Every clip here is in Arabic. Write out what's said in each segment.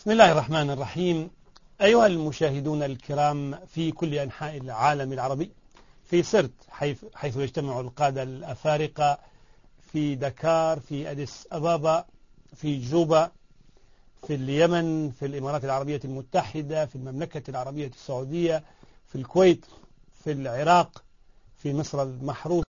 بسم الله الرحمن الرحيم. أيها المشاهدون الكرام في كل أنحاء العالم العربي، في سرت حيث يجتمع القادة الأفارقة، في دكار، في أديس أبابا، في جوبا، في اليمن، في الإمارات العربية المتحدة، في المملكة العربية السعودية، في الكويت، في العراق، في مصر المحروسة.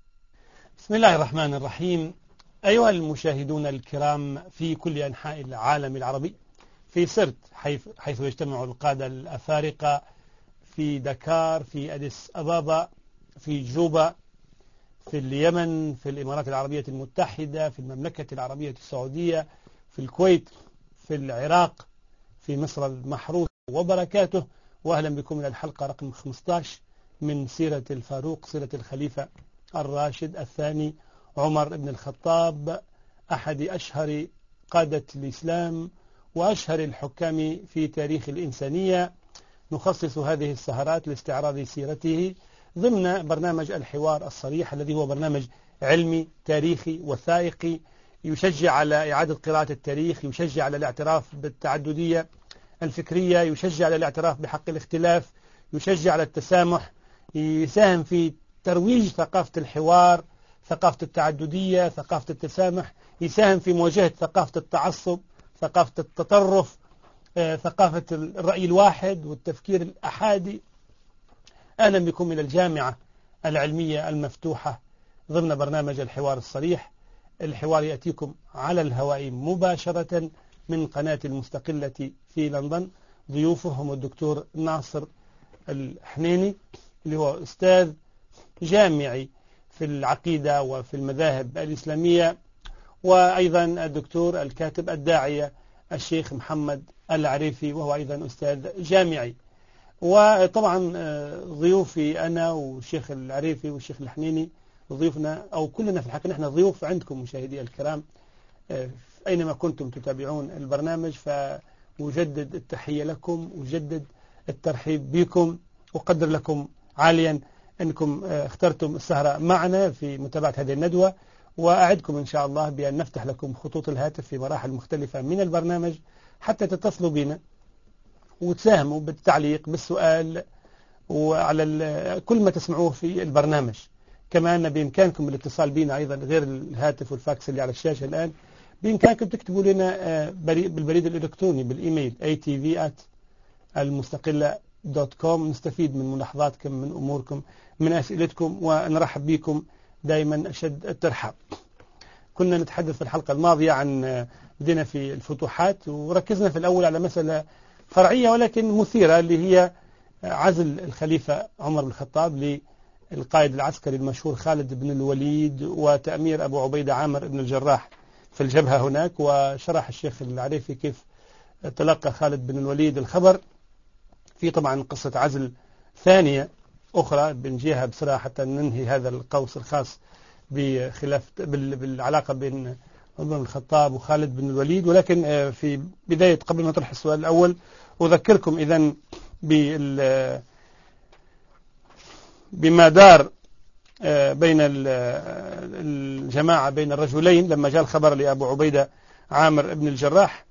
بسم الله الرحمن الرحيم. أيها المشاهدون الكرام في كل أنحاء العالم العربي، في سرت حيث يجتمع القادة الأفارقة، في دكار، في أديس أبابا، في جوبا، في اليمن، في الإمارات العربية المتحدة، في المملكة العربية السعودية، في الكويت، في العراق، في مصر المحروسة وبركاته. وأهلا بكم إلى الحلقة رقم 15 من سيرة الفاروق، سيرة الخليفة الراشد الثاني عمر بن الخطاب، أحد أشهر قادة الإسلام وأشهر الحكام في تاريخ الإنسانية. نخصص هذه السهرات لاستعراض سيرته ضمن برنامج الحوار الصريح، الذي هو برنامج علمي تاريخي وثائقي يشجع على إعادة قراءة التاريخ، يشجع على الاعتراف بالتعددية الفكرية، يشجع على الاعتراف بحق الاختلاف، يشجع على التسامح، يساهم في ترويج ثقافة الحوار، ثقافة التعددية، ثقافة التسامح، يساهم في مواجهة ثقافة التعصب، ثقافة التطرف، ثقافة الرأي الواحد والتفكير الأحادي. أهلا بكم إلى الجامعة العلمية المفتوحة ضمن برنامج الحوار الصريح. الحوار يأتيكم على الهواء مباشرة من قناة المستقلة في لندن. ضيوفه هم الدكتور ناصر الحنيني، اللي هو أستاذ جامعي في العقيدة وفي المذاهب الإسلامية، وأيضا الدكتور الكاتب الداعية الشيخ محمد العريفي، وهو أيضا أستاذ جامعي. وطبعا ضيوفي أنا والشيخ العريفي والشيخ الحنيني ضيوفنا، أو كلنا في الحقيقة نحن ضيوف عندكم مشاهدي الكرام أينما كنتم تتابعون البرنامج. فأجدد التحية لكم، أجدد الترحيب بكم، أقدر لكم عاليا أنكم اخترتم السهرة معنا في متابعة هذه الندوة، وأعدكم إن شاء الله بأن نفتح لكم خطوط الهاتف في مراحل مختلفة من البرنامج حتى تتصلوا بنا وتساهموا بالتعليق بالسؤال وعلى كل ما تسمعوه في البرنامج. كما أن بإمكانكم الاتصال بنا أيضا غير الهاتف والفاكس اللي على الشاشة الآن، بإمكانكم تكتبوا لنا بالبريد الإلكتروني بالإيميل atv@المستقلة.com. نستفيد من ملاحظاتكم، من أموركم، من أسئلتكم، ونرحب بكم دائما أشد الترحاب. كنا نتحدث في الحلقة الماضية عن بدينا في الفتوحات، وركزنا في الأول على مسألة فرعية ولكن مثيرة، اللي هي عزل الخليفة عمر بن الخطاب للقائد العسكري المشهور خالد بن الوليد، وتأمير أبو عبيدة عامر بن الجراح في الجبهة هناك. وشرح الشيخ العريفي كيف تلقى خالد بن الوليد الخبر. في طبعا قصة عزل ثانية أخرى بنجيها بسرعة حتى ننهي هذا القوس الخاص بالعلاقة بين عمر بن الخطاب وخالد بن الوليد. ولكن في بداية، قبل ما نطرح السؤال الأول، أذكركم إذن بما دار بين الجماعة، بين الرجلين، لما جاء الخبر لأبو عبيدة عامر بن الجراح،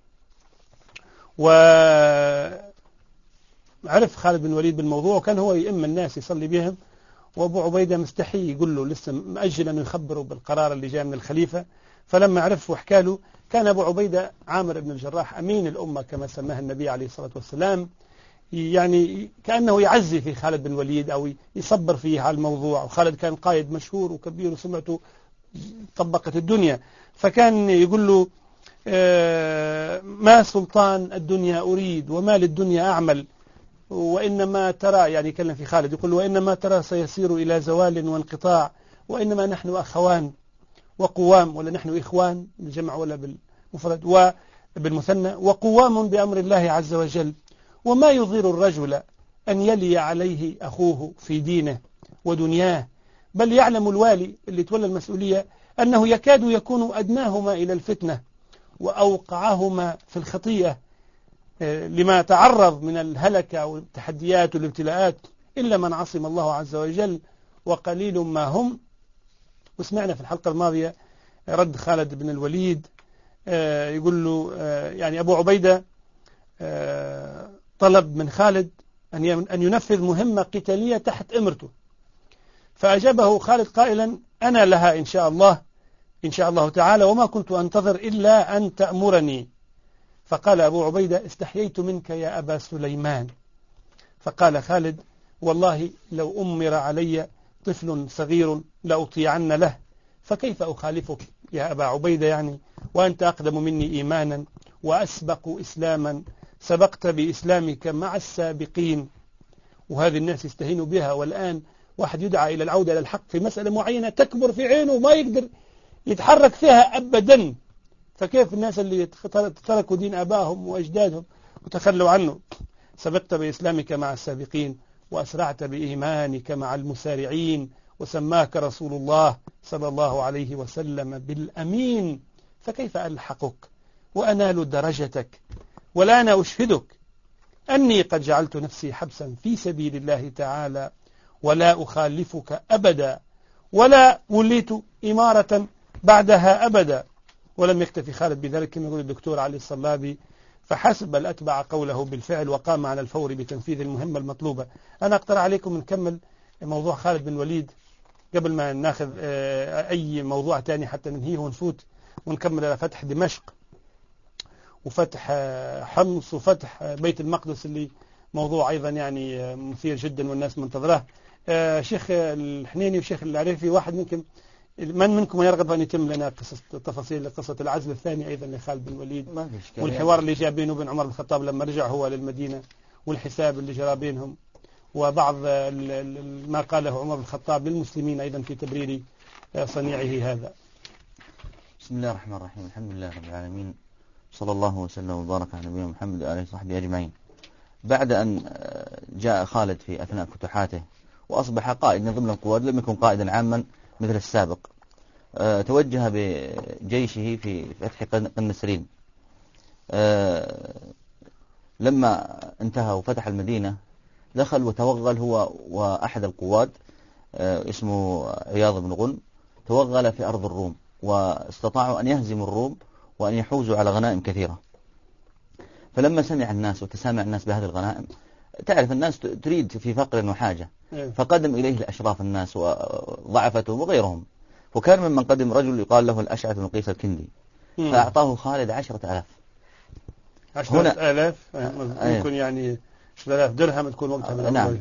وعرف خالد بن الوليد بالموضوع، وكان هو يئم الناس يصلي بهم، وأبو عبيدة مستحي يقول له لسه مأجل أنه يخبره بالقرار اللي جاء من الخليفة. فلما عرف وحكى له، كان أبو عبيدة عامر بن الجراح أمين الأمة كما سماه النبي عليه الصلاة والسلام، يعني كأنه يعزي في خالد بن الوليد أو يصبر فيه على الموضوع. وخالد كان قائد مشهور وكبير وسمعته طبقت الدنيا، فكان يقول له ما سلطان الدنيا أريد وما للدنيا أعمل، وإنما ترى، يعني يكلم في خالد يقول له وإنما ترى سيسير إلى زوال وانقطاع، وإنما نحن أخوان وقوام، ولا نحن إخوان بالجمع ولا بالمفرد وبالمثنى، وقوام بأمر الله عز وجل، وما يضير الرجل أن يلي عليه أخوه في دينه ودنياه، بل يعلم الوالي اللي تولى المسؤولية أنه يكاد يكون أدناهما إلى الفتنة وأوقعهما في الخطيئة، لما تعرض من الهلكة والتحديات والابتلاءات، إلا من عصم الله عز وجل وقليل ما هم. وسمعنا في الحلقة الماضية رد خالد بن الوليد، يقول له يعني أبو عبيدة طلب من خالد أن ينفذ مهمة قتالية تحت إمرته، فأجابه خالد قائلا: أنا لها إن شاء الله تعالى، وما كنت أنتظر إلا أن تأمرني. فقال أبو عبيدة: استحييت منك يا أبا سليمان. فقال خالد: والله لو أمر علي طفل صغير لأطيعن له، فكيف أخالفك يا أبا عبيدة يعني وأنت أقدم مني إيمانا وأسبق إسلاما، سبقت بإسلامك مع السابقين، وهذه الناس يستهينوا بها، والآن واحد يدعى إلى العودة إلى الحق في مسألة معينة تكبر في عينه وما يقدر يتحرك فيها أبدا. فكيف الناس اللي تركوا دين أباهم وأجدادهم وتخلوا عنه؟ سبقت بإسلامك مع السابقين وأسرعت بإيمانك مع المسارعين، وسماك رسول الله صلى الله عليه وسلم بالأمين، فكيف ألحقك وأنال درجتك؟ والآن أشهدك أني قد جعلت نفسي حبسا في سبيل الله تعالى، ولا أخالفك أبدا، ولا وليت إمارة بعدها أبدا. ولم يكتفي خالد بذلك كما يقول الدكتور علي الصلابي، فحسب الأتبع قوله بالفعل وقام على الفور بتنفيذ المهمة المطلوبة. أنا أقترح عليكم نكمل موضوع خالد بن الوليد قبل ما ناخذ أي موضوع تاني حتى ننهيه ونفوت ونكمل على فتح دمشق وفتح حمص وفتح بيت المقدس، اللي موضوع أيضا يعني مثير جدا والناس منتظراه. شيخ الحنيني وشيخ العريفي، واحد من منكم يرغب أن يتم لنا تفاصيل قصة العزل الثاني أيضا لخالد بن الوليد، والحوار اللي جاء بينه وبين عمر بن الخطاب لما رجع هو للمدينة، والحساب اللي جرى بينهم، وبعض ما قاله عمر بن الخطاب للمسلمين أيضا في تبرير صنيعه هذا. بسم الله الرحمن الرحيم، الحمد لله رب العالمين، صلى الله وسلم وبارك على نبينا محمد وآله وصحبه أجمعين. بعد أن جاء خالد في أثناء فتوحاته وأصبح قائد من ضمن القوات، لم يكن قائدا عاما مثل السابق، توجه بجيشه في فتح قنسرين. لما انتهى وفتح المدينة دخل وتوغل هو وأحد القواد اسمه عياض بن غنم، توغل في أرض الروم، واستطاعوا أن يهزموا الروم وأن يحوزوا على غنائم كثيرة. فلما سمع الناس وتسامع الناس بهذه الغنائم، تعرف الناس تريد في فقر وحاجة، فقدم إليه الأشراف الناس وضعفتهم وغيرهم، وكان ممن قدم رجل يقال له الأشعث بن قيس الكندي، فأعطاه خالد 10,000. 10,000 ممكن يعني 10,000 درهم تكون وقتها. نعم.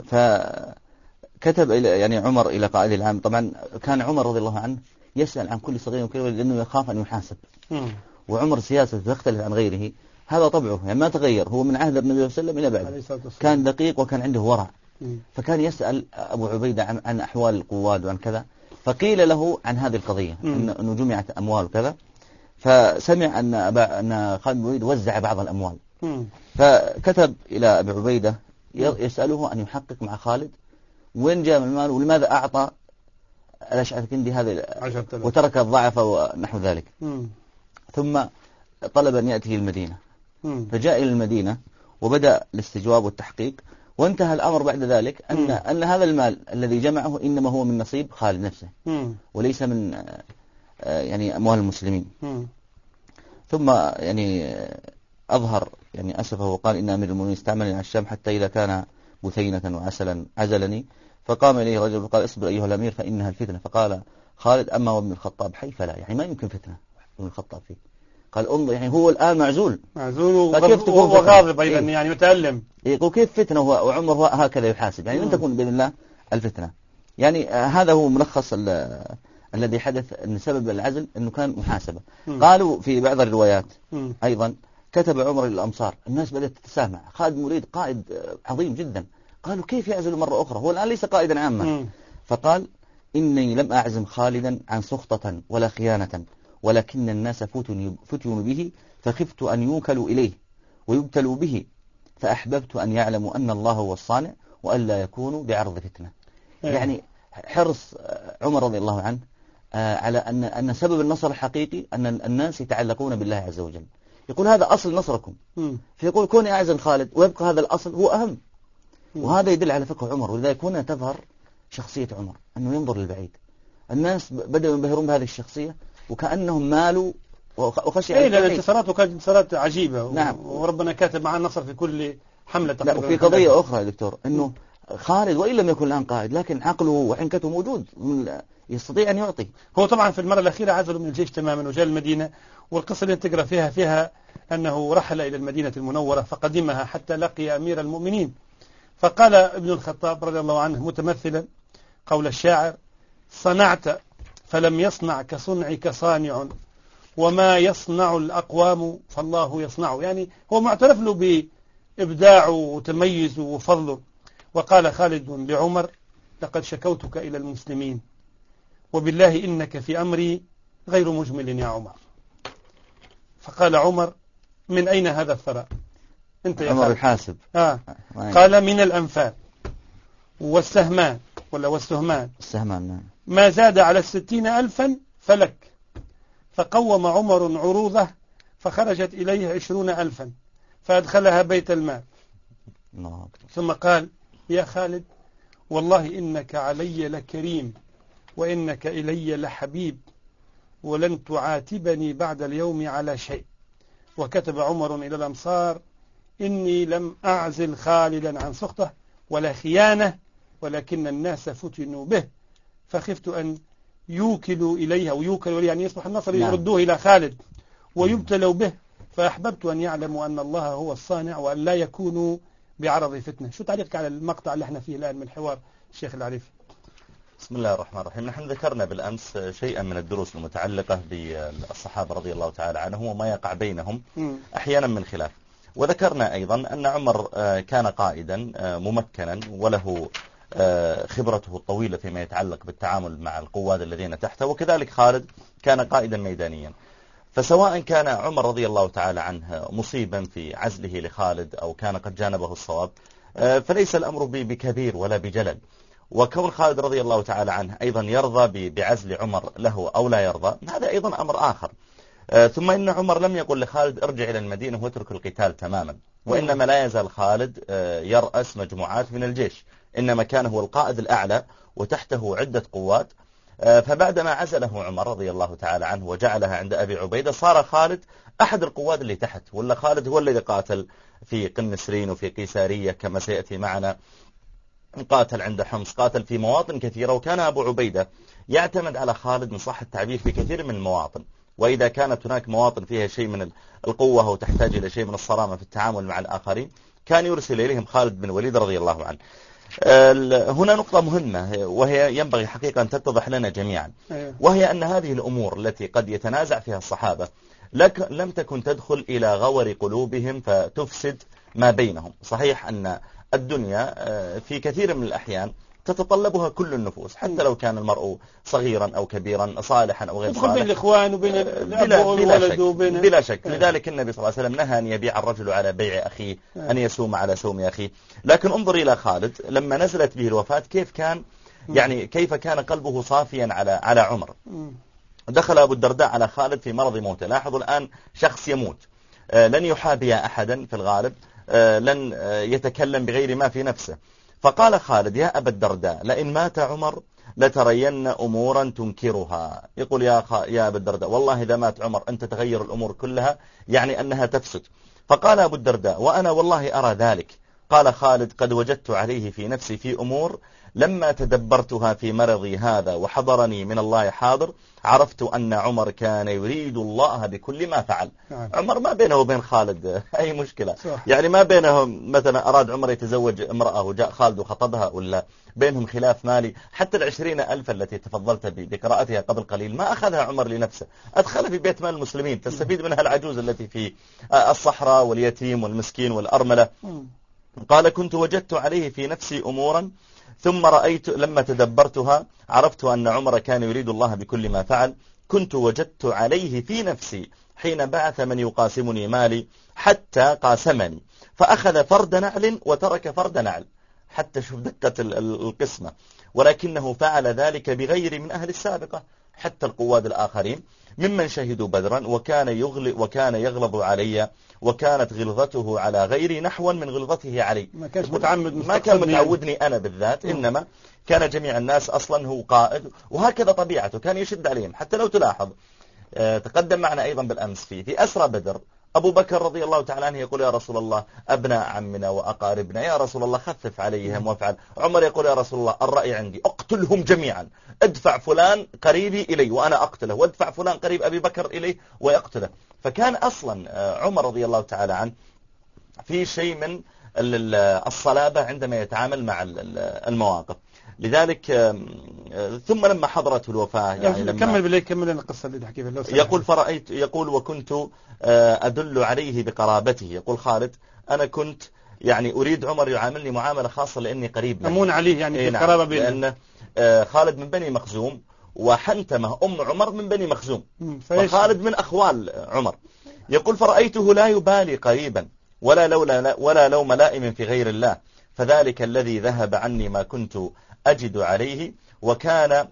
فكتب يعني عمر إلى قائد العام. طبعا كان عمر رضي الله عنه يسأل عن كل صغير وكبير لأنه يخاف أن يحاسب، وعمر سياسته تختلف عن غيره، هذا طبعه يعني ما تغير، هو من عهد النبي صلى الله عليه وسلم إلى بعد كان دقيق وكان عنده ورع. فكان يسأل أبو عبيدة عن أحوال القواد وعن كذا، فقيل له عن هذه القضية أنه جمعت أموال وكذا، فسمع أن خالد بن الوليد وزع بعض الأموال، فكتب إلى أبي عبيدة يسأله أن يحقق مع خالد وين جاء من المال ولماذا أعطى الأشعث الكندي هذه وترك الضعف ونحو ذلك. ثم طلب أن يأتي المدينة، فجاء إلى المدينة وبدأ الاستجواب والتحقيق، وانتهى الأمر بعد ذلك أن هذا المال الذي جمعه إنما هو من نصيب خالد نفسه وليس من يعني أموال المسلمين. ثم يعني أظهر يعني أسفه وقال إن أمير المؤمنين استعملني على الشام حتى إذا كان بثينة وعسلا عزلني، فقام إليه رجل وقال اصبر أيها الأمير فإنها الفتنة. فقال خالد أما وابن الخطاب حي فلا، يعني ما يمكن فتنة ابن الخطاب فيه. قال انظر يعني هو الآن معزول وغاضب أيضا يعني متألم، يقول كيف فتنة وعمر هكذا يحاسب، يعني لن تكون بإذن الله الفتنة. يعني هذا هو ملخص الذي حدث، أن سبب العزل أنه كان محاسبة. قالوا في بعض الروايات أيضا كتب عمر إلى الأمصار، الناس بدأت تتسامع، خالد بن الوليد قائد عظيم جدا، قالوا كيف يعزل مرة أخرى، هو الآن ليس قائدا عاما. فقال إني لم أعزم خالدا عن سخطة ولا خيانة، ولكن الناس فتنوا به فخفت أن يوكلوا إليه ويبتلوا به، فأحببت أن يعلموا أن الله هو الصانع وألا يكونوا بعرض فتنة. يعني حرص عمر رضي الله عنه على أن سبب النصر الحقيقي أن الناس يتعلقون بالله عز وجل، يقول هذا أصل نصركم، فيقول كوني أعزل خالد ويبقى هذا الأصل هو أهم. وهذا يدل على فقه عمر، ولذلك هنا تظهر شخصية عمر أنه ينظر للبعيد. الناس بدأوا ينبهرون بهذه الشخصية وكأنهم مالوا وخشي لأن انتصاراته كانت انتصارات عجيبة. نعم. وربنا كاتب معه النصر في كل حملة. لا، وفي قضية أخرى يا دكتور، أنه خالد وإن لم يكن الآن قائد لكن عقله وحنكته موجود، يستطيع أن يعطي. هو طبعا في المرة الأخيرة عزلوا من الجيش تماما وجاء المدينة، والقصة اللي تقرأ فيها أنه رحل إلى المدينة المنورة فقدمها حتى لقي أمير المؤمنين، فقال ابن الخطاب رضي الله عنه متمثلا قول الشاعر: صنعت فلم يصنع كصنعك صانع، وما يصنع الأقوام فالله يصنع. يعني هو معترف له بإبداعه وتميزه وفضله. وقال خالد لعمر: لقد شكوتك إلى المسلمين، وبالله إنك في أمري غير مجمل يا عمر. فقال عمر: من أين هذا الثراء؟ أنت يا عمر الحاسب. قال: من الأنفال والسهمان والسهمان ما زاد على 60,000 فلك. فقوم عمر عروضه فخرجت إليه 20,000 فأدخلها بيت المال. ثم قال: يا خالد، والله إنك علي لكريم، وإنك إلي لحبيب، ولن تعاتبني بعد اليوم على شيء. وكتب عمر إلى الأمصار: إني لم أعزل خالدا عن سخطه ولا خيانة، ولكن الناس فتنوا به، فخفت أن يوكلوا إليها، ويوكلوا يعني يصبح النصر يردوه إلى خالد ويبتلوا به، فأحببت أن يعلموا أن الله هو الصانع وأن لا يكونوا بعرض فتنة. شو تعليقك على المقطع اللي احنا فيه الآن من حوار الشيخ العريفي؟ بسم الله الرحمن الرحيم. نحن ذكرنا بالأمس شيئا من الدروس المتعلقة بالصحابة رضي الله تعالى عنهم وما يقع بينهم أحيانا من خلاف، وذكرنا أيضا أن عمر كان قائدا ممكنا وله خبرته الطويلة فيما يتعلق بالتعامل مع القواد الذين تحته، وكذلك خالد كان قائدا ميدانيا. فسواء كان عمر رضي الله تعالى عنه مصيبا في عزله لخالد أو كان قد جانبه الصواب، فليس الأمر بكبير ولا بجلل. وكون خالد رضي الله تعالى عنه أيضا يرضى بعزل عمر له أو لا يرضى، هذا أيضا أمر آخر. ثم إن عمر لم يقل لخالد ارجع إلى المدينة واترك القتال تماما، وإنما لا يزال خالد يرأس مجموعات من الجيش، إنما كان هو القائد الأعلى وتحته عدة قوات. فبعدما عزله عمر رضي الله تعالى عنه وجعلها عند أبي عبيدة، صار خالد أحد القواد اللي تحت، ولا خالد هو الذي قاتل في قنسرين وفي قيسارية كما سيأتي معنا، قاتل عند حمص، قاتل في مواطن كثيرة. وكان أبو عبيدة يعتمد على خالد من صح التعبير في كثير من المواطن، وإذا كانت هناك مواطن فيها شيء من القوة وتحتاج إلى شيء من الصرامة في التعامل مع الآخرين كان يرسل إليهم خالد بن وليد رضي الله عنه. هنا نقطة مهمة وهي ينبغي حقيقة أن تتضح لنا جميعا، وهي أن هذه الأمور التي قد يتنازع فيها الصحابة لم تكن تدخل إلى غور قلوبهم فتفسد ما بينهم. صحيح أن الدنيا في كثير من الأحيان تتطلبها كل النفوس، حتى لو كان المرء صغيرا أو كبيرا، صالحا أو غير صالح، بين الإخوان وبين الأب والولد وبين بلا شك. لذلك النبي صلى الله عليه وسلم نهى أن يبيع الرجل على بيع أخيه، أن يسوم على سوم أخيه. لكن انظر إلى خالد لما نزلت به الوفاة كيف كان، يعني كيف كان قلبه صافيا على عمر. دخل أبو الدرداء على خالد في مرض موته. لاحظوا الآن شخص يموت، لن يحابي أحدا في الغالب، لن يتكلم بغير ما في نفسه. فقال خالد: يا أبا الدرداء، لئن مات عمر لترين أمورا تنكرها. يقول يا أبا الدرداء، والله إذا مات عمر أن تتغير الأمور كلها، يعني أنها تفسد. فقال أبو الدرداء: وأنا والله أرى ذلك. قال خالد: قد وجدت عليه في نفسي في أمور لما تدبرتها في مرضي هذا وحضرني من الله حاضر، عرفت أن عمر كان يريد الله بكل ما فعل. عمر ما بينه وبين خالد أي مشكلة، يعني ما بينهم مثلا أراد عمر يتزوج امرأة وجاء خالد وخطبها، ولا بينهم خلاف مالي. حتى 20,000 التي تفضلت بقراءتها قبل قليل ما أخذها عمر لنفسه، أدخلها في بيت مال المسلمين تستفيد منها العجوز التي في الصحراء واليتيم والمسكين والأرملة. قال: كنت وجدت عليه في نفسي أمورا ثم رأيت لما تدبرتها عرفت أن عمر كان يريد الله بكل ما فعل. كنت وجدت عليه في نفسي حين بعث من يقاسمني مالي حتى قاسمني، فأخذ فرد نعل وترك فرد نعل. حتى شوف دقة القسمة. ولكنه فعل ذلك بغير من أهل السابقة، حتى القواد الآخرين ممن شهدوا بدرا، وكان يغلظ علي، وكانت غلظته على غيري نحوا من غلظته علي. ما كان متعودني أنا بالذات، إنما كان جميع الناس أصلا هو قائد، وهكذا طبيعته، كان يشد عليهم. حتى لو تلاحظ تقدم معنا أيضا بالأمس في أسرى بدر أبو بكر رضي الله تعالى عنه يقول يا رسول الله أبناء عمنا وأقاربنا يا رسول الله خفف عليهم وافعل. عمر يقول يا رسول الله الرأي عندي اقتلهم جميعا، ادفع فلان قريبي إلي وأنا أقتله، وادفع فلان قريب أبي بكر إليه ويقتله. فكان أصلا عمر رضي الله تعالى عنه في شيء من الصلابة عندما يتعامل مع المواقف. لذلك ثم لما حضرت الوفاة يعني كمل لنا القصة اللي تحكي فيها. يقول فرأيت، يقول وكنت أدل عليه بقرابته. يقول خالد أنا كنت يعني أريد عمر يعاملني معاملة خاصة لأني قريب منه، أمون عليه يعني في القرابة بينه، لأن خالد من بني مخزوم وحنتمة أم عمر من بني مخزوم، فخالد من أخوال عمر. يقول فرأيته لا يبالي قريبا ولا لوم لائم في غير الله، فذلك الذي ذهب عني ما كنت أجد عليه وكان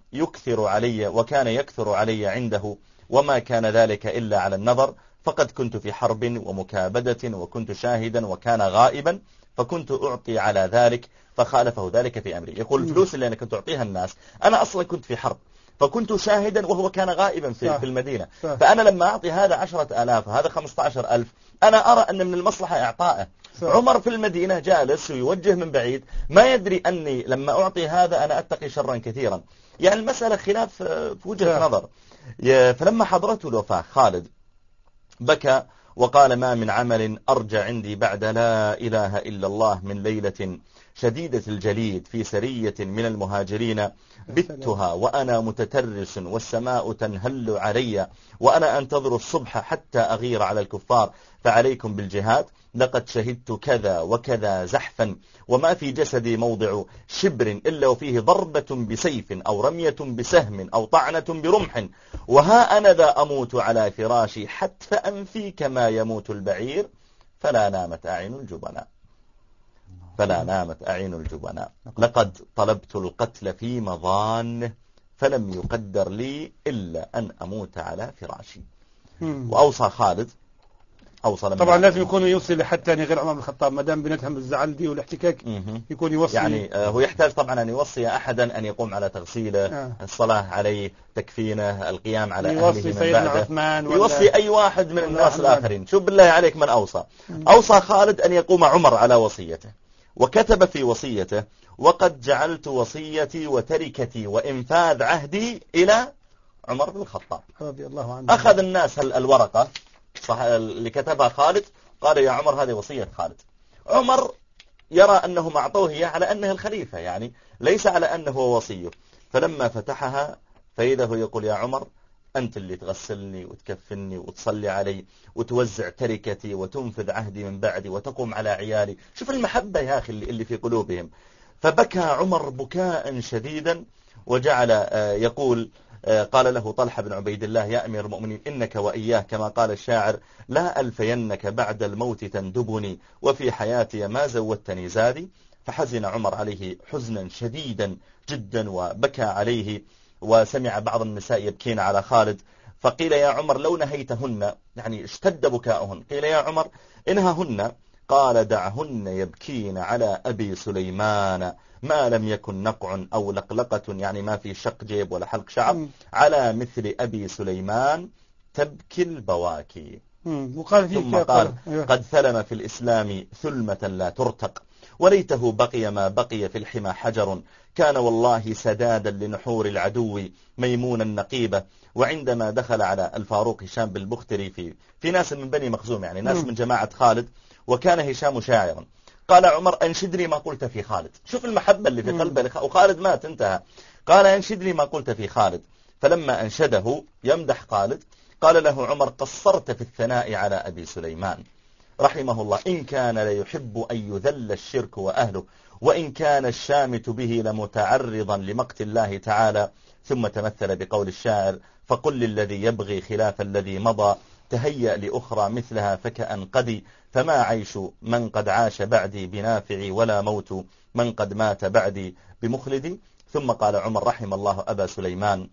يكثر علي عنده، وما كان ذلك إلا على النظر، فقد كنت في حرب ومكابدة وكنت شاهدا وكان غائبا، فكنت أعطي على ذلك فخالفه ذلك في أمري. يقول الفلوس اللي أنا كنت أعطيها الناس أنا أصلا كنت في حرب، فكنت شاهدا وهو كان غائبا في المدينة، فأنا لما أعطي هذا 10,000 وهذا 15,000 أنا أرى أن من المصلحة إعطائه. عمر في المدينة جالس ويوجه من بعيد، ما يدري أني لما أعطي هذا أنا أتقي شرا كثيرا. يعني المسألة خلاف في وجهة نظر. فلما حضرته الوفاة خالد بكى وقال ما من عمل أرجى عندي بعد لا إله إلا الله من ليلة شديدة الجليد في سرية من المهاجرين بتها وأنا متترس والسماء تنهل علي وأنا أنتظر الصبح حتى أغير على الكفار، فعليكم بالجهاد، لقد شهدت كذا وكذا زحفا وما في جسدي موضع شبر إلا وفيه ضربة بسيف أو رمية بسهم أو طعنة برمح، وها أنا ذا أموت على فراشي حتف أنفي كما يموت البعير، فلا نامت أعين الجبناء لقد طلبت القتل في مظانه فلم يقدر لي إلا أن أموت على فراشي. وأوصى خالد طبعا لازم يكون يوصي لحد ثاني غير عمر بن الخطاب، ما دام بنتهم الزعل دي والاحتكاك يكون يوصي، يعني هو يحتاج طبعا أن يوصي أحدا أن يقوم على تغسيله، الصلاة عليه، تكفينه، القيام على أهله من بعده، يوصي أي واحد من الناس الآخرين. شوف بالله عليك من أوصى خالد أن يقوم عمر على وصيته، وكتب في وصيته وقد جعلت وصيتي وتركتي وإنفاذ عهدي إلى عمر بن الخطاب رضي الله عنه. أخذ الناس الورقة اللي كتبها خالد، قال يا عمر هذه وصية خالد. عمر يرى أنهم أعطوه إياه على أنه الخليفة، يعني ليس على أنه وصيه. فلما فتحها فإذا هو يقول يا عمر أنت اللي تغسلني وتكفني وتصلي علي وتوزع تركتي وتنفذ عهدي من بعدي وتقوم على عيالي. شوف المحبة يا أخي اللي في قلوبهم. فبكى عمر بكاء شديدا وجعل يقول قال له طلحة بن عبيد الله يا أمير المؤمنين إنك وإياه كما قال الشاعر لا ألفينك بعد الموت تندبني وفي حياتي ما زودتني زادي. فحزن عمر عليه حزنا شديدا جدا وبكى عليه، وسمع بعض النساء يبكين على خالد، فقيل يا عمر لو نهيتهن، يعني اشتد بكاؤهن، قيل يا عمر إنههن، قال دعهن يبكين على أبي سليمان ما لم يكن نقع أو لقلقة، يعني ما في شق جيب ولا حلق شعر، على مثل أبي سليمان تبكي البواكي. ثم قال قد ثلم في الإسلام ثلمة لا ترتق، وليته بقي ما بقي في الحمى حجر، كان والله سدادا لنحور العدو ميمون النقيبة. وعندما دخل على الفاروق هشام بالبختري في ناس من بني مخزوم، يعني ناس من جماعة خالد، وكان هشام شاعرا، قال عمر أنشدني ما قلت في خالد. شوف المحبة اللي في قلبه، وخالد مات انتهى. قال أنشدني ما قلت في خالد. فلما أنشده يمدح خالد قال له عمر قصرت في الثناء على أبي سليمان رحمه الله، إن كان ليحب أن يذل الشرك وأهله، وإن كان الشامت به لمتعرضا لمقت الله تعالى. ثم تمثل بقول الشاعر فقل للذي يبغي خلاف الذي مضى تهيأ لأخرى مثلها فكأن قدي، فما عيش من قد عاش بعدي بنافعي ولا موت من قد مات بعدي بمخلدي. ثم قال عمر رحم الله أبا سليمان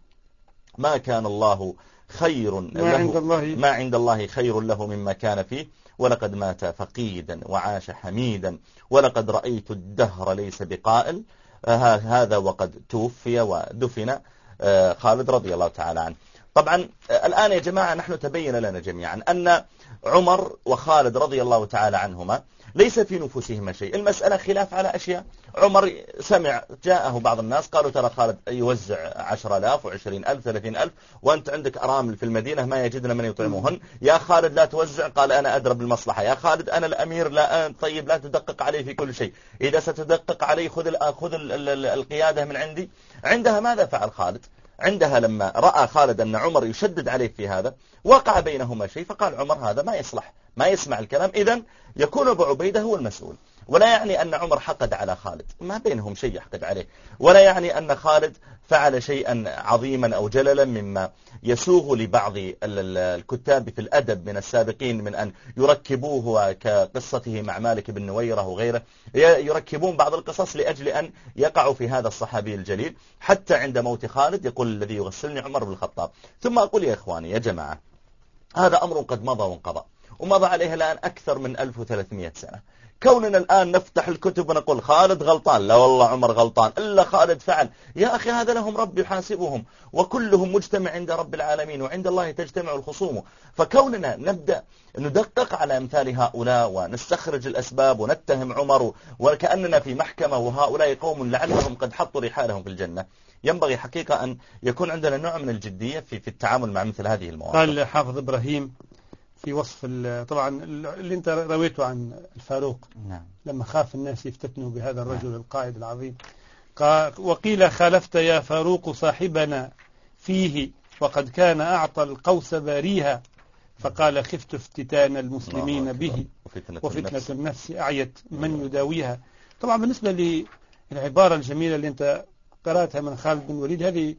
ما كان الله خير له، ما عند الله خير له مما كان فيه، ولقد مات فقيدا وعاش حميدا، ولقد رأيت الدهر ليس بقائل، هذا وقد توفي ودفن خالد رضي الله تعالى عنه. طبعا الآن يا جماعة نحن تبين لنا جميعا أن عمر وخالد رضي الله تعالى عنهما ليس في نفوسهما شيء، المسألة خلاف على أشياء. عمر سمع جاءه بعض الناس قالوا ترى خالد يوزع 10,000 و20,000 30,000 وأنت عندك أرامل في المدينة ما يجدن من يطعموهن، يا خالد لا توزع، قال أنا أدرى بالمصلحة، يا خالد أنا الأمير، لا طيب لا تدقق علي في كل شيء، إذا ستدقق علي خذ القيادة من عندي. عندها ماذا فعل خالد؟ عندها لما رأى خالد أن عمر يشدد عليه في هذا وقع بينهما شيء، فقال عمر هذا ما يصلح، ما يسمع الكلام، إذن يكون أبو عبيدة هو المسؤول. ولا يعني أن عمر حقد على خالد، ما بينهم شيء يحقد عليه، ولا يعني أن خالد فعل شيئا عظيما أو جللا مما يسوغ لبعض الكتاب في الأدب من السابقين من أن يركبوه كقصته مع مالك بن نويرة وغيره، يركبون بعض القصص لأجل أن يقعوا في هذا الصحابي الجليل. حتى عند موت خالد يقول الذي يغسلني عمر بن الخطاب. ثم أقول يا إخواني يا جماعة، هذا أمر قد مضى وانقضى، ومضى عليه الآن أكثر من 1300 سنة. كوننا الآن نفتح الكتب ونقول خالد غلطان، لا والله عمر غلطان، إلا خالد فعل، يا أخي هذا لهم رب يحاسبهم، وكلهم مجتمع عند رب العالمين، وعند الله تجتمع الخصوم. فكوننا نبدأ ندقق على أمثال هؤلاء ونستخرج الأسباب ونتهم عمر وكأننا في محكمة وهؤلاء قوم لعلهم قد حطوا رحالهم في الجنة، ينبغي حقيقة أن يكون عندنا نوع من الجدية في التعامل مع مثل هذه المواقف. قال حافظ إبراهيم في وصف طبعا اللي انت رويته عن الفاروق، نعم، لما خاف الناس يفتتنوا بهذا الرجل القائد العظيم، قال وقيل خالفت يا فاروق صاحبنا فيه وقد كان أعطى القوس باريها، فقال خفت افتتان المسلمين به وفتنة النفس أعيت من يداويها. طبعا بالنسبة للعبارة الجميلة اللي انت قرأتها من خالد بن الوليد، هذه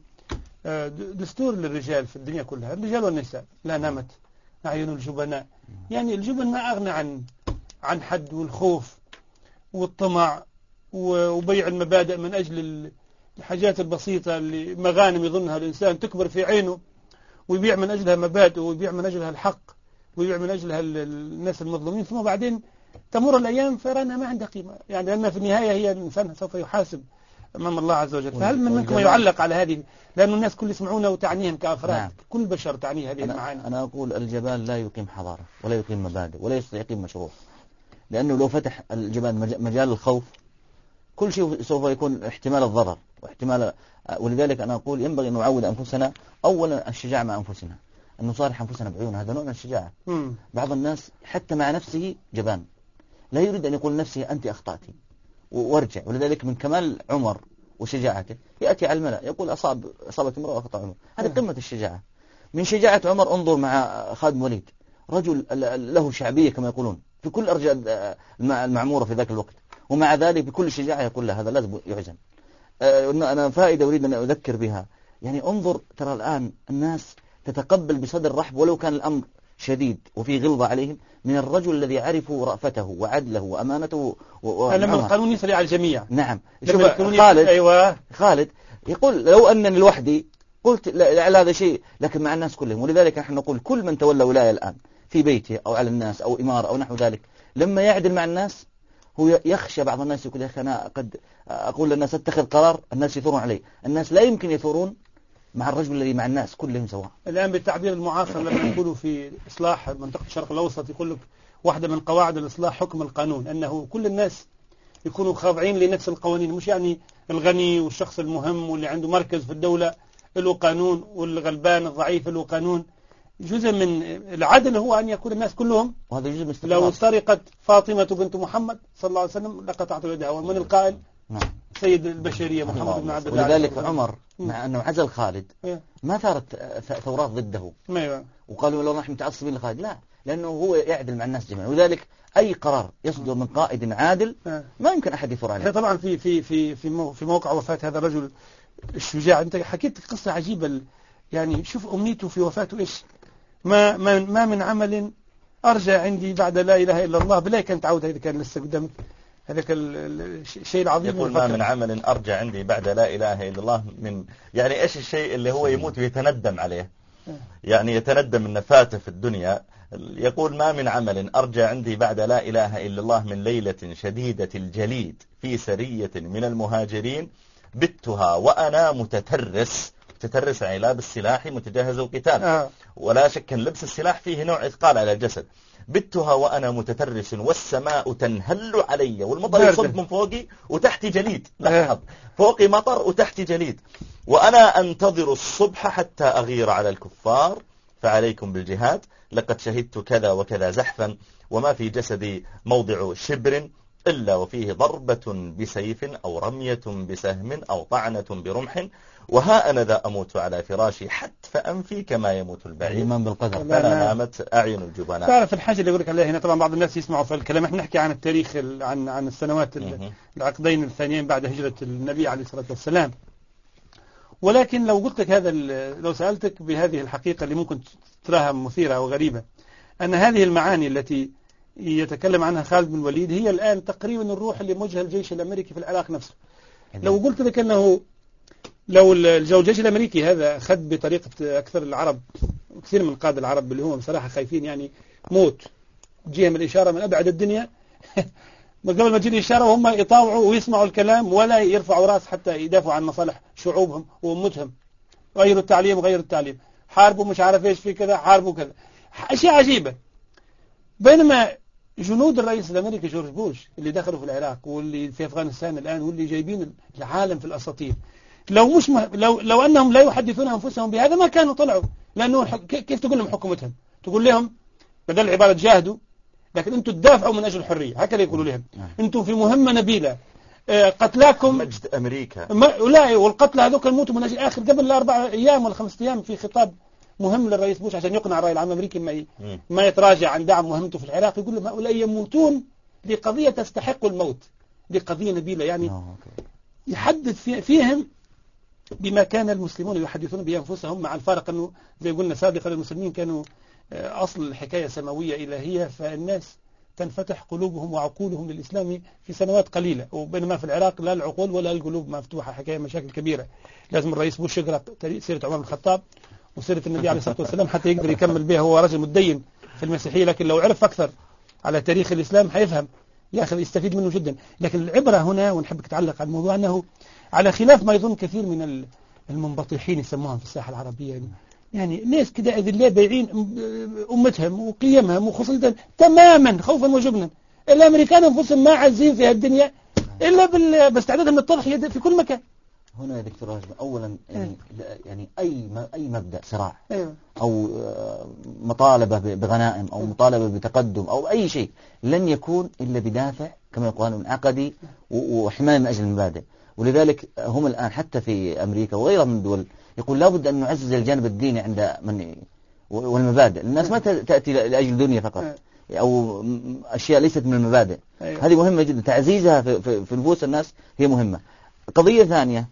دستور للرجال في الدنيا كلها، الرجال والنساء، لا نامت أعين الجبناء. يعني الجبن ما أغنى عن حد والخوف والطمع وبيع المبادئ من أجل الحاجات البسيطة اللي مغانم يظنها الإنسان تكبر في عينه، ويبيع من أجلها مبادئ، ويبيع من أجلها الحق، ويبيع من أجلها الناس المظلومين، ثم بعدين تمر الأيام فيرانا ما عندها قيمة، يعني لأن في النهاية هي الإنسان سوف يحاسب أمام الله عز وجل. فهل منكم يعلق على هذه؟ لأن الناس كل يسمعونه وتعنيهم كأفراد، نعم. كل بشر تعنيه هذه المعاني. أنا أقول الجبال لا يقيم حضارة ولا يقيم مبادئ ولا يستطيع يقيم مشروع، لأنه لو فتح الجبال مجال الخوف كل شيء سوف يكون احتمال الضرر واحتمال. ولذلك أنا أقول ينبغي أن نعود أنفسنا أولا الشجاعة مع أنفسنا، أن نصارح أنفسنا بعيون، هذا نوع من الشجاعة. بعض الناس حتى مع نفسه جبان، لا يريد أن يقول نفسه أنت أخطأتي وارجع. ولذلك من كمال عمر وشجاعته يأتي على الملأ يقول أصابت امرأة وأخطأ عمر، هذه قمة الشجاعة. من شجاعة عمر انظر مع خالد بن الوليد، رجل له شعبية كما يقولون في كل أرجاء المعمورة في ذاك الوقت، ومع ذلك بكل شجاعة يقول له هذا لازم يعزم. أنا فائدة أريد أن أذكر بها، يعني انظر ترى الآن الناس تتقبل بصدر رحب ولو كان الأمر شديد وفي غلظة عليهم، من الرجل الذي عرفوا رأفته وعدله وأمانته لما القانون يسري على الجميع. نعم، خالد أيوة خالد يقول لو أنني لوحدي قلت لا هذا شيء، لكن مع الناس كلهم. ولذلك نحن نقول كل من تولى ولاية الآن في بيته أو على الناس أو إمارة أو نحو ذلك، لما يعدل مع الناس هو يخشى. بعض الناس يقول يا أخي أنا قد أقول للناس اتخذ قرار الناس يثورون عليه، الناس لا يمكن يثورون مع الرجل الذي مع الناس كلهم سواء. الآن بالتعبير المعاصر لما يقولوا في إصلاح منطقة الشرق الأوسط يقول لك واحدة من قواعد الإصلاح حكم القانون، أنه كل الناس يكونوا خاضعين لنفس القوانين، مش يعني الغني والشخص المهم واللي عنده مركز في الدولة له قانون والغلبان الضعيف له قانون. جزء من العدل هو أن يكون الناس كلهم، وهذا جزء من لو سرقت فاطمة بنت محمد صلى الله عليه وسلم لقطعت يدها، ومن القائل سيد البشرية محمد بن عبد الله. ولذلك عمر مع أنه عزل خالد ما ثارت ثورات ضده وقالوا لو نحن متعصبين لخالد، لا، لأنه هو يعدل مع الناس جميعا. ولذلك أي قرار يصدر من قائد عادل ما يمكن أحد يثور عليه. طبعا في موقع وفاة هذا الرجل الشجاع أنت حكيت قصة عجيبة، يعني شوف أمنيته في وفاته إيش، ما من عمل أرجى عندي بعد لا إله إلا الله. بلا كانت عودة إذا كان لسه قدامك هذاك الشيء العظيم. يقول ما من عمل أرجى عندي بعد لا إله إلا الله من، يعني إيش الشيء اللي هو يموت ويتندم عليه، يعني يتندم أنه فاته في الدنيا. يقول ما من عمل أرجى عندي بعد لا إله إلا الله من ليلة شديدة الجليد في سرية من المهاجرين بتها وأنا متترس متترس، يعني لابس سلاحي متجهز القتال. ولا شك أن لبس السلاح فيه نوع إثقال على الجسد. بتها وأنا متترس والسماء تنهل علي، والمطر يصب من فوقي وتحتي جليد، لاحظ، فوقي مطر وتحتي جليد، وأنا أنتظر الصبح حتى أغير على الكفار، فعليكم بالجهاد، لقد شهدت كذا وكذا زحفا، وما في جسدي موضع شبر إلا وفيه ضربة بسيف أو رمية بسهم أو طعنة برمح، وها أنا ذا أموت على فراشي حتف أنفي كما يموت البعير. الإيمان بالقدر. فلا نامت أعين الجبناء. تعرف الحاجة اللي يقولك عليها هنا، طبعا بعض الناس يسمعوا في الكلام، احنا نحكي عن التاريخ، عن السنوات العقدين الثانيين بعد هجرة النبي عليه الصلاة والسلام. ولكن لو قلت لك هذا، لو سألتك بهذه الحقيقة اللي ممكن تراها مثيرة وغريبة، أن هذه المعاني التي يتكلم عنها خالد بن الوليد هي الآن تقريبا الروح اللي موجهة الجيش الأمريكي في العراق نفسه. لو قلت لك أنه لو الجيش الأمريكي هذا أخذ بطريقة أكثر العرب، كثير من قادة العرب اللي هم بصراحة خايفين يعني موت، تجيهم الإشارة من أبعد الدنيا قبل ما تجي الإشارة وهم يطاوعوا ويسمعوا الكلام ولا يرفعوا راس حتى يدافعوا عن مصالح شعوبهم وأمتهم. غيروا التعليم وغيروا التعليم، حاربوا مش عارف إيش في كذا، حاربوا كذا، أشياء عجيبة. بينما جنود الرئيس الأمريكي جورج بوش اللي دخلوا في العراق واللي في أفغانستان الآن واللي جايبين العالم في الأساطير، لو أنهم لا يحدثون أنفسهم بهذا ما كانوا طلعوا. لأنه كيف تقول لهم حكومتهم؟ تقول لهم بدل العبارة جاهدوا، لكن أنتم تدافعوا من أجل الحرية، هكذا يقولوا لهم. أنتم في مهمة نبيلة، قتلاكم مجد أمريكا لا، والقتلى هذوك الموتوا من أجل آخر قبل 4 أيام ولا 5 أيام في خطاب مهم للرئيس بوش عشان يقنع الرأي العام الأمريكي ما يتراجع عن دعم مهمته في العراق. يقول لهم هؤلاء يموتون لقضية تستحق الموت، لقضية نبيلة، يعني يحدث فيهم بما كان المسلمون يحدثون بأنفسهم، مع الفارق أنه زي قلنا سابقا المسلمين كانوا أصل الحكاية سماوية إلهية، فالناس تنفتح قلوبهم وعقولهم للإسلام في سنوات قليلة، وبينما في العراق لا العقول ولا القلوب مفتوحة، حكاية مشاكل كبيرة. لازم الرئيس بوش يقرأ سيرة عمر بن الخطاب وسيرة النبي عليه الصلاة والسلام حتى يقدر يكمل بها. هو رجل متدين في المسيحية، لكن لو عرف أكثر على تاريخ الإسلام حيفهم، يأخذ يستفيد منه جدا. لكن العبرة هنا، ونحبك تعلق على الموضوع، أنه على خلاف ما يظن كثير من المنبطحين يسموهم في الساحة العربية، يعني ناس كده إذن بايعين أمتهم وقيمهم وخصوصا تماما خوفا وجبنا. الأمريكان أنفسهم ما عزين في الدنيا إلا باستعدادهم للتضحية في كل مكان. هنا يا دكتور راجل، أولا يعني أي مبدأ صراع أو مطالبة بغنائم أو مطالبة بتقدم أو أي شيء لن يكون إلا بدافع كما يقولون عقدي وحماية من أجل المبادئ. ولذلك هم الآن حتى في أمريكا وغيرها من الدول يقول لابد أن نعزز الجانب الديني عند من والمبادئ. الناس ما تأتي لأجل دنيا فقط أو أشياء ليست من المبادئ. هذه مهمة جدا، تعزيزها في نفوس الناس هي مهمة. قضية ثانية،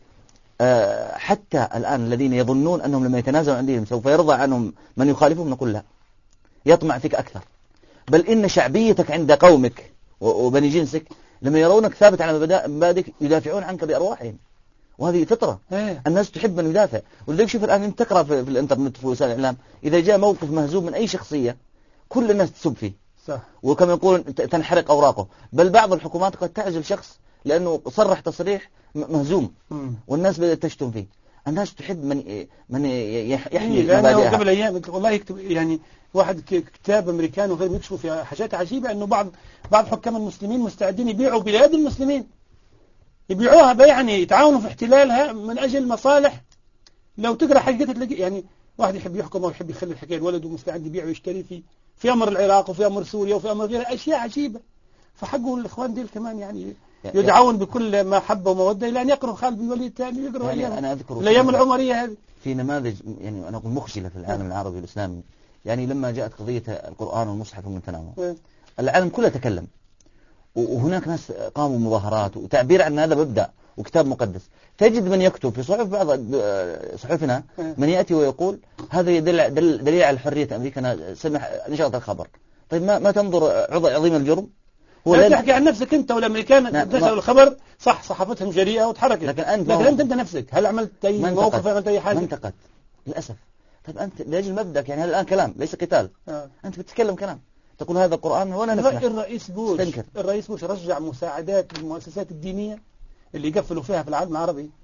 حتى الآن الذين يظنون أنهم لما يتنازلوا عن دينهم سوف يرضى عنهم من يخالفهم، نقول لا، يطمع فيك أكثر. بل إن شعبيتك عند قومك وبني جنسك لما يرونك ثابت على مبادئك يدافعون عنك بأرواحهم، وهذه فطرة. الناس تحب من يدافع. ولذلك شوف الآن أنت تقرأ في الإنترنت في وسائل الإعلام، إذا جاء موقف مهزوم من أي شخصية كل الناس تسب فيه، صح. وكما يقولون تنحرق أوراقه. بل بعض الحكومات قد تعزل شخص لأنه صرح تصريح مهزوم والناس بدأت تشتم فيه. الناس تحب من يحمي مبادئها. قبل أيام والله يكتب يعني واحد كتاب أمريكاني وغير يكشفوا في حاجات عجيبة، أنه بعض حكام المسلمين مستعدين يبيعوا بلاد المسلمين، يبيعوها يعني يتعاونوا في احتلالها من أجل مصالح. لو تقرأ حاجات تلاقي يعني واحد يحب يحكم ويحب يخلي الحكاية الولد ومستعد يبيع ويشتري في أمر العراق وفي أمر سوريا وفي أمر غيرها، أشياء عجيبة. فحقوا الإخوان ديل كمان يعني يدعون بكل ما حب ومودة إلى أن يقرأوا خالد بن الوليد الثاني ويقرأوا يعني الأيام العمرية هذه. في نماذج يعني أنا أقول مخجلة في العالم العربي والإسلامي. يعني لما جاءت قضية القرآن والمصحف من تناوله العالم كله تكلم، وهناك ناس قاموا مظاهرات وتعبير عن هذا مبدأ وكتاب مقدس. تجد من يكتب في صحف بعض صحفنا من يأتي ويقول هذا يدل دليل على حرية أمريكا، سمح نشرت الخبر. طيب ما تنظر عظيم الجرم؟ هو لا تحكي عن نفسك أنت والأمريكان نشروا الخبر، صح، صحافتهم جريئة وتحركت، لكن أنت نفسك هل عملت أي موقف، عملت أي حاجة؟ منتقد للأسف. طيب أنت لأجل مبدأك، يعني هذا الآن كلام ليس قتال. أنت بتتكلم كلام، تقول هذا القرآن وأنا نسمح. الرئيس بوش رجع مساعدات للمؤسسات الدينية اللي يقفلوا فيها في العالم العربي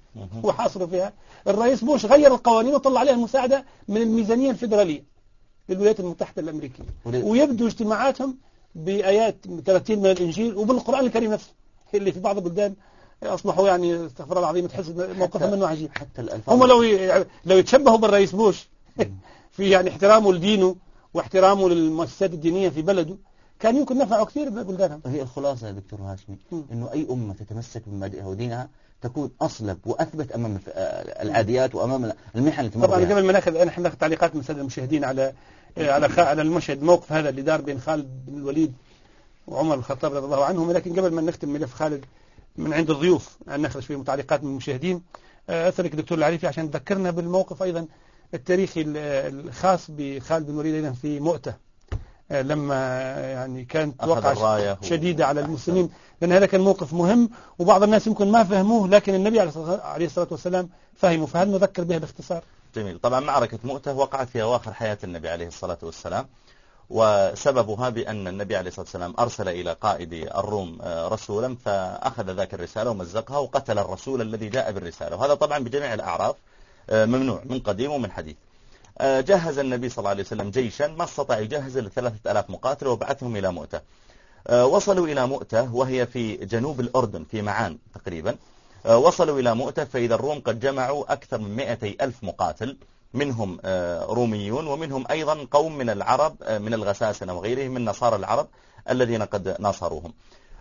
وحاصروا فيها. الرئيس بوش غير القوانين وطلع عليها المساعدة من الميزانية الفيدرالية للولايات المتحدة الأمريكية، ويبدو اجتماعاتهم بآيات 30 من الإنجيل وبالقرآن الكريم نفسه اللي في بعض البلدان أصبحوا يعني استغفر الله العظيم تحس موقفهم منه عجيب. هم لو يتشبهوا بالرئيس بوش في يعني احترامه لدينه واحترامه للمؤسسات الدينية في بلده كان يمكن نفعه كثير ببلدانهم. هي الخلاصة يا دكتور هاشمي إنه أي أمة تتمسك بمبادئها ودينها تكون أصلب وأثبت أمام العاديات وأمام المحن اللي تمر طبعا قبل ما ناخذ تعليقات من السادة المشاهدين على المشهد الموقف هذا اللي دار بين خالد بن الوليد وعمر بن الخطاب رضي الله عنهم، لكن قبل ما نختم ملف خالد من عند الضيوف أن ناخذ شوية متعليقات من المشاهدين. أسألك دكتور العريفي عشان تذكرنا بالموقف أيضا التاريخي الخاص بخالد بن الوليد أيضا في مؤتة لما يعني كانت وقعة شديدة على المسلمين، لأن هذا كان موقف مهم وبعض الناس يمكن ما فهموه لكن النبي عليه الصلاة والسلام فهمه، فهل نذكر بها باختصار؟ جميل. طبعا معركة مؤتة وقعت في أواخر حياة النبي عليه الصلاة والسلام، وسببها بأن النبي عليه الصلاة والسلام أرسل إلى قائد الروم رسولا فأخذ ذاك الرسالة ومزقها وقتل الرسول الذي جاء بالرسالة، وهذا طبعا بجميع الأعراف ممنوع من قديم ومن حديث. جهز النبي صلى الله عليه وسلم جيشا ما استطاع يجهز ل3000 مقاتل وبعثهم إلى مؤتة. وصلوا إلى مؤتة وهي في جنوب الأردن في معان تقريبا. وصلوا إلى مؤتة فإذا الروم قد جمعوا أكثر من 200,000 مقاتل، منهم روميون ومنهم أيضا قوم من العرب من الغساسنة وغيرهم من نصارى العرب الذين قد ناصروهم.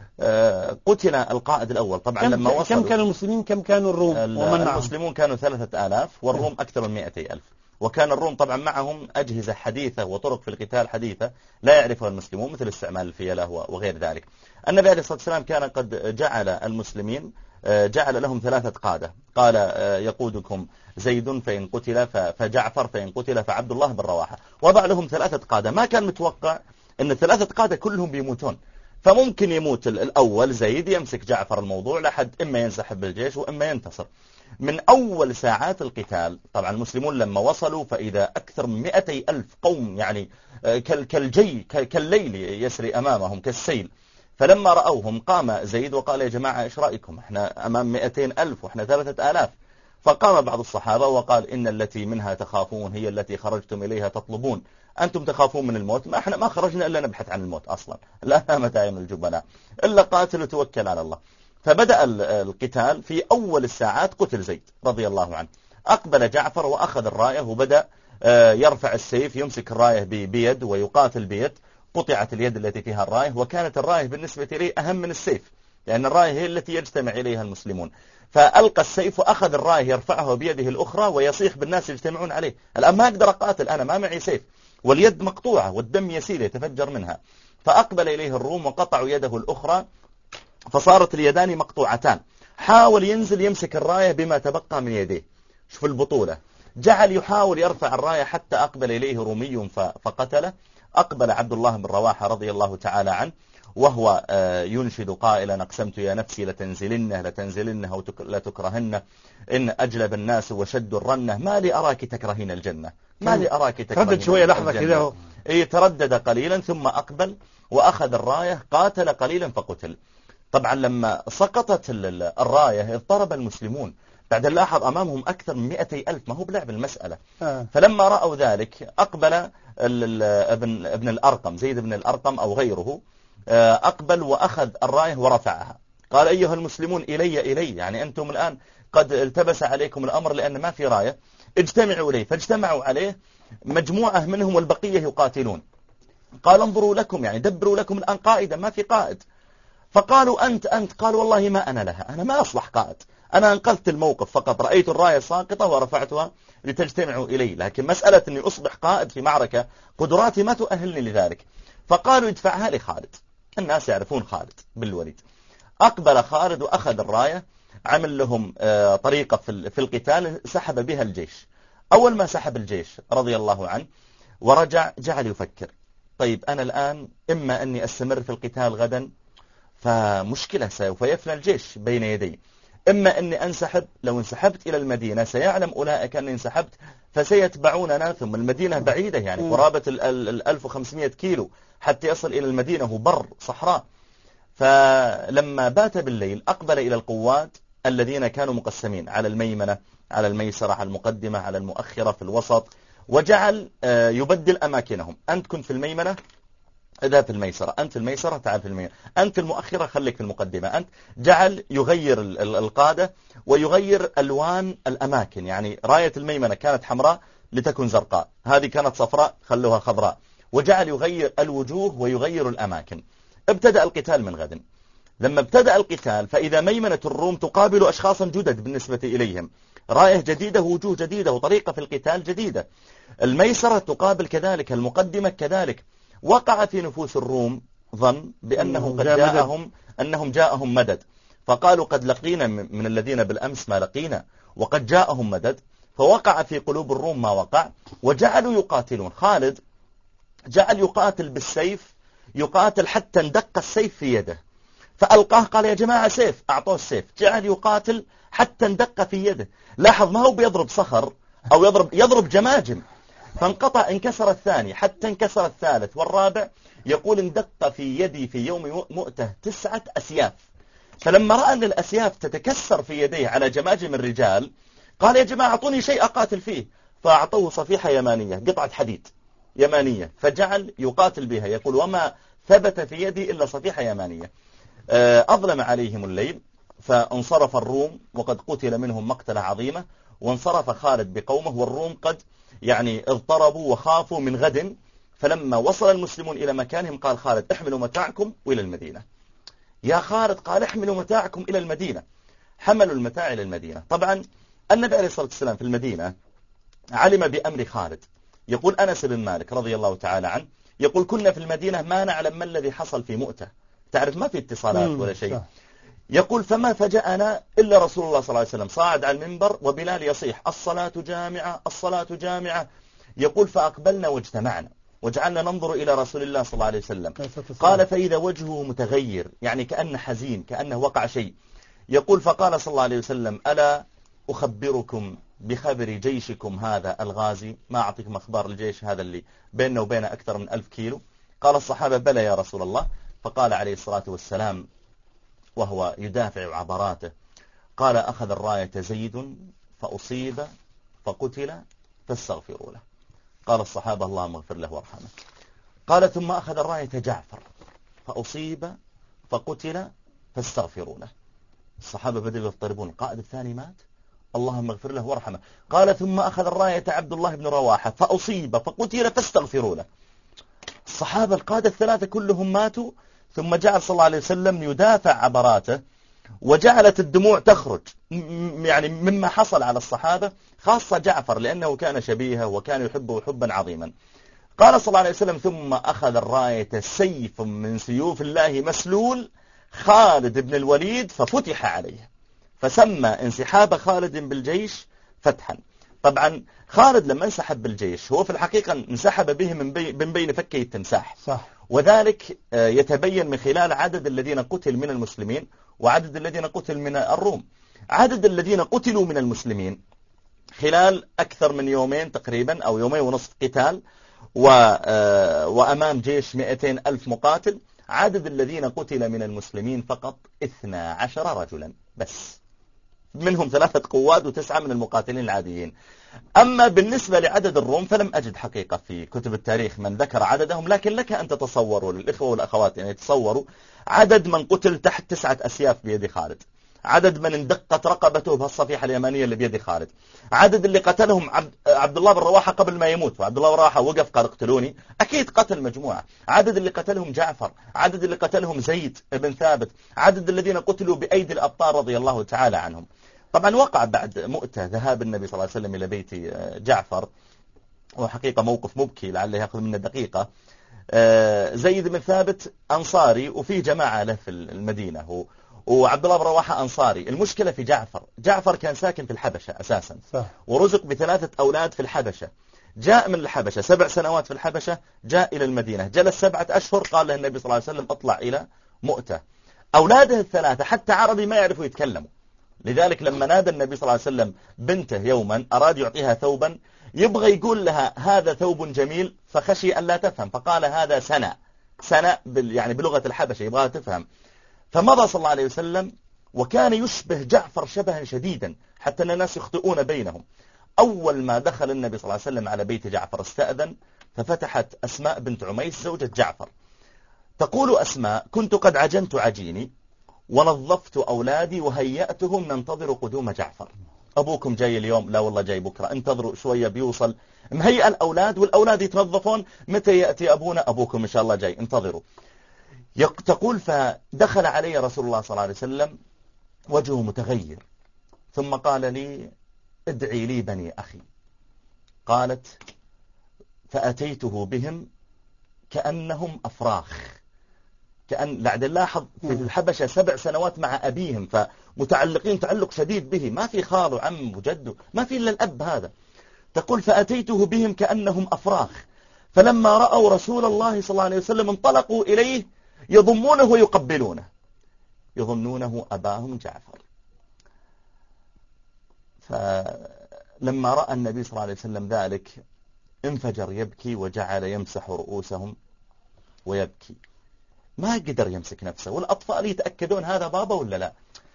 قتل القائد الأول. طبعا لما وصلوا كم كانوا المسلمين كم كانوا الروم ومن معهم؟ المسلمون كانوا 3000 والروم أكثر من 200,000. وكان الروم طبعا معهم أجهزة حديثة وطرق في القتال حديثة لا يعرفها المسلمون مثل استعمال الفيلة وغير ذلك. النبي عليه الصلاة والسلام كان قد جعل المسلمين جعل لهم 3 قادة، قال يقودكم زيد فإن قتل فجعفر فإن قتل فعبد الله بن رواحة، وضع لهم 3 قادة. ما كان متوقع أن 3 قادة كلهم بيموتون، فممكن يموت الأول زيد يمسك جعفر الموضوع لحد إما ينسحب بالجيش وإما ينتصر. من أول ساعات القتال طبعا المسلمون لما وصلوا فإذا أكثر من 200,000 قوم يعني كالليل يسري أمامهم كالسيل. فلما رأوهم قام زيد وقال يا جماعة إيش رأيكم؟ احنا أمام 200,000 وإحنا 3000. فقام بعض الصحابة وقال إن التي منها تخافون هي التي خرجتم إليها تطلبون، أنتم تخافون من الموت، ما احنا ما خرجنا إلا نبحث عن الموت أصلا، لا متاع من الجبناء إلا قاتل وتوكل على الله. فبدأ القتال. في أول الساعات قتل زيد رضي الله عنه. أقبل جعفر وأخذ الراية وبدأ يرفع السيف يمسك الراية بيد ويقاتل بيد. قطعت اليد التي فيها الراية، وكانت الراية بالنسبة لي أهم من السيف لأن الراية هي التي يجتمع إليها المسلمون. فألقى السيف وأخذ الراية يرفعها بيده الأخرى ويصيح بالناس يجتمعون عليه. الآن ما أقدر أقاتل، أنا ما معي سيف واليد مقطوعة والدم يسيل يتفجر منها. فأقبل إليه الروم وقطعوا يده الأخرى فصارت اليدان مقطوعتان. حاول ينزل يمسك الراية بما تبقى من يديه، شوف البطولة، جعل يحاول يرفع الراية حتى أقبل إليه رومي فقتله. أقبل عبد الله بن رواحة رضي الله تعالى عنه وهو ينشد قائلا أقسمت يا نفسي لتنزلنه أو لتكرهنه إن أجلب الناس وشد الرنة ما لي أراك تكرهين الجنة ما لي أراك تكرهين تردد شوية لحظة كده تردد قليلا ثم أقبل وأخذ الراية قاتل قليلا فقتل. طبعا لما سقطت الراية اضطرب المسلمون، بعد لاحظ أمامهم أكثر من 200,000، ما هو بلعب المسألة. فلما رأوا ذلك أقبل ابن الأرقم زيد بن الأرقم أو غيره، أقبل وأخذ الراية ورفعها قال أيها المسلمون إلي يعني أنتم الآن قد التبس عليكم الأمر لأن ما في راية، اجتمعوا إليه. فاجتمعوا عليه مجموعة منهم والبقية يقاتلون. قال انظروا لكم يعني دبروا لكم الآن قائدا، ما في قائد. فقالوا أنت قال والله ما أنا لها، أنا ما أصلح قائد، أنا أنقذت الموقف فقط، رأيت الراية ساقطة ورفعتها لتجتمعوا إلي، لكن مسألة أني أصبح قائد في معركة قدراتي ما تؤهلني لذلك. فقالوا ادفعها لخالد، الناس يعرفون خالد بالوليد. أقبل خالد وأخذ الراية، عمل لهم طريقة في القتال سحب بها الجيش. أول ما سحب الجيش رضي الله عنه ورجع جعل يفكر، طيب أنا الآن إما أني أستمر في القتال غدا فمشكلة سوف يفنى الجيش بين يدي، إما أني أنسحب، لو انسحبت إلى المدينة سيعلم أولئك أني انسحبت فسيتبعوننا، ثم المدينة بعيدة يعني قرابة 1500 كيلو حتى يصل إلى المدينة، هو بر صحراء. فلما بات بالليل أقبل إلى القوات الذين كانوا مقسمين على الميمنة، على الميسرة، على المقدمة، على المؤخرة، في الوسط، وجعل يبدل أماكنهم. أنت كنت في الميمنة اذهب في الميسرة، أنت في الميسرة تعال في الميمنة، أنت في المؤخرة خليك في المقدمة. أنت جعل يغير القادة ويغير ألوان الأماكن، يعني راية الميمنة كانت حمراء لتكن زرقاء، هذه كانت صفراء خلوها خضراء، وجعل يغير الوجوه ويغير الأماكن. ابتدأ القتال من غد. لما ابتدأ القتال فإذا ميمنة الروم تقابل أشخاصا جدد بالنسبة إليهم، راية جديدة ووجوه جديدة وطريقة في القتال جديدة. الميسرة تقابل كذلك، المقدمة كذلك. وقع في نفوس الروم ظن بأنه قد جاءهم مدد، فقالوا قد لقينا من الذين بالأمس ما لقينا وقد جاءهم مدد. فوقع في قلوب الروم ما وقع، وجعلوا يقاتلون. خالد جعل يقاتل بالسيف، يقاتل حتى اندق السيف في يده، فألقاه قال يا جماعة سيف، أعطوه السيف، جعل يقاتل حتى اندق في يده. لاحظ ما هو بيضرب صخر أو يضرب جماجم، فانقطع، انكسر الثاني حتى انكسر الثالث والرابع. يقول اندق في يدي في يوم مؤتة 9 أسياف. فلما رأى أن الأسياف تتكسر في يديه على جماجم الرجال قال يا جماعة أعطوني شيء أقاتل فيه، فأعطوه صفيحة يمانية، قطعة حديد يمانية، فجعل يقاتل بها. يقول وما ثبت في يدي إلا صفيحة يمانية. أظلم عليهم الليل فانصرف الروم وقد قتل منهم مقتلة عظيمة، وانصرف خالد بقومه، والروم قد يعني اضطربوا وخافوا من غد. فلما وصل المسلمون إلى مكانهم قال خالد احملوا متاعكم إلى المدينة. يا خالد، قال احملوا متاعكم إلى المدينة. حملوا المتاع إلى المدينة. طبعا النبي عليه الصلاة والسلام في المدينة علم بأمر خالد. يقول أنس بن مالك رضي الله تعالى عنه يقول كنا في المدينة ما نعلم ما الذي حصل في مؤتة، تعرف ما في اتصالات ولا شيء. يقول فما فجأنا إلا رسول الله صلى الله عليه وسلم صاعد على المنبر وبلال يصيح الصلاة جامعة الصلاة جامعة. يقول فأقبلنا واجتمعنا وجعلنا ننظر إلى رسول الله صلى الله عليه وسلم. قال فإذا وجهه متغير، يعني كأنه حزين، كأنه وقع شيء. يقول فقال صلى الله عليه وسلم ألا أخبركم بخبر جيشكم هذا الغازي؟ ما أعطيكم أخبار الجيش هذا اللي بيننا وبينه أكثر من 1000 كيلو؟ قال الصحابة بلى يا رسول الله. فقال عليه الصلاة والسلام وهو يدافع عبراته قال أخذ الراية زيد فأصيب فقتل فاستغفروا له. قال الصحابة اللهم اغفر له وارحمه. قال ثم أخذ الراية جعفر فأصيب فقتل فاستغفروا له. الصحابة بدأوا يضطربون، القائد الثاني مات، اللهم اغفر له وارحمه. قال ثم أخذ الراية عبد الله بن رواحة فأصيب فقتل فاستغفروا له. الصحابة القادة الثلاثة كلهم ماتوا. ثم جعل صلى الله عليه وسلم يدافع عبراته، وجعلت الدموع تخرج يعني مما حصل على الصحابة، خاصة جعفر لأنه كان شبيهه وكان يحبه حبا عظيما. قال صلى الله عليه وسلم ثم أخذ الراية سيف من سيوف الله مسلول خالد بن الوليد ففتح عليه، فسمى انسحاب خالد بالجيش فتحا. طبعا خالد لما انسحب بالجيش هو في الحقيقة انسحب به من بين فكي التمساح، صح. وذلك يتبين من خلال عدد الذين قتل من المسلمين وعدد الذين قتل من الروم. عدد الذين قتلوا من المسلمين خلال أكثر من يومين تقريبا أو يومين ونصف قتال وأمام جيش 200,000 مقاتل، عدد الذين قتل من المسلمين فقط 12 رجلا بس، منهم 3 قواد و9 من المقاتلين العاديين. أما بالنسبة لعدد الروم فلم أجد حقيقة في كتب التاريخ من ذكر عددهم، لكن لك أن تتصوروا للإخوة والأخوات يعني تصوروا عدد من قتل تحت 9 أسياف بيد خالد، عدد من اندقت رقبته بهالصفيحة اليمانية اللي بيد خالد، عدد اللي قتلهم عبد الله بن رواحة قبل ما يموت، وعبد الله بن رواحة وقف قال اقتلوني، أكيد قتل مجموعة، عدد اللي قتلهم جعفر، عدد اللي قتلهم زيد بن ثابت، عدد الذين قتلوا بأيدي الأبطال رضي الله تعالى عنهم. طبعا وقع بعد مؤتة ذهاب النبي صلى الله عليه وسلم إلى بيت جعفر، وحقيقة موقف مبكي لعله يأخذ منا دقيقة. زيد بن ثابت أنصاري وفي جماعة له في المدينة، وعبد الله بن رواحة أنصاري. المشكلة في جعفر كان ساكن في الحبشة أساسا، ورزق ب3 أولاد في الحبشة، جاء من الحبشة 7 سنوات في الحبشة، جاء إلى المدينة جلس 7 أشهر، قال له النبي صلى الله عليه وسلم اطلع إلى مؤتة. أولاده ال3 حتى عربي ما يعرفوا يتكلموا، لذلك لما نادى النبي صلى الله عليه وسلم بنته يوما أراد يعطيها ثوبا، يبغى يقول لها هذا ثوب جميل، فخشي أن لا تفهم فقال هذا سنة يعني بلغة الحبشة، يبغاها تفهم. فمضى صلى الله عليه وسلم وكان يشبه جعفر شبها شديدا حتى أن الناس يخطئون بينهم. أول ما دخل النبي صلى الله عليه وسلم على بيت جعفر استأذن، ففتحت أسماء بنت عميس زوجة جعفر. تقول أسماء: كنت قد عجنت عجيني ونظفت أولادي وهيأتهم ننتظر قدوم جعفر. أبوكم جاي اليوم؟ لا والله جاي بكرة. انتظروا شوية بيوصل. مهيئ الأولاد والأولاد يتنظفون. متى يأتي أبونا؟ أبوكم إن شاء الله جاي، انتظروا. تقول: فدخل علي رسول الله صلى الله عليه وسلم وجهه متغير، ثم قال لي: ادعي لي بني أخي. قالت: فأتيته بهم كأنهم أفراخ، كأن لعد لاحظ في الحبشة 7 سنوات مع أبيهم، فمتعلقين تعلق شديد به، ما في خال وعم وجد، ما في إلا الأب هذا. تقول: فأتيته بهم كأنهم أفراخ، فلما رأوا رسول الله صلى الله عليه وسلم انطلقوا إليه يضمونه ويقبلونه، يظنونه أباهم جعفر. فلما رأى النبي صلى الله عليه وسلم ذلك انفجر يبكي وجعل يمسح رؤوسهم ويبكي، ما قدر يمسك نفسه، والأطفال يتأكدون هذا بابا ولا لا.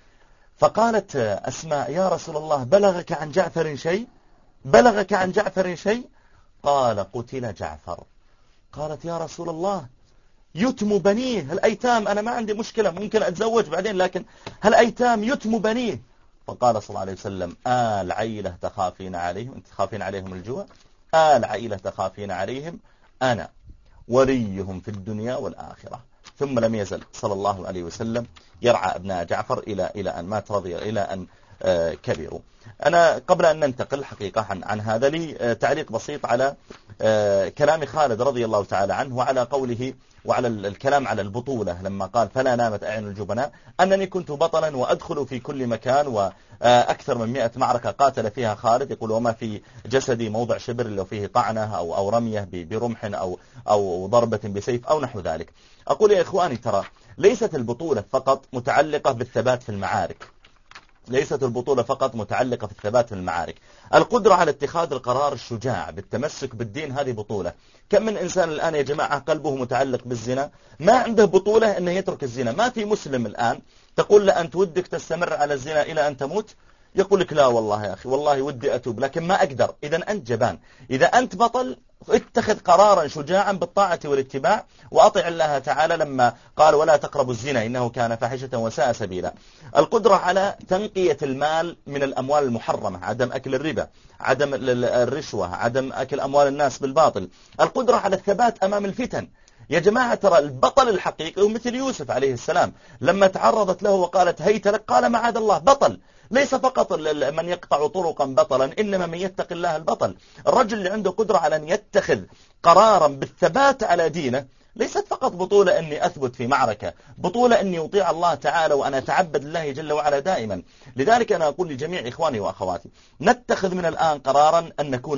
فقالت أسماء: يا رسول الله بلغك عن جعفر شيء؟ بلغك عن جعفر شيء؟ قال: قتل جعفر. قالت: يا رسول الله يتم بنيه الأيتام، أنا ما عندي مشكلة ممكن أتزوج بعدين، لكن هالأيتام يتم بنيه. فقال صلى الله عليه وسلم: العيلة تخافين عليهم، أنت تخافين عليهم الجوع؟ العيلة تخافين عليهم، أنا وليهم في الدنيا والآخرة. ثم لم يزل صلى الله عليه وسلم يرعى أبناء جعفر إلى أن مات رضي، إلى أن كبروا. أنا قبل أن ننتقل حقيقة عن هذا لي تعليق بسيط على كلام خالد رضي الله تعالى عنه، وعلى قوله وعلى الكلام على البطولة لما قال: فلا نامت أعين الجبناء، أنني كنت بطلا وأدخل في كل مكان، وأكثر من 100 معركة قاتل فيها خالد. يقول: وما في جسدي موضع شبر لو فيه طعنة أو رمية برمح أو ضربة بسيف أو نحو ذلك. أقول يا إخواني، ترى ليست البطولة فقط متعلقة بالثبات في المعارك، ليست البطولة فقط متعلقة في الثبات في المعارك. القدرة على اتخاذ القرار الشجاع بالتمسك بالدين هذه بطولة. كم من إنسان الآن يا جماعة قلبه متعلق بالزنا، ما عنده بطولة أنه يترك الزنا. ما في مسلم الآن تقول له: أنت ودك تستمر على الزنا إلى أن تموت؟ يقول لك: لا والله يا أخي، والله ودي أتوب لكن ما أقدر. إذا أنت جبان. إذا أنت بطل اتخذ قرارا شجاعا بالطاعة والاتباع، وأطع الله تعالى لما قال: ولا تقربوا الزنا إنه كان فاحشة وساء سبيلا. القدرة على تنقية المال من الأموال المحرمة، عدم أكل الربا، عدم الرشوة، عدم أكل أموال الناس بالباطل. القدرة على الثبات أمام الفتن. يا جماعة ترى البطل الحقيقي هو مثل يوسف عليه السلام، لما تعرضت له وقالت: هيت لك، قال: معاذ الله. بطل ليس فقط من يقطع طرقا بطلا، إنما من يتق الله البطل. الرجل اللي عنده قدرة على أن يتخذ قرارا بالثبات على دينه، ليست فقط بطولة أني أثبت في معركة، بطولة أني أطيع الله تعالى وأنا أتعبد الله جل وعلا دائما. لذلك أنا أقول لجميع إخواني وأخواتي: نتخذ من الآن قرارا أن نكون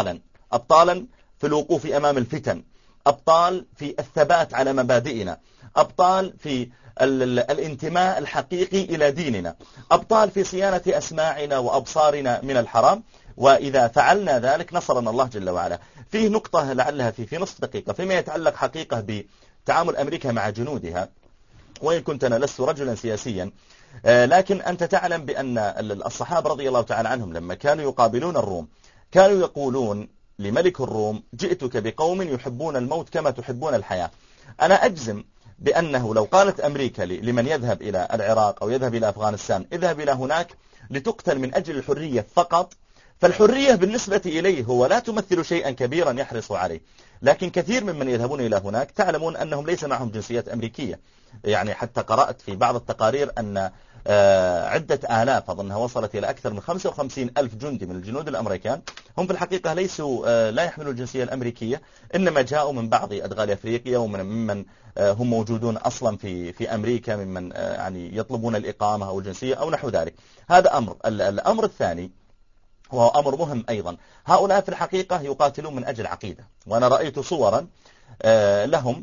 أبطالا في الوقوف أمام الفتن، أبطال في الثبات على مبادئنا، أبطال في الانتماء الحقيقي إلى ديننا، أبطال في صيانة أسماعنا وأبصارنا من الحرام. وإذا فعلنا ذلك نصرنا الله جل وعلا. فيه نقطة لعلها في نصف دقيقة فيما يتعلق حقيقة بتعامل أمريكا مع جنودها، وإن كنت أنا لست رجلا سياسيا، لكن أنت تعلم بأن الصحابة رضي الله تعالى عنهم لما كانوا يقابلون الروم كانوا يقولون لملك الروم: جئتك بقوم يحبون الموت كما تحبون الحياة. أنا أجزم بأنه لو قالت أمريكا لمن يذهب إلى العراق أو يذهب إلى أفغانستان: اذهب إلى هناك لتقتل من أجل الحرية فقط، فالحرية بالنسبة إليه هو لا تمثل شيئا كبيرا يحرص عليه. لكن كثير ممن يذهبون إلى هناك تعلمون أنهم ليس معهم جنسيات أمريكية. يعني حتى قرأت في بعض التقارير أن عدة آلاف، أظنها وصلت إلى أكثر من 55 ألف جندي من الجنود الأمريكان هم في الحقيقة ليسوا لا يحملوا الجنسية الأمريكية، إنما جاءوا من بعض أدغال أفريقيا ومن هم موجودون أصلا في أمريكا، ممن يعني يطلبون الإقامة أو الجنسية أو نحو ذلك. هذا أمر. الأمر الثاني وهو أمر مهم أيضا: هؤلاء في الحقيقة يقاتلون من أجل عقيدة، وأنا رأيت صورا لهم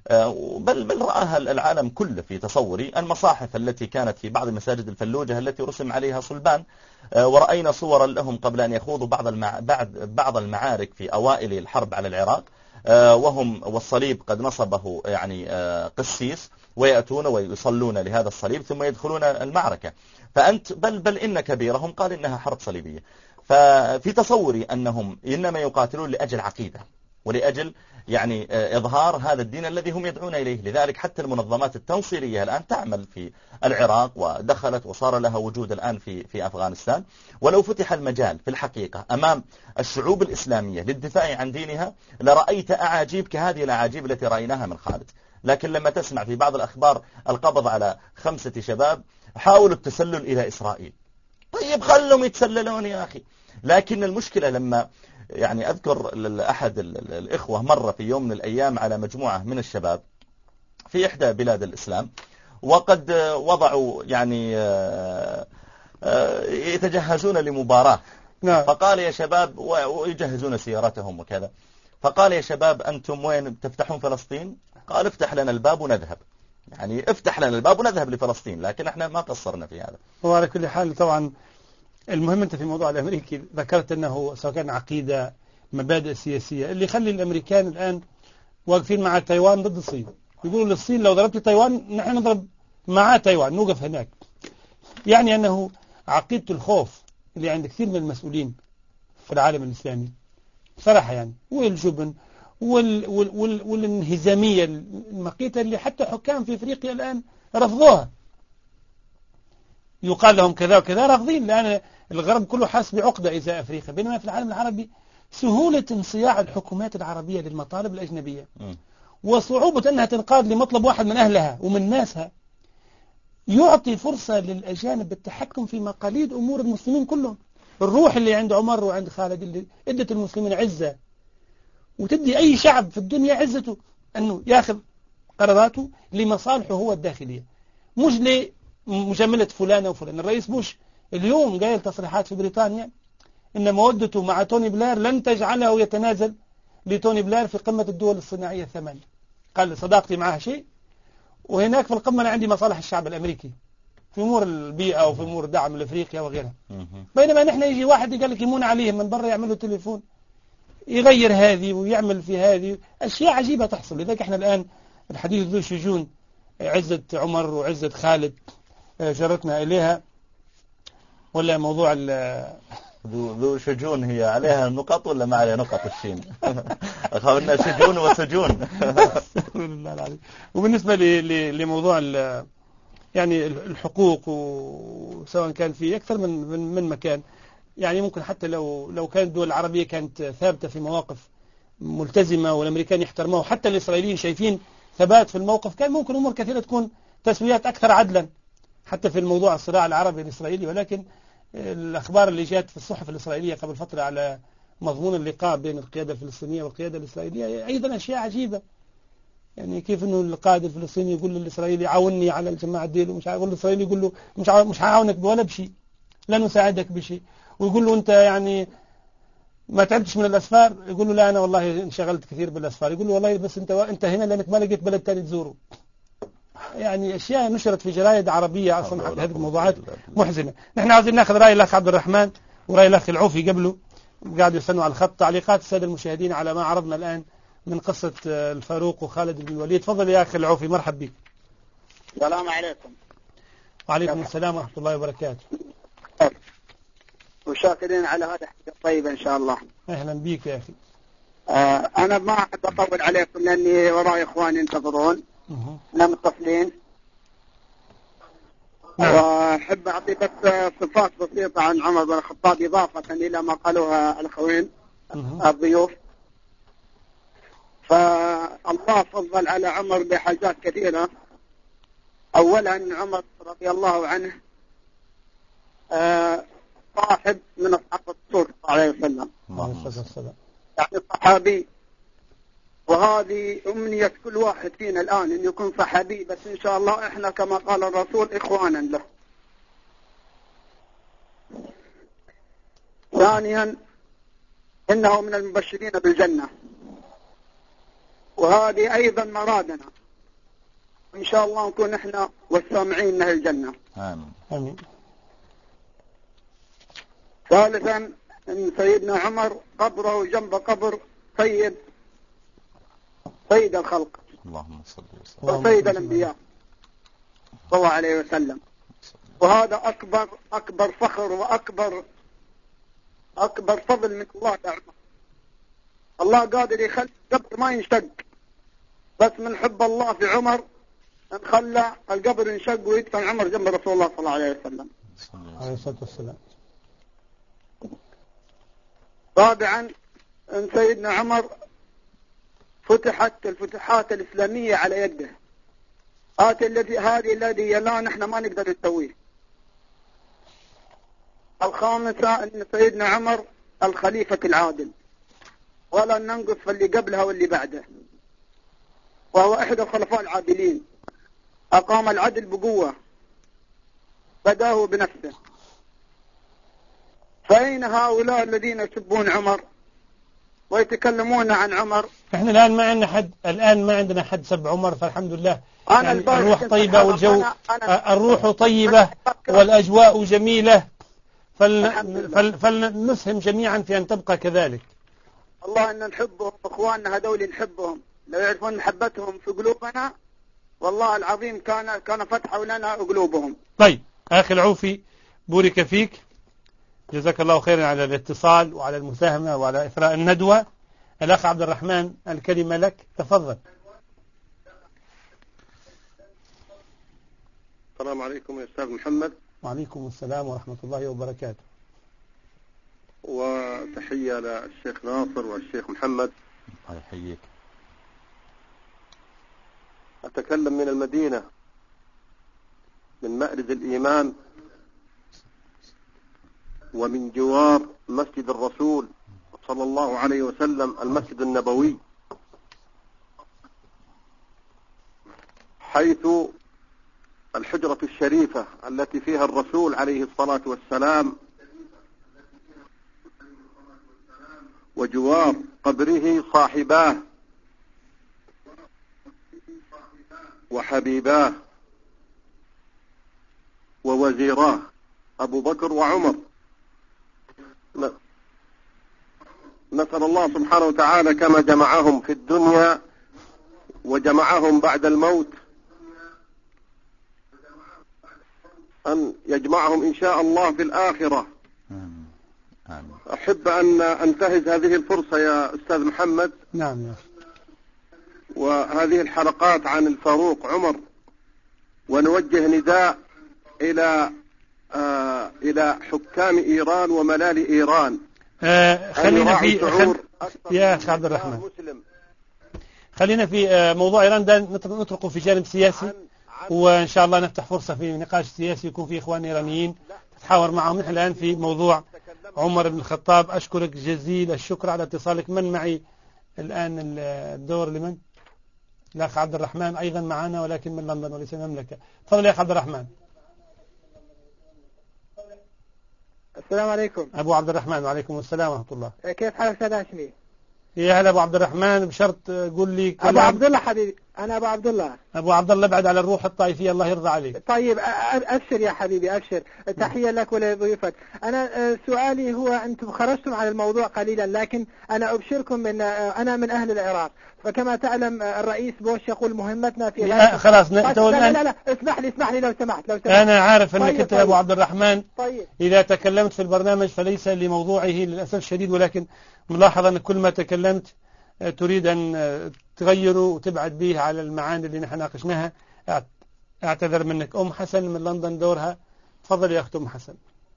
بل رآها العالم كله في تصوري، المصاحف التي كانت في بعض مساجد الفلوجة التي رسم عليها صلبان، ورأينا صورا لهم قبل أن يخوضوا بعض المعارك في أوائل الحرب على العراق، والصليب قد نصبه يعني قسيس، ويأتون ويصلون لهذا الصليب ثم يدخلون المعركة. فأنت بل إن كبيرهم قال إنها حرب صليبية. ففي تصوري أنهم إنما يقاتلون لأجل عقيدة ولأجل يعني إظهار هذا الدين الذي هم يدعون إليه. لذلك حتى المنظمات التنصيرية الآن تعمل في العراق، ودخلت وصار لها وجود الآن في أفغانستان. ولو فتح المجال في الحقيقة أمام الشعوب الإسلامية للدفاع عن دينها لرأيت أعاجيب كهذه الأعاجيب التي رأيناها من خالد. لكن لما تسمع في بعض الأخبار القبض على 5 شباب حاولوا التسلل إلى إسرائيل، طيب خلهم يتسللون يا أخي. لكن المشكلة لما يعني أذكر أحد الإخوة مر في يوم من الأيام على مجموعة من الشباب في إحدى بلاد الإسلام، وقد وضعوا يعني يتجهزون لمباراة. فقال يا شباب، ويجهزون سيارتهم وكذا، فقال يا شباب أنتم وين تفتحون فلسطين؟ قال افتح لنا الباب ونذهب، يعني افتح لنا الباب ونذهب لفلسطين، لكن احنا ما قصرنا في هذا. وعلى كل حال طبعا المهم أنت في الموضوع الأمريكي ذكرت أنه سواء كان عقيدة مبادئ سياسية اللي يخلي الأمريكان الآن واقفين مع تايوان ضد الصين. يقولوا للصين لو ضربت تايوان نحن نضرب مع تايوان، نوقف هناك. يعني أنه عقيدة الخوف اللي عند كثير من المسؤولين في العالم الإسلامي صراحة يعني، والجبن والانهزامية المقيتة اللي حتى حكام في أفريقيا الآن رفضوها. يقال لهم كذا وكذا رافضين، لأن الغرب كله حاس بعقدة إزاء أفريقيا، بينما في العالم العربي سهولة انصياع الحكومات العربية للمطالب الأجنبية وصعوبة أنها تنقاد لمطلب واحد من أهلها ومن ناسها يعطي فرصة للأجانب بالتحكم في مقاليد أمور المسلمين كلهم. الروح اللي عند عمر وعند خالد اللي ادت المسلمين عزة، وتدي أي شعب في الدنيا عزته أنه يأخذ قراراته لمصالحه هو الداخلية، مش لمجاملة فلان وفلان. الرئيس بوش اليوم قايل تصريحات في بريطانيا إن مودته مع توني بلير لن تجعله يتنازل لتوني بلير في قمة الدول الصناعية 8. قال صداقتي معها شيء، وهناك في القمة أنا عندي مصالح الشعب الأمريكي في أمور البيئة وفي أمور دعم لأفريقيا وغيرها. بينما نحن يجي واحد يقال لك يمون عليهم من برا، يعملوا تليفون يغير هذه ويعمل في هذه أشياء عجيبة تحصل. لذلك احنا الآن الحديث ذو شجون، عزة عمر وعزة خالد جرتنا إليها، ولا موضوع ذو شجون هي عليها نقط ولا ما عليها نقط الشين؟ أخذنا شجون وسجون. وبالنسبة لموضوع يعني الحقوق، وسواء كان في أكثر من مكان، يعني ممكن حتى لو كانت الدول العربية كانت ثابتة في مواقف ملتزمة والأمريكان يحترموها، حتى الإسرائيليين شايفين ثبات في الموقف، كان ممكن أمور كثيرة تكون تسويات أكثر عدلا حتى في الموضوع الصراع العربي الإسرائيلي. ولكن الأخبار اللي جاءت في الصحف الإسرائيلية قبل فترة على مضمون اللقاء بين القيادة الفلسطينية والقيادة الإسرائيلية أيضا أشياء عجيبة. يعني كيف إنه القائد الفلسطيني يقول للإسرائيلي عاوني على الجماعة ديله، مش يقول الإسرائيلي يقول له مش هعاونك ولا بشيء، لن أساعدك بشيء. ويقول له أنت يعني ما تعبتش من الأسفار، يقول له لا أنا والله انشغلت كثير بالأسفار. يقول له والله بس أنت هنا لأنك ما لقيت بلد تاني تزوره. يعني أشياء نشرت في جرائد عربية أصلا. هذه الموضوعات محزنة. نحن عايزين ناخذ رأي الأخ عبد الرحمن ورأي الأخ العوفي قبله، قاعد يستنوا على الخط. تعليقات السادة المشاهدين على ما عرضنا الآن من قصة الفاروق وخالد بن الوليد. تفضل يا أخي العوفي، مرحب بك. السلام عليكم. وعليكم السلام ورحمة الله وبركاته. وشاكرين على هذا الحديث الطيب إن شاء الله. أهلا بك يا أخي. أنا ما أحب أطول عليكم لأني وراي إخواني ينتظرون، أنا متصلين. وأحب أعطي بس صفات بسيطة عن عمر بن الخطاب إضافة إلى ما قالوها الأخوين الضيوف. فالله فضل على عمر بحاجات كثيرة. أولا عمر رضي الله عنه صاحب من أصحاب الرسول صلى الله عليه وسلم، يعني صحابي. وهذه أمنية كل واحد فينا الآن أن يكون صحابي، بس إن شاء الله إحنا كما قال الرسول إخوانا له. ثانيا إنه من المبشرين بالجنة، وهذه أيضا مرادنا إن شاء الله نكون إحنا والسامعين له الجنة. آمين. ثالثا إن سيدنا عمر قبره جنب قبر سيد سيد الخلق اللهم صل وسلم وسيد الأنبياء صلى الله عليه وسلم. وهذا أكبر فخر وأكبر فضل من الله تعالى. الله قادر يخلي القبر ما ينشق، بس من حب الله في عمر ان خلى القبر ينشق ويدفن عمر جنب رسول الله صلى الله عليه وسلم عليه الصلاة والسلام. رابعا ان سيدنا عمر فتحت الفتوحات الإسلامية على يده. هذه الذي لا نحن ما نقدر نسويه. الخامسة ان سيدنا عمر الخليفة العادل، ولا ننقص في اللي قبلها واللي بعده، وهو احد الخلفاء العادلين، اقام العدل بقوة بداه بنفسه. فأين هؤلاء الذين يسبون عمر ويتكلمون عن عمر؟ احنا الآن ما عندنا حد سب عمر، فالحمد لله. يعني الروح طيبة والجو الروح طيبة والأجواء جميلة، فلنسهم جميعا في أن تبقى كذلك. الله أن نحبهم، أخواننا هذول نحبهم، لو يعرفون محبتهم في قلوبنا والله العظيم كان فتحوا لنا قلوبهم. طيب أخي العوفي، بورك فيك، جزاك الله خيرا على الاتصال وعلى المساهمة وعلى إثراء الندوة. الأخ عبد الرحمن الكلمة لك، تفضل. السلام عليكم يا أستاذ محمد. وعليكم السلام ورحمة الله وبركاته. وتحية للشيخ ناصر والشيخ محمد. الله يحييك. أتكلم من المدينة، من مأرز الإيمان، ومن جوار مسجد الرسول صلى الله عليه وسلم، المسجد النبوي، حيث الحجرة الشريفة التي فيها الرسول عليه الصلاة والسلام، وجوار قبره صاحباه وحبيباه ووزيراه أبو بكر وعمر. نسأل الله سبحانه وتعالى كما جمعهم في الدنيا وجمعهم بعد الموت أن يجمعهم إن شاء الله في الآخرة. آمين. أحب أن أنتهز هذه الفرصة يا أستاذ محمد. نعم يا أخي. وهذه الحلقات عن الفاروق عمر، ونوجه نداء إلى حكام إيران وملال إيران. خلينا يا أخي عبد الرحمن، خلينا في موضوع إيران ده نتركه في جانب سياسي، وإن شاء الله نفتح فرصة في نقاش سياسي يكون في إخوان إيرانيين تتحاور معهم. نحن الآن في موضوع عمر بن الخطاب. أشكرك جزيل الشكر على اتصالك. من معي الآن الدور لمن؟ الأخ عبد الرحمن أيضا معنا، ولكن من لندن وليس من المملكة. تفضل يا أخ عبد الرحمن. السلام عليكم. أبو عبد الرحمن. وعليكم السلام ورحمة الله. كيف حالك أستاذ هاشمي؟ يا هلا أبو عبد الرحمن، بشرط قول لي كلام. أبو عبد الله حبيبي، أنا أبو عبد الله. أبو عبد الله، بعد على الروح الطائفية، الله يرضى عليك. طيب أبشر يا حبيبي، أبشر. تحية لك ولضيوفك. أنا سؤالي هو، أنتم خرجتم على الموضوع قليلا، لكن أنا أبشركم أنا من أهل العراق، فكما تعلم الرئيس بوش يقول مهمتنا في خلاص لا اسمح لي لو سمحت. أنا عارف أنك أنت أبو عبد الرحمن. طيب. إذا تكلمت في البرنامج فليس لموضوعه للأسف الشديد، ولكن ملاحظة أن كل ما تكلمت تريد أن تغيره وتبعد به على المعاني اللي نحن ناقشناها. أعتذر منك. أم حسن من لندن دورها. تفضل يا أخت أم حسن.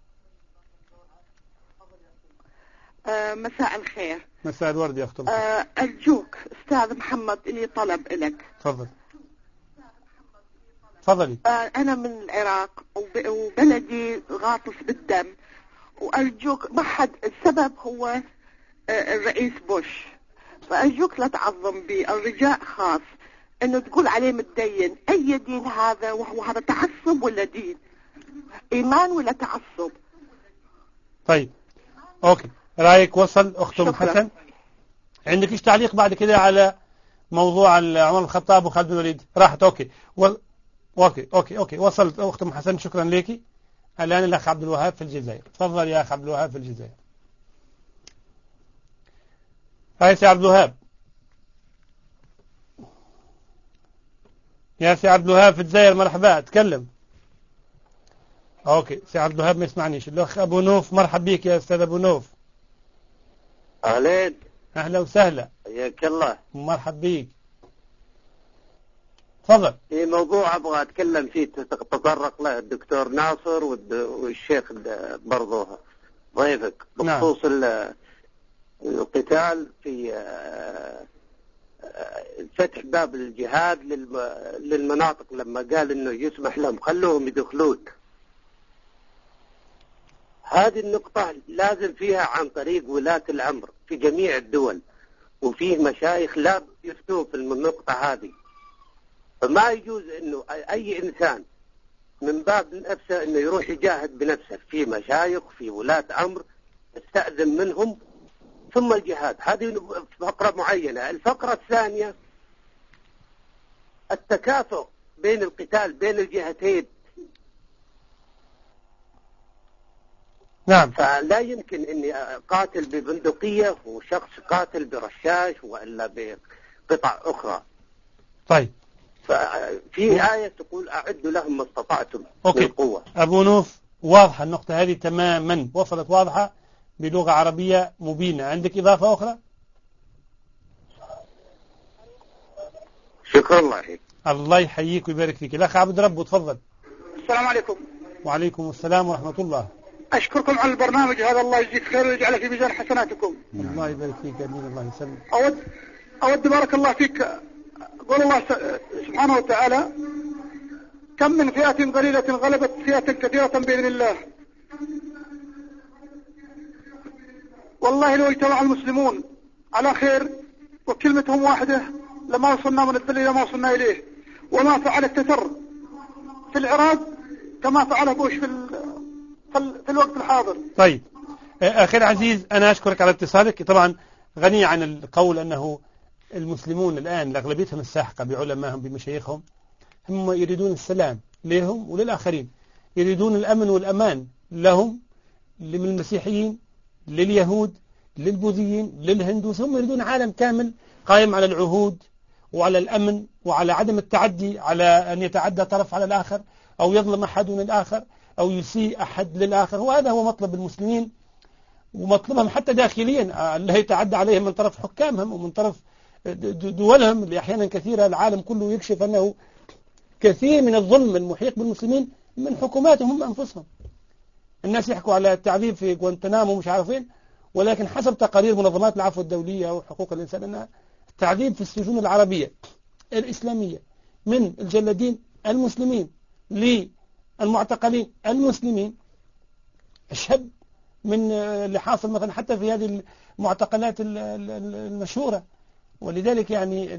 مساء الخير. مساء الورد يا أخت أم حسن. أرجوك أستاذ محمد، لي طلب إلك. تفضلي. أنا من العراق وبلدي غاطس بالدم، وأرجوك ما حد، السبب هو الرئيس بوش، فأرجوك لا تعظم بي، الرجاء خاص انه تقول عليه متدين. اي دين هذا؟ وهو هذا تعصب ولا دين؟ ايمان ولا تعصب؟ طيب اوكي، رايك وصل اخت ام حسن. عندك ايش تعليق بعد كده على موضوع عمر الخطاب وخالد بن الوليد؟ راحت. اوكي وصلت اخت ام حسن، شكرا لك. الان الاخ عبد الوهاب في الجزائر. تفضل يا اخ عبد الوهاب في الجزائر. هاي سي عبد الوهاب. يا سي عبد الوهاب في الجزائر، مرحبا، تكلم. اوكي، سي عبد الوهاب ما يسمعنيش. الاخ ابو نوف، مرحب بك يا استاذ ابو نوف. اهلين. اهلا وسهلا. حياك الله. مرحب بك. تفضل. في موضوع ابغى اتكلم فيه تطرق له الدكتور ناصر والشيخ برضو ضيفك بخصوص القتال في فتح باب الجهاد للمناطق، لما قال انه يسمح لهم خلوهم يدخلون. هذه النقطة لازم فيها عن طريق ولاة الأمر في جميع الدول، وفيه مشايخ لا يفتون في النقطة هذه. فما يجوز انه اي انسان من باب نفسه انه يروح يجاهد بنفسه، في مشايخ في ولاة امر استأذن منهم ثم الجهاد. هذه فقرة معينة. الفقرة الثانية التكافؤ بين القتال بين الجهتين. نعم. فلا يمكن اني قاتل ببندقية وشخص قاتل برشاش والا بقطع اخرى. طيب. ففي آية تقول أعدوا لهم ما استطعتم من قوة. أبو نوف، واضحة النقطة هذه تماما، وصلت واضحة بلغة عربية مبينة. عندك إضافة أخرى؟ شكرا الله يحييك. الله يحييك ويبارك فيك. الأخ عبد ربه، تفضل. السلام عليكم. وعليكم السلام ورحمة الله. أشكركم على البرنامج هذا، الله يجزيك خير ويجعله في ميزان حسناتكم. الله يبارك فيك. أمين. الله يسلمك. أود بارك الله فيك. قول الله سبحانه وتعالى: كم من فئة قليلة غلبت فئة كثيرة بإذن الله. والله لو اجتمع المسلمون على خير وكلمتهم واحدة لما وصلنا من الذل إلى ما وصلنا إليه. وما فعل التتر في العراق كما فعله بوش في الوقت الحاضر. طيب أخي العزيز، أنا أشكرك على اتصالك. طبعا غني عن القول أنه المسلمون الآن لأغلبيتهم الساحقة بعلمائهم بمشايخهم هم يريدون السلام لهم وللآخرين، يريدون الأمن والأمان لهم، للمسيحيين، لليهود، للبوذيين، للهندوس. هم يريدون عالم كامل قائم على العهود وعلى الأمن وعلى عدم التعدي، على أن يتعدى طرف على الآخر أو يظلم أحد من الآخر أو يسيء أحد للآخر. وهذا هو مطلب المسلمين ومطلبهم حتى داخليا، لا يتعدى عليهم من طرف حكامهم ومن طرف دولهم اللي أحيانا كثيرة العالم كله يكشف أنه كثير من الظلم المحيق بالمسلمين من حكوماتهم هم أنفسهم. الناس يحكوا على التعذيب في غوانتنامو ومش عارفين، ولكن حسب تقارير منظمات العفو الدولية وحقوق الإنسان أن التعذيب في السجون العربية الإسلامية من الجلادين المسلمين للمعتقلين المسلمين أشد من اللي حاصل مثلا حتى في هذه المعتقلات المشهورة. ولذلك يعني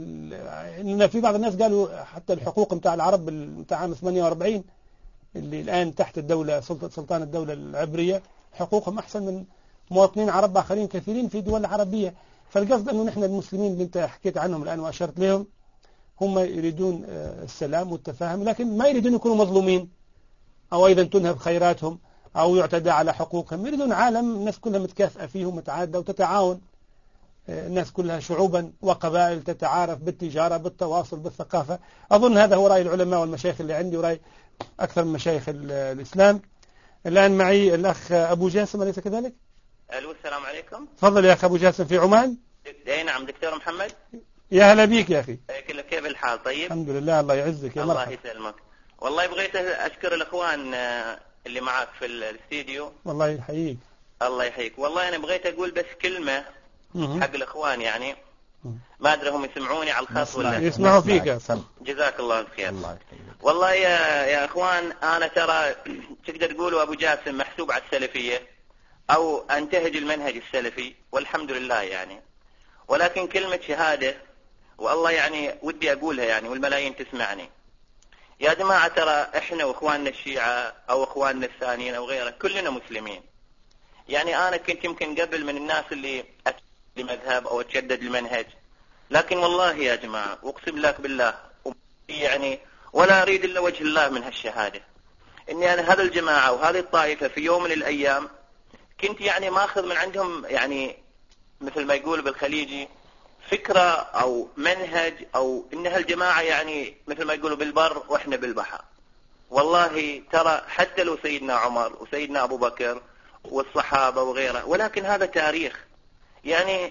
إن في بعض الناس قالوا حتى الحقوق متاع العرب متاع عام 48 اللي الآن تحت الدولة سلطان الدولة العبرية حقوقهم أحسن من مواطنين عرب آخرين كثيرين في دول عربية. فالقصد أنه نحن المسلمين اللي أنت حكيت عنهم الآن وأشرت لهم هم يريدون السلام والتفاهم، لكن ما يريدون يكونوا مظلومين أو أيضا تنهب خيراتهم أو يعتدى على حقوقهم. يريدون عالم الناس كلها متكافئة فيه ومتعادلة وتتعاون، الناس كلها شعوبا وقبائل تتعارف بالتجارة بالتواصل بالثقافة. أظن هذا هو رأي العلماء والمشايخ اللي عندي ورأي أكثر من مشايخ الإسلام. الآن معي الأخ أبو جاسم، أليس كذلك؟ ألو، السلام عليكم. تفضل يا أخ أبو جاسم في عمان. نعم دكتور محمد. يا هلا بيك يا أخي. كيف الحال؟ طيب الحمد لله، الله يعزك. يا الله مرحبا. يسلمك. والله بغيت أشكر الأخوان اللي معك في الاستديو. والله يحييك. الله يحييك. والله أنا بغيت أقول بس كلمة حق الأخوان، يعني ما أدري هم يسمعوني على الخط ولا يسمعوا فيك يا سلام. جزاك الله الخير. والله يا أخوان، أنا ترى تقدر تقولوا أبو جاسم محسوب على السلفية أو أنتهج المنهج السلفي والحمد لله يعني، ولكن كلمة شهادة والله يعني ودي أقولها يعني والملايين تسمعني. يا جماعة ترى إحنا وإخواننا الشيعة أو إخواننا الثانيين أو غيره كلنا مسلمين. يعني أنا كنت يمكن قبل من الناس اللي لمذهب أو أتشدد المنهج، لكن والله يا جماعة أقسم لك بالله يعني ولا أريد إلا وجه الله من هالشهادة إني أنا هذا الجماعة وهذه الطائفة في يوم من الأيام كنت يعني ماخذ من عندهم يعني مثل ما يقول بالخليجي فكرة أو منهج أو إن هالجماعة يعني مثل ما يقولوا بالبر وإحنا بالبحر. والله ترى حتى لو سيدنا عمر وسيدنا أبو بكر والصحابة وغيره، ولكن هذا تاريخ. يعني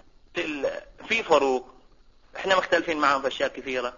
في فروق، إحنا مختلفين معهم في أشياء كثيرة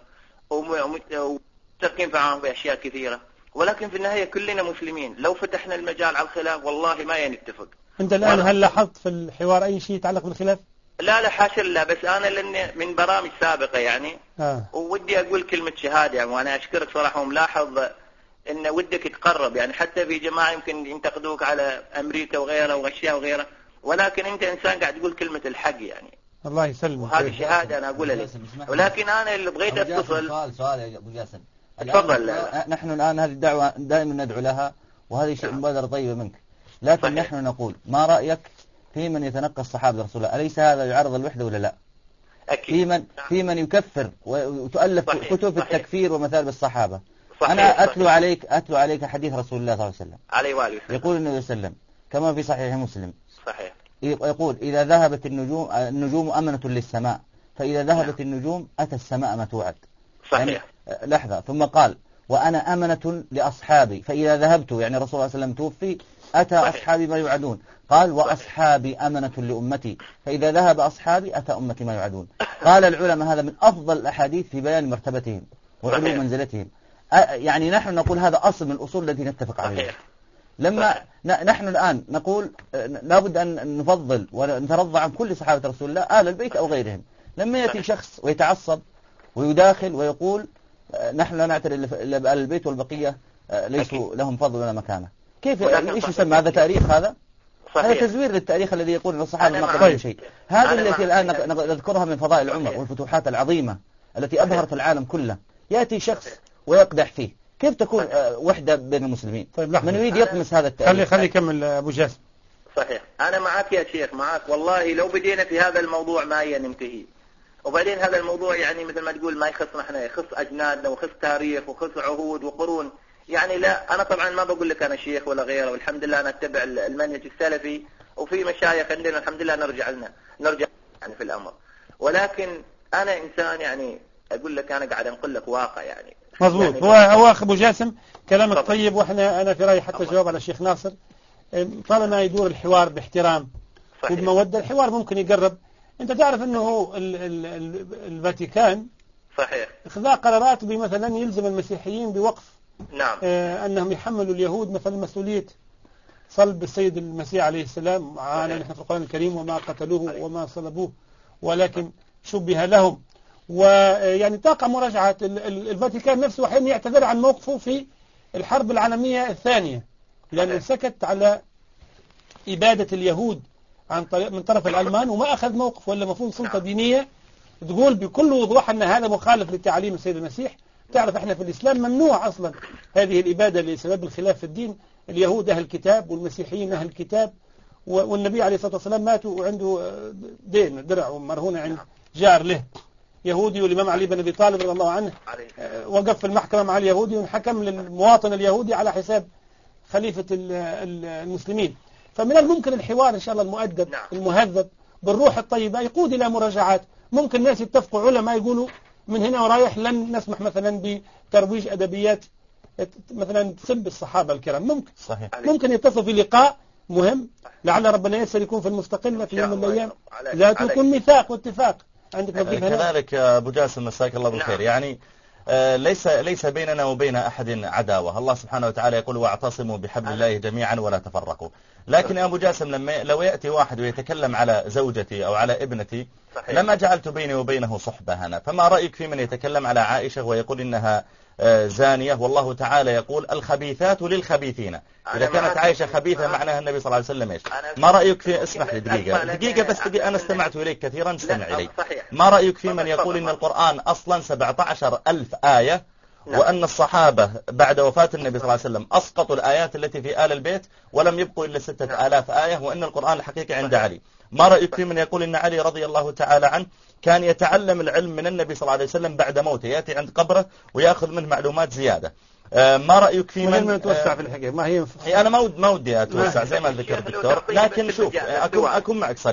ومتفقين معهم في أشياء كثيرة، ولكن في النهاية كلنا مسلمين. لو فتحنا المجال على الخلاف والله ما نتفق. أنت الآن هل لاحظت في الحوار أي شيء يتعلق بالخلاف؟ لا حاشا لا، بس أنا لأني من برامج سابقة يعني وودي أقول كلمة شهادة يعني، وأنا أشكرك صراحة وملاحظ إن ودك تقرب يعني. حتى في جماعة يمكن ينتقدوك على أمريكا وغيرها وأشياء وغيرها، ولكن أنت إنسان قاعد تقول كلمة الحق يعني. الله يسلمك. وهذه شهادة أنا أقولها لك. ولكن أنا اللي بغيت أتصل. سؤال يا أبو جاسم. تفضل. نحن الآن هذه الدعوة دائما ندعو لها، وهذه شيء مبادرة طيبة منك، لكن صحيح. نحن نقول ما رأيك في من يتنقص صحابة رسول الله؟ أليس هذا يعرض الوحدة ولا لا؟ أكيد. في من يكفر وتؤلف صحيح. كتب في التكفير ومثال بالصحابة. صحيح. أنا أتلو عليك حديث رسول الله صلى الله عليه وسلم عليه وآله وسلم. يقول النبي صلى الله عليه وسلم كما في صحيح مسلم، صحيح، يقول إذا ذهبت النجوم أمنة للسماء، فإذا ذهبت النجوم أتى السماء ما توعد. صحيح. يعني لحظة، ثم قال وأنا أمنة لأصحابي، فإذا ذهبت يعني رسول الله صلى الله عليه وسلم توفي أتى صحيح. أصحابي ما يوعدون. قال وأصحابي أمنة لأمتي، فإذا ذهب أصحابي أتى أمتي ما يوعدون. قال العلماء هذا من أفضل الأحاديث في بيان مرتبتهم وعلو منزلتهم. يعني نحن نقول هذا أصل من الأصول التي نتفق عليها. لما نحن الآن نقول لابد أن نفضل ونترضى عن كل صحابة رسول الله آل البيت أو غيرهم، لما يأتي شخص ويتعصب ويداخل ويقول نحن لا نعترف إلا بآل البيت والبقية ليسوا لهم فضل ولا مكانة، كيف إيش يسمى هذا؟ تاريخ هذا؟ هذا تزوير للتاريخ الذي يقول أن الصحابة ما قدموا شيء. هذه التي الآن نذكرها من فضائل عمر والفتوحات العظيمة التي أبهرت العالم كله. يأتي شخص ويقدح فيه، كيف تكون وحدة بين المسلمين؟ طيب من يريد يطمس هذا التاريخ؟ خلي يكمل أبو جاسم. صحيح، أنا معك يا شيخ، معك والله. لو بدينا في هذا الموضوع ما ينتهي، وبعدين هذا الموضوع يعني مثل ما تقول ما يخصنا احنا، يخص أجنادنا ويخص تاريخ ويخص عهود وقرون يعني. لا أنا طبعا ما بقول لك أنا شيخ ولا غيره، والحمد لله أنا أتبع المنهج السلفي، وفي مشايخ عندنا الحمد لله نرجع يعني في الأمر. ولكن أنا إنسان يعني أقول لك أنا قاعد أنقل لك واقع يعني. مضبوط. يعني هو أبو جاسم كلامك طيب، أنا في رأيي حتى جواب على الشيخ ناصر، طالما يدور الحوار باحترام وبمودة الحوار ممكن يقرب. أنت تعرف أنه الفاتيكان صحيح إخذاء قرارات بمثلا يلزم المسيحيين بوقف نعم أنهم يحملوا اليهود مثلا مسؤولية صلب السيد المسيح عليه السلام. معنا نحن في القرآن الكريم وما قتلوه وما صلبوه ولكن شبه لهم. ويعني تقع مراجعة الفاتيكان نفسه أحيانا يعتذر عن موقفه في الحرب العالمية الثانية، لأنه سكت على إبادة اليهود عن طريق من طرف الألمان وما أخذ موقف. ولا مفروض سلطة دينية تقول بكل وضوح أن هذا مخالف للتعاليم السيد المسيح. تعرف احنا في الإسلام ممنوع أصلا هذه الإبادة لسبب الخلاف في الدين. اليهود أهل الكتاب والمسيحيين أهل الكتاب، والنبي عليه الصلاة والسلام ماتوا وعنده دين درع ومرهونة عند جار له يهودي، والإمام علي بن أبي طالب رضي الله عنه وقف في المحكمة مع اليهودي وحكم للمواطن اليهودي على حساب خليفة المسلمين. فمن الممكن الحوار إن شاء الله المؤدب المهذب بالروح الطيبة يقود إلى مراجعات. ممكن الناس يتفقوا علماء يقولوا من هنا ورايح لن نسمح مثلا بترويج أدبيات مثلا تسب الصحابة الكرام. ممكن صحيح. ممكن يتصل في لقاء مهم لعل ربنا ييسر يكون في المستقلة في يوم من الأيام لا تكون ميثاق واتفاق عندك. كذلك أبو جاسم مساك الله بالخير. يعني ليس بيننا وبين أحد عداوة. الله سبحانه وتعالى يقول واعتصموا بحبل الله جميعا ولا تفرقوا. لكن يا أبو جاسم لو يأتي واحد ويتكلم على زوجتي أو على ابنتي لما جعلت بيني وبينه صحبة أنا، فما رأيك في من يتكلم على عائشة ويقول إنها زانية، والله تعالى يقول الخبيثات للخبيثين. إذا كانت عائشة خبيثة معناها النبي صلى الله عليه وسلم إيش؟ ما رأيك في اسمح لي دقيقة بس أنا استمعت إليك كثيرا، استمع إلي. ما رأيك في من يقول إن القرآن أصلا 17,000 آية، وأن الصحابة بعد وفاة النبي صلى الله عليه وسلم أسقطوا الآيات التي في آل البيت ولم يبقوا إلا 6,000 آية، وأن القرآن الحقيقة عند علي. ما رأيك في من يقول إن علي رضي الله تعالى عنه كان يتعلم العلم من النبي صلى الله عليه وسلم بعد موته، يأتي عند قبره ويأخذ منه معلومات زيادة. ما رأيك في من نتوسع في الحقيقة؟ ما هي أنا ما ودي أتوسع زي ما ذكر الدكتور، لكن شوف أكون معك صريح.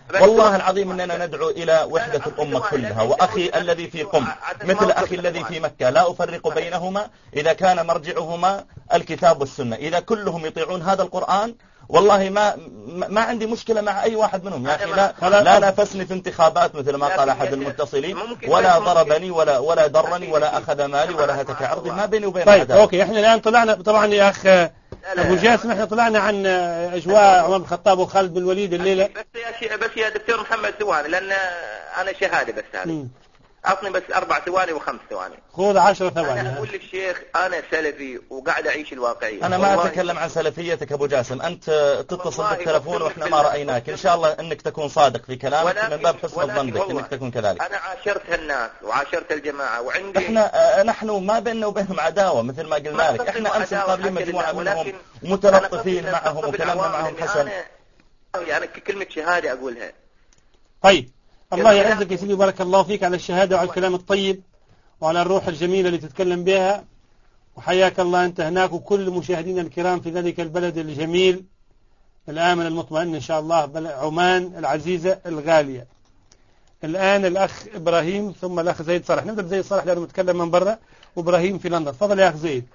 والله العظيم أننا ندعو إلى وحدة الأمة كلها. وأخي الذي في قم مثل أخي الذي في مكة لا أفرق بينهما إذا كان مرجعهما الكتاب والسنة. إذا كلهم يطيعون هذا القرآن والله ما عندي مشكلة مع أي واحد منهم يا أخي. لا نافسني في انتخابات مثل ما قال أحد المتصلين، ولا ضربني ولا ضرني ولا أخذ مالي ولا هتك عرضي، ما بيني وبين طيب أوكي. إحنا الآن طلعنا طبعا يا أخ أبو جاسم، إحنا طلعنا عن أجواء عمر بن الخطاب وخالد بن الوليد الليلة. بس يا دكتور محمد ثواني، لأن أنا شهادة بس هذه أعطني بس 4 ثواني و5 ثواني. خذ 10 ثواني. أنا أقول للشيخ أنا سلفي وقاعد أعيش الواقعية. أنا ما أتكلم عن سلفيتك أبو جاسم، أنت تتصل بالتلفون وإحنا ما رأيناك. إن شاء الله أنك تكون صادق في كلامك من باب حسن الظن بك أنك تكون كذلك. أنا عاشرت الناس وعاشرت الجماعة وعندي نحن ما بيننا وبينهم عداوة مثل ما قلنا لك. إحنا أمس قابلين مجموعة منهم متلطفين معهم وكلامنا معهم حسن. يعني كلمة شهادة أقولها. طيب الله يعزك يا سيدي، بارك الله فيك على الشهادة وعلى الكلام الطيب وعلى الروح الجميلة اللي تتكلم بها، وحياك الله أنت هناك وكل مشاهدينا الكرام في ذلك البلد الجميل الآمن المطمئن إن شاء الله، عمان العزيزة الغالية. الآن الأخ إبراهيم ثم الأخ زيد صالح. نبدأ بزيد صالح لأنه متكلم من برا، وإبراهيم في لندن. تفضل يا أخ زيد.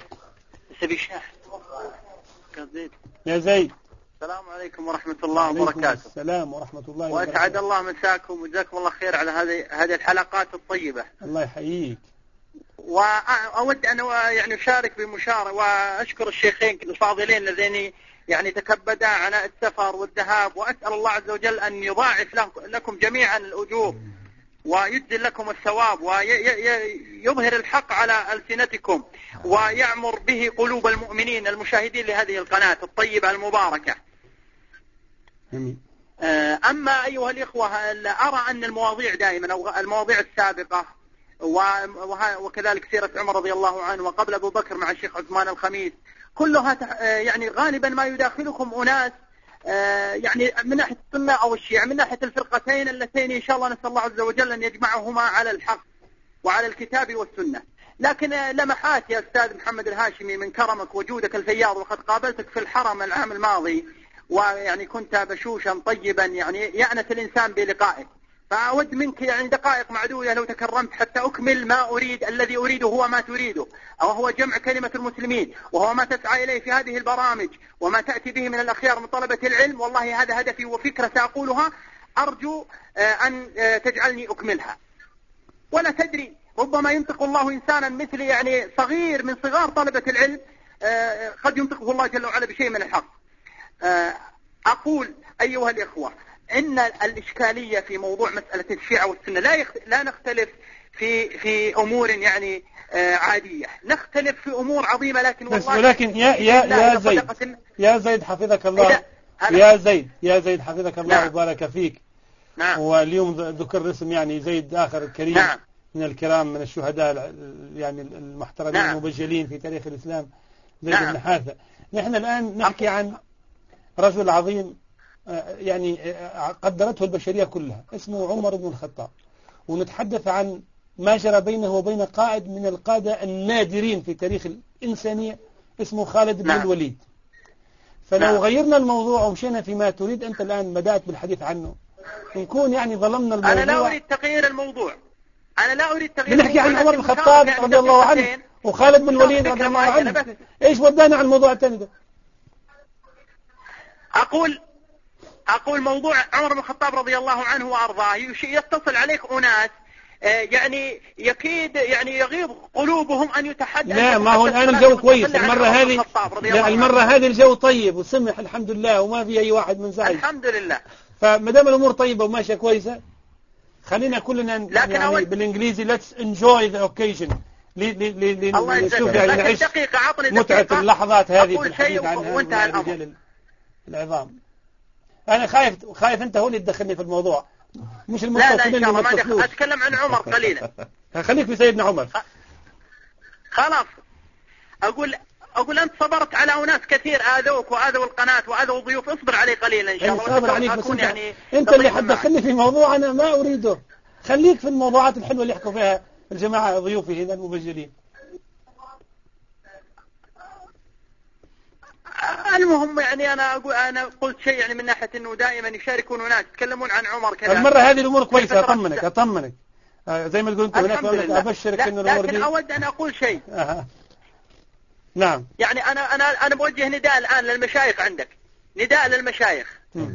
يا زيد. السلام عليكم ورحمة الله وبركاته. السلام ورحمة الله وبركاته. وأسعد الله مساكم وجزاكم الله خير على هذه الحلقات الطيبة. الله يحييك. وأود أن يعني أشارك بمشاركة وأشكر الشيخين الفاضلين اللذين يعني تكبدا عناء السفر والذهاب، وأسأل الله عز وجل أن يضاعف لكم جميعا الأجور ويجزل لكم الثواب ويظهر الحق على ألسنتكم ويعمر به قلوب المؤمنين المشاهدين لهذه القناة الطيبة المباركة. أما أيها الإخوة، أرى أن المواضيع دائما أو المواضيع السابقة وكذلك سيرة عمر رضي الله عنه وقبل أبو بكر مع الشيخ عثمان الخميس كلها يعني غالبا ما يداخلكم أناس يعني من ناحية السنة أو الشيعة، من ناحية الفرقتين اللتين إن شاء الله نسأل الله عز وجل أن يجمعهما على الحق وعلى الكتاب والسنة. لكن لمحات يا أستاذ محمد الهاشمي من كرمك وجودك الفياض، وقد قابلتك في الحرم العام الماضي ويعني كنت بشوشا طيبا يعني يأنس الإنسان بلقائك، فأود منك يعني دقائق معدودة لو تكرمت حتى أكمل ما أريد. الذي أريده هو ما تريده، أو هو جمع كلمة المسلمين، وهو ما تسعى إليه في هذه البرامج وما تأتي به من الأخيار من طلبة العلم. والله هذا هدفي وفكرة سأقولها، أرجو أن تجعلني أكملها. ولا تدري، ربما ينطق الله إنسانا مثل يعني صغير من صغار طلبة العلم، قد ينطقه الله جل وعلا بشيء من الحق. أقول أيها الإخوة إن الإشكالية في موضوع مسألة الشيعة والسنة لا نختلف في أمور يعني عادية، نختلف في أمور عظيمة، لكن والله ولكن يا زيد حفظك الله، يا زيد حفظك الله وبارك فيك. نعم. واليوم ذكر اسم يعني زيد آخر الكريم. نعم. من الكرام من الشهداء يعني المحترمين. نعم. المبجلين في تاريخ الإسلام زيد بن حارثة. نحن الآن نحكي عن رجل عظيم يعني قدرته البشرية كلها، اسمه عمر بن الخطاب، ونتحدث عن ما جرى بينه وبين قائد من القادة النادرين في تاريخ الإنسانية اسمه خالد بن الوليد. فلو غيرنا الموضوع ومشينا فيما تريد أنت الآن بدأت بالحديث عنه، نكون يعني ظلمنا الموضوع. أنا لا أريد تغيير الموضوع، بنحكي عن عمر بن الخطاب رضي الله عنه وخالد بن الوليد رضي الله عنه. إيش ودانا عن الموضوع الثاني ده؟ أقول موضوع عمر بن الخطاب رضي الله عنه وأرضاه يتصل عليك أناس يعني يكيد يعني يغيظ قلوبهم أن يتحدث. لا، ما هو الآن الجو كويس المرة هذه. لا، المرة هذه الجو طيب وسمح الحمد لله وما في أي واحد منزعج الحمد لله. فما دام الأمور طيبة وماشية كويسة خلينا كلنا يعني بالإنجليزي let's enjoy the occasion. نشوف يعني نعيش متعة اللحظات هذه في الحديث عن الرجال العظام. أنا خايف أنت هو اللي تدخلني في الموضوع، مش المتصلين. لا ما أتكلم عن عمر قليلا. خليك في سيدنا عمر. خلاص. أقول أنت صبرت على أناس كثير آذوك وآذوا القناة وآذوا الضيوف، اصبر علي قليلا إن شاء الله. صابر عليك، بس أنت اللي حتدخلني في موضوع أنا ما أريده. خليك في الموضوعات الحلوة اللي يحكوا فيها الجماعة ضيوفي هنا المبجلين. المهم يعني أنا قلت شيء يعني من ناحية أنه دائما يشاركون ناس يتكلمون عن عمر كذا. المرة هذه الأمور كويسة، أطمنك زي ما تقول أنت هناك، أبشرك إنه الأمور دي. لكن أود أن أقول شيء. نعم. يعني أنا بوجه نداء الآن للمشايخ عندك، نداء للمشايخ.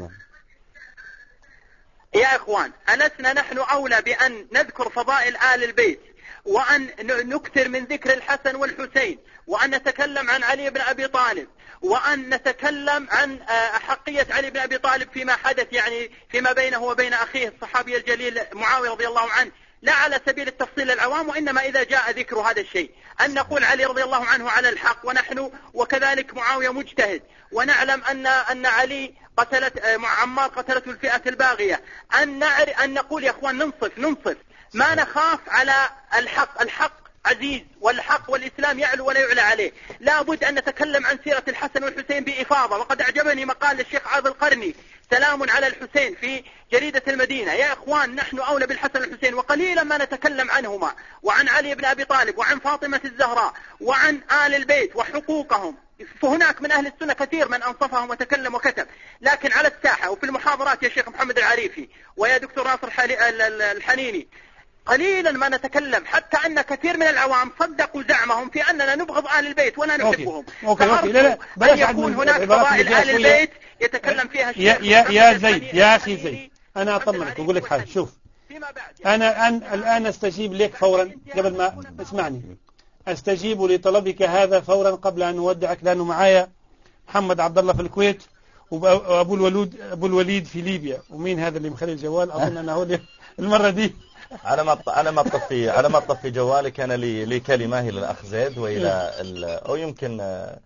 يا إخوان، ألسنا نحن أولى بأن نذكر فضائل آل البيت، وأن نكثر من ذكر الحسن والحسين، وأن نتكلم عن علي بن أبي طالب، وأن نتكلم عن أحقية علي بن أبي طالب فيما حدث يعني فيما بينه وبين أخيه الصحابي الجليل معاوية رضي الله عنه، لا على سبيل التفصيل للعوام، وإنما إذا جاء ذكر هذا الشيء أن نقول علي رضي الله عنه على الحق، ونحن وكذلك معاوية مجتهد، ونعلم أن علي عمار قتلته الفئة الباغية، أن نقول يا أخوان ننصف ما نخاف على الحق عزيز، والحق والإسلام يعلو ولا يعلى عليه. لا بد أن نتكلم عن سيرة الحسن والحسين بإفاضة، وقد أعجبني مقال الشيخ عاض القرني سلام على الحسين في جريدة المدينة. يا إخوان، نحن أولى بالحسن والحسين، وقليلا ما نتكلم عنهما، وعن علي بن أبي طالب، وعن فاطمة الزهراء، وعن آل البيت وحقوقهم. فهناك من أهل السنة كثير من أنصفهم وتكلم وكتب، لكن على الساحة وفي المحاضرات يا شيخ محمد العريفي ويا دكتور ناصر الحنيني قليلا ما نتكلم، حتى أن كثير من العوام صدقوا زعمهم في أننا نبغض آل البيت ولا نحبهم. أوكي. لا أن يكون هناك فضائل آل البيت يتكلم فيها الشيخ يا زيد، يا أخي زيد، أنا أطمنك وأقول لك حاجة. شوف، أنا الآن أستجيب لك فورا، قبل ما اسمعني، أستجيب لطلبك هذا فورا قبل أن أودعك، لأنه معايا محمد عبد الله في الكويت، وأبو الوليد في ليبيا، ومين هذا اللي مخلي الجوال؟ أظن أنه المرة دي على ما تطفي جوالك، أنا لي كلمة إلى الأخ زيد وإلى أو يمكن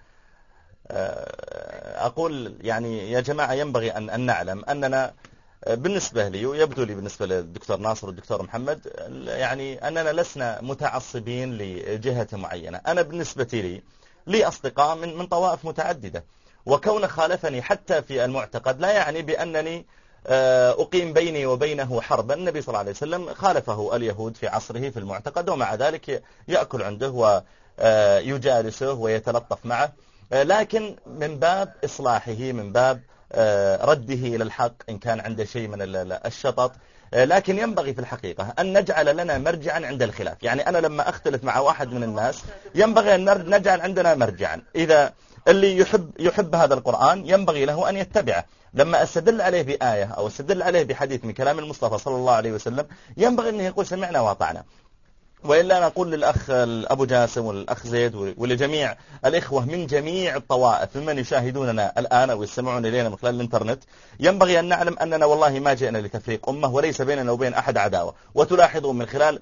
أقول يعني يا جماعة ينبغي أن نعلم أننا بالنسبة لي، ويبدو لي بالنسبة للدكتور ناصر والدكتور محمد، يعني أننا لسنا متعصبين لجهة معينة. أنا بالنسبة لي أصدقاء من طوائف متعددة، وكون خالفني حتى في المعتقد لا يعني بأنني أقيم بيني وبينه حربا. النبي صلى الله عليه وسلم خالفه اليهود في عصره في المعتقد، ومع ذلك يأكل عنده ويجالسه ويتلطف معه، لكن من باب إصلاحه، من باب رده إلى الحق إن كان عنده شيء من الشطط. لكن ينبغي في الحقيقة أن نجعل لنا مرجعا عند الخلاف. يعني أنا لما أختلف مع واحد من الناس ينبغي أن نجعل عندنا مرجعا. إذا اللي يحب هذا القرآن ينبغي له أن يتبعه. لما أستدل عليه بآية أو أستدل عليه بحديث من كلام المصطفى صلى الله عليه وسلم ينبغي أنه يقول سمعنا وأطعنا. وإلا نقول للأخ أبو جاسم والأخ زيد ولجميع الإخوة من جميع الطوائف ممن يشاهدوننا الآن أو يستمعون إلينا من خلال الإنترنت، ينبغي أن نعلم أننا والله ما جئنا لتفريق أمة، وليس بيننا وبين أحد عداوة. وتلاحظون من خلال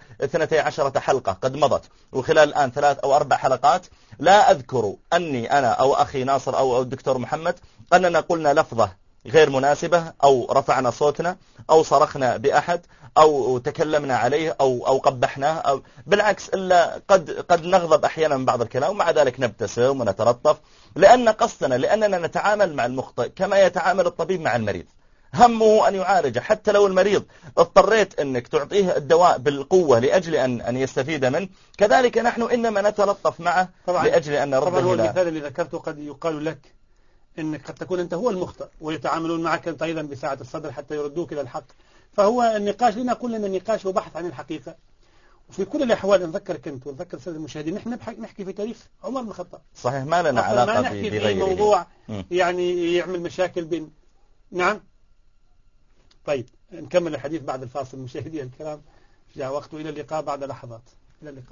12 حلقة قد مضت، وخلال الآن 3 أو 4 حلقات، لا أذكر أني أنا أو أخي ناصر أو الدكتور محمد أننا قلنا لفظة غير مناسبة أو رفعنا صوتنا أو صرخنا بأحد أو تكلمنا عليه أو قبحناه، أو بالعكس، إلا قد نغضب أحيانا من بعض الكلام، ومع ذلك نبتسم ونتلطف، لأن قصدنا لأننا نتعامل مع المخطئ كما يتعامل الطبيب مع المريض. همه أن يعالجه، حتى لو المريض اضطريت أنك تعطيه الدواء بالقوة لأجل أن يستفيد منه، كذلك نحن إنما نتلطف معه لأجل أن نرده. طبعا هو المثال اللي ذكرته قد يقال لك إنك قد تكون أنت هو المخطئ، ويتعاملون معك أنت أيضا بساعة الصدر حتى يردوك إلى الحق. فهو النقاش، لنقول أن النقاش هو بحث عن الحقيقة. وفي كل الأحوال نذكرك أنت ونذكر السادة المشاهدين، نحن نحكي في تاريخ عمر بن الخطاب. صحيح، ما لنا علاقة بغيره. في موضوع يعني يعمل مشاكل بين. نعم. طيب نكمل الحديث بعد الفاصل مشاهدينا الكرام، جاء وقت. إلى اللقاء بعد لحظات. إلى اللقاء.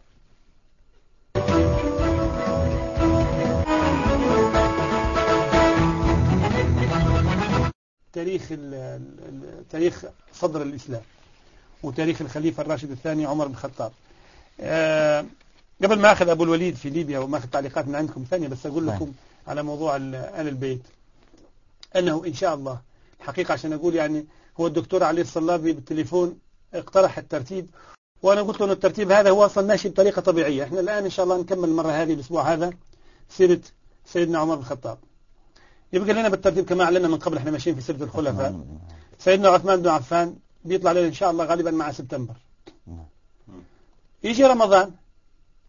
تاريخ صدر الإسلام وتاريخ الخليفة الراشد الثاني عمر بن الخطاب. قبل ما أخذ أبو الوليد في ليبيا وما أخذ تعليقات من عندكم ثانية، بس أقول لكم على موضوع آل البيت أنه إن شاء الله الحقيقة، عشان أقول يعني هو الدكتور علي الصلابي بالتليفون اقترح الترتيب، وأنا قلت له الترتيب هذا هو أصلا ماشي بطريقة طبيعية. إحنا الآن إن شاء الله نكمل المرة هذه الأسبوع هذا سيرة سيدنا عمر بن الخطاب. يبقى لنا بالترتيب كما أعلنا من قبل، احنا ماشيين في سيرة الخلفاء. سيدنا عثمان بن عفان بيطلع لنا إن شاء الله غالبا مع سبتمبر. يجي رمضان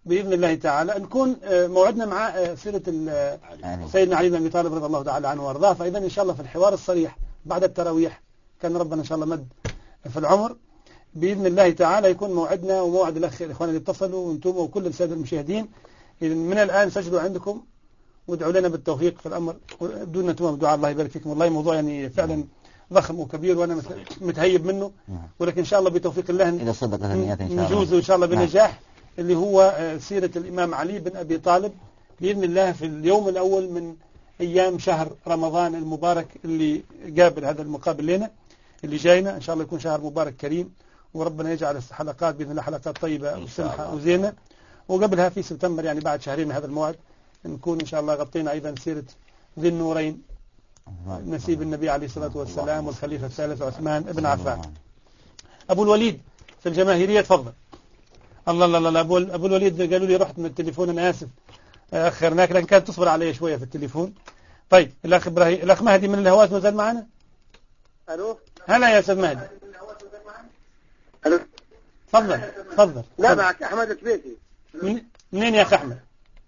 بإذن الله تعالى نكون موعدنا مع سيرة سيدنا علي بن أبي طالب رضي الله تعالى عنه وارضاه. فإذا إن شاء الله في الحوار الصريح بعد التراويح كان ربنا إن شاء الله مد في العمر بإذن الله تعالى يكون موعدنا وموعد الإخوان اللي اتصلوا وانتم وكل السادة المشاهدين. من الآن سجلوا عندكم وادعوا لنا بالتوفيق في الأمر بدون نتوما بدعاء. الله يبارك فيكم. والله موضوع يعني فعلا ضخم وكبير وأنا متهيب منه، ولكن إن شاء الله بتوفيق الله نجوز إن شاء الله بنجاح اللي هو سيرة الإمام علي بن أبي طالب بإذن الله في اليوم الأول من أيام شهر رمضان المبارك اللي قابل هذا المقابل لنا اللي جاينا. إن شاء الله يكون شهر مبارك كريم وربنا يجعل الحلقات بإذن الله حلقات طيبة وسمحة وزينة. وقبلها في سبتمبر يعني بعد شهرين من هذا الموعد نكون إن شاء الله غطينا أيضا سيرة ذي النورين نسيب النبي عليه الصلاة والسلام والخليفة الثالث عثمان بن عفان. أبو الوليد في الجماهيرية تفضل. الله أبو الوليد قالوا لي رحت من التليفون أنا آسف أخرناك لكن كانت تصبر علي شوية في التليفون. طيب الأخ إبراهيم الأخ مهدي من الهوات مازال معنا. ألو هلا يا أستاذ مهدي. ألو تفضل. لا معك أحمد السبيسي. منين يا أخ أحمد؟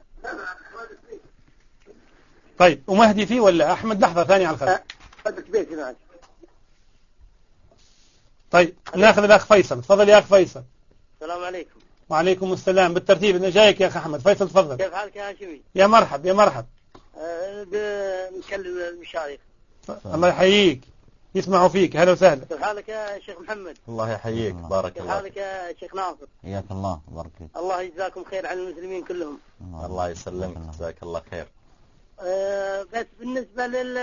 طيب ومهدي فيه ولا أحمد؟ لحظة ثانية على الخط. أحمد السبيسي معك. طيب ناخذ الأخ فيصل. تفضل يا أخ فيصل. السلام عليكم. وعليكم السلام. بالترتيب أنا جايك يا أخ أحمد. فيصل تفضل. كيف حالك يا هاشمي؟ يا مرحب. بنكلم المشايخ. الله يحييك يسمعوا فيك. هلا وسهلا. كيف حالك يا شيخ محمد؟ الله يحييك بارك الله. كيف حالك يا شيخ ناصر؟ حياك الله بارك فيك. الله يجزاكم خير عن المسلمين كلهم. الله يسلمك جزاك الله خير. بس بالنسبة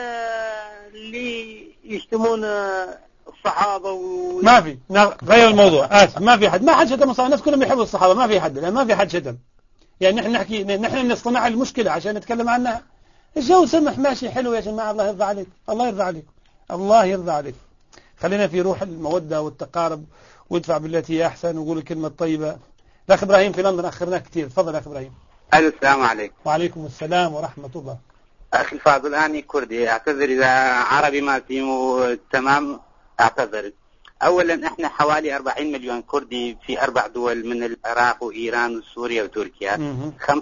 اللي يشتمون الصحابة ما في غير الموضوع. آسف ما في حد شتم الصحابة. الناس كلهم يحبوا الصحابة ما في حد. لا ما في حد شتم. يعني نحن نصطنع المشكلة عشان نتكلم عنها. الجو سمح ماشي حلو يا جماعة. الله يرضى عليك. الله يرضى عليك. خلينا في روح المودة والتقارب وادفع بالتي هي أحسن وقول الكلمة الطيبة. الأخ إبراهيم في لندن أخرناك كثير. تفضل أخ إبراهيم. السلام عليكم. وعليكم السلام ورحمة الله. أخي الفاضل أنا كردي أعتذر إذا عربي ما فيه تمام أعتذر. أولا إحنا حوالي 40 مليون كردي في 4 دول من العراق وإيران وسوريا وتركيا.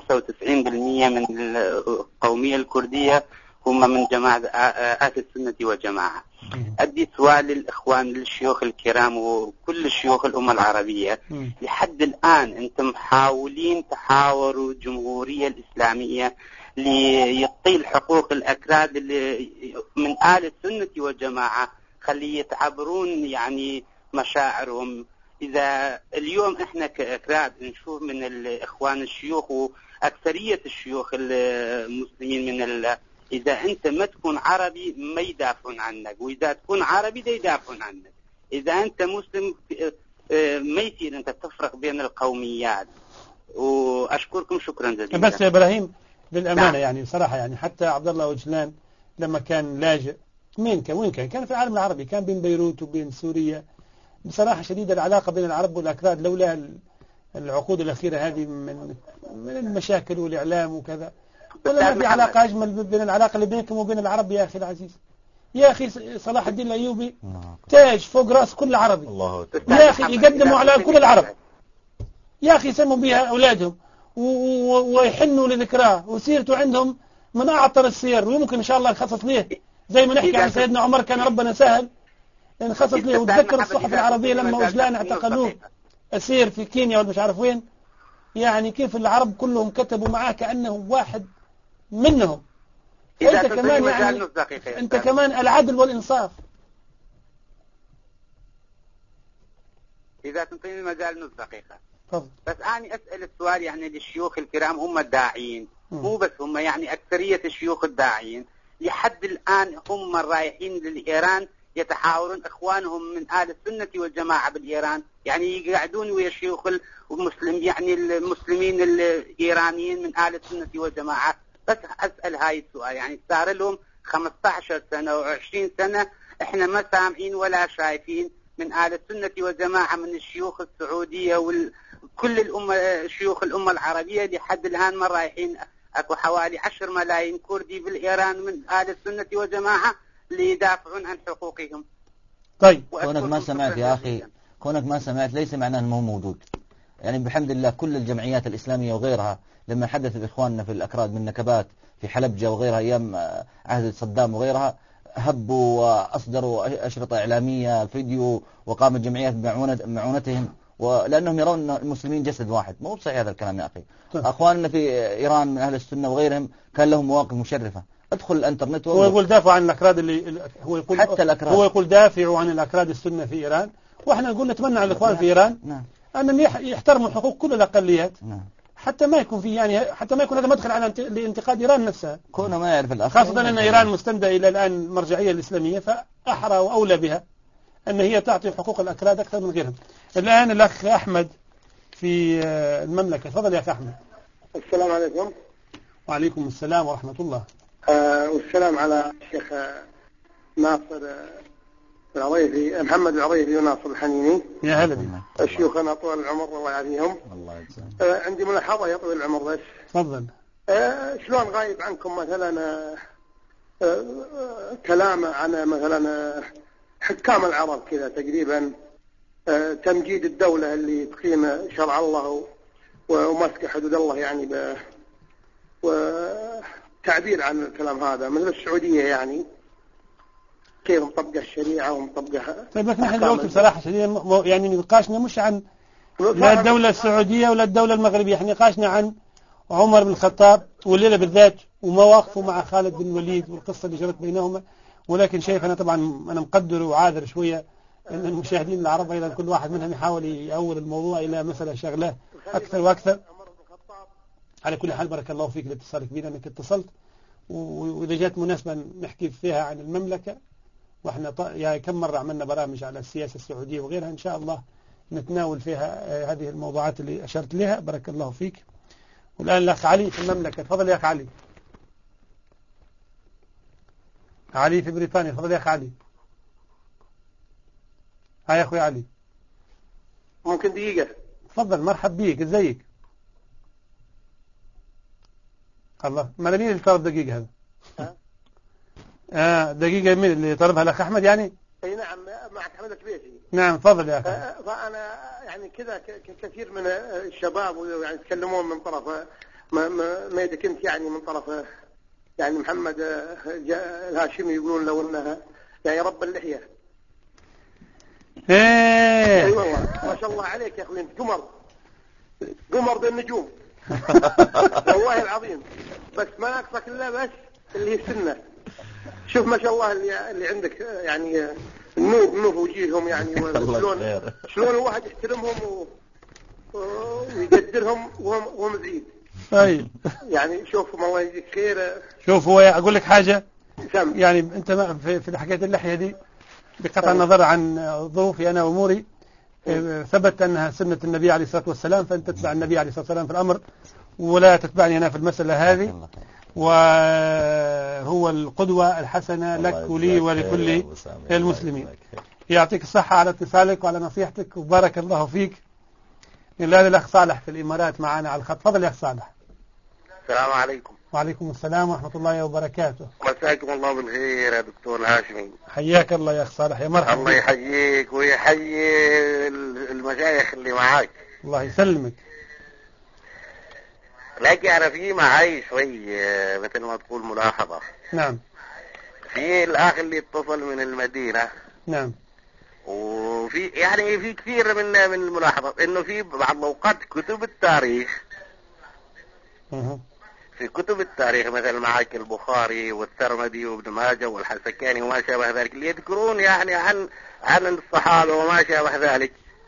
95% من القومية الكردية هم من جماعة أهل السنة والجماعة. أدي سؤال للإخوان للشيوخ الكرام وكل الشيوخ الأمة العربية. لحد الآن أنتم محاولين تحاوروا الجمهورية الإسلامية ليطيل حقوق الأكراد من آل السنة والجماعة خلي يتعبرون يعني مشاعرهم. إذا اليوم إحنا كأكراد نشوف من الإخوان الشيوخ وأكثرية الشيوخ المسلمين من إذا أنت ما تكون عربي ما يدافعون عنك، وإذا تكون عربي دا يدافعون عنك. إذا أنت مسلم ما يصير أنت تفرق بين القوميات. وأشكركم شكرا جزيلا. بس يا إبراهيم للأمانة يعني صراحة يعني حتى عبد الله وجلان لما كان لاجئ وين كان في العالم العربي كان بين بيروت وبين سوريا. بصراحة شديدة العلاقة بين العرب والأكراد لولا العقود الأخيرة هذه من المشاكل والإعلام وكذا ولا في علاقة أجمل بين العلاقة اللي بينكم وبين العرب يا أخي العزيز. يا أخي صلاح الدين الأيوبي تاج فوق رأس كل عربي. يا أخي يقدموا على كل العرب. يا أخي يسموا بها أولادهم ويحنوا لذكراه وسيرته عندهم من أعطر السير. ويمكن إن شاء الله نخصص ليه زي ما نحكي عن سيدنا عمر كان ربنا سهل نخصص ليه. وتذكر الصحف العربية لما وجلان اعتقلوه أسير في كينيا ولا مش عارف وين. يعني كيف العرب كلهم كتبوا معاه كأنه واحد منهم. أنت كمان يعني أنت كمان العدل والإنصاف. إذا تنطيني مجال نص دقيقة بس أنا أسأل السؤال يعني للشيوخ الكرام هم الداعين مو بس هم يعني أكثرية الشيوخ الداعين لحد الآن هم رايحين للإيران يتحاورون إخوانهم من آل السنة والجماعة بالإيران يعني يقعدون ويا الشيوخ المسلم يعني المسلمين الإيرانيين من آل السنة والجماعة. بس أسأل هاي السؤال يعني صار لهم 15 سنة و20 سنة إحنا ما سامعين ولا شايفين من آل السنة والجماعة من الشيوخ السعودية وكل الأمة شيوخ الأمة العربية لحد الآن ما رايحين. أكو حوالي 10 ملايين كردي بالإيران من آل السنة والجماعة ليدافعون عن حقوقهم. طيب كونك ما سمعت يا أخي كونك ما سمعت ليس معناه أنه موجود. يعني بحمد الله كل الجمعيات الإسلامية وغيرها لما حدث بإخواننا في الأكراد من نكبات في حلبجة وغيرها أيام عهد صدام وغيرها، هبوا وأصدروا أشرطة إعلامية فيديو، وقامت الجمعيات بمعونتهم، ولأنهم يرون المسلمين جسد واحد. مو صحيح هذا الكلام يا أخي. أخواننا في إيران من أهل السنة وغيرهم كان لهم مواقف مشرفة. ادخل الانترنت هو يقول دافعوا عن الأكراد هو يقول حتى الأكراد. هو يقول دافعوا عن الأكراد السنة في إيران، وإحنا نقول نتمنى على الإخوان في إيران أنهم يحترموا حقوق كل الأقليات، حتى ما يكون في حتى ما يكون هذا مدخل على لانتقاد إيران نفسها، كونه ما يعرف الأخ، خاصة أن إيران مستندة إلى الآن المرجعية الإسلامية، فأحرى وأولى بها أن هي تعطي حقوق الأكراد أكثر من غيرهم. الآن الأخ أحمد في المملكة، تفضل يا أخي أحمد. السلام عليكم. وعليكم السلام ورحمة الله. والسلام على الشيخ ناصر العريفي، محمد العريفي وناصر الحنيني. يا هلا بنا. الشيوخنا طول العمر الله يعافيهم. الله يجزاهم. عندي ملاحظة يا طويل العمر بس. تفضل. شلون غايب عنكم مثلا كلام عن مثلا حكام العرب كذا تقريبا، تمجيد الدولة اللي تقيم شرع الله ومسك حدود الله، يعني وتعبير عن الكلام هذا مثل السعودية، يعني كيف مطبقة الشريعة ومطبقة. طيب لكن نحن دلوقتي بصراحة شديدة يعني نقاشنا مش عن لا الدولة السعودية ولا الدولة المغربية، احنا نقاشنا عن عمر بن الخطاب والليلة بالذات ومواقفه مع خالد بن الوليد والقصة اللي جرت بينهما. ولكن شيخنا طبعا أنا مقدر وعاذر شوية أن المشاهدين العرب أيضا كل واحد منهم يحاول يأول الموضوع إلى مثلا شغله أكثر وأكثر. على كل حال بارك الله فيك لاتصالك بنا، أنك اتصلت، وإذا جاءت مناسبة نحكي فيها عن المملكة، وإحنا يعني كم مرة عملنا برامج على السياسة السعودية وغيرها، إن شاء الله نتناول فيها هذه الموضوعات اللي أشرت لها. بارك الله فيك. والآن الأخ علي في المملكة، تفضل يا أخ علي. علي في بريطانيا، تفضل يا أخ علي. هاي يا أخوي علي. ممكن دقيقة؟ تفضل، مرحب بيك، ازيك؟ الله، مين اللي طلب دقيقة هذا؟ دقيقة مين اللي طلبها؟ الأخ أحمد يعني؟ اي نعم، مع حمد الكبيسي. نعم تفضل يا أخي. فأنا يعني كذا كثير من الشباب يعني يتكلمون من طرف ما يدك انت، يعني من طرف يعني محمد الهاشمي، يقولون لو انها يعني رب اللحية. ايه اي والله ما شاء الله عليك يا اخوي، انت قمر بالنجوم. والله العظيم، بس ما ناقصك الا بس اللي هي السنة. شوف ما شاء الله اللي عندك، يعني النور في وجيههم، يعني شلون الواحد يحترمهم ويقدرهم وهو مزعيد. طيب يعني شوف الله يجزيك خير. شوف هو اقول لك حاجة، سم. يعني انت في حكاية اللحية دي بقطع النظر عن ظروفي انا واموري، ثبت انها سنة النبي عليه الصلاة والسلام، فانت تتبع النبي عليه الصلاة والسلام في الامر ولا تتبعني انا في المسألة هذه، وهو القدوة الحسنة لك ولي ولكل المسلمين. يعطيك الصحة على اتصالك وعلى نصيحتك، وبارك الله فيك. الآن الأخ صالح في الإمارات معنا على الخط، تفضل يا أخ صالح. السلام عليكم. وعليكم السلام ورحمة الله وبركاته. مساكم الله بالخير يا دكتور الهاشمي. حياك الله يا أخ صالح، يا مرحبا. الله يحييك ويحيي المشايخ اللي معاك. الله يسلمك. لكن أنا في معي شوي مثل ما تقول ملاحظة. نعم. في الأخ اللي اتصل من المدينة. نعم. وفي يعني في كثير من الملاحظات إنه في بعض الأوقات كتب التاريخ. في كتب التاريخ مثل معك البخاري والترمذي وابن ماجه والحسكاني وما شابه ذلك، اللي يذكرون يعني عن الصحابة وما شابه ذلك.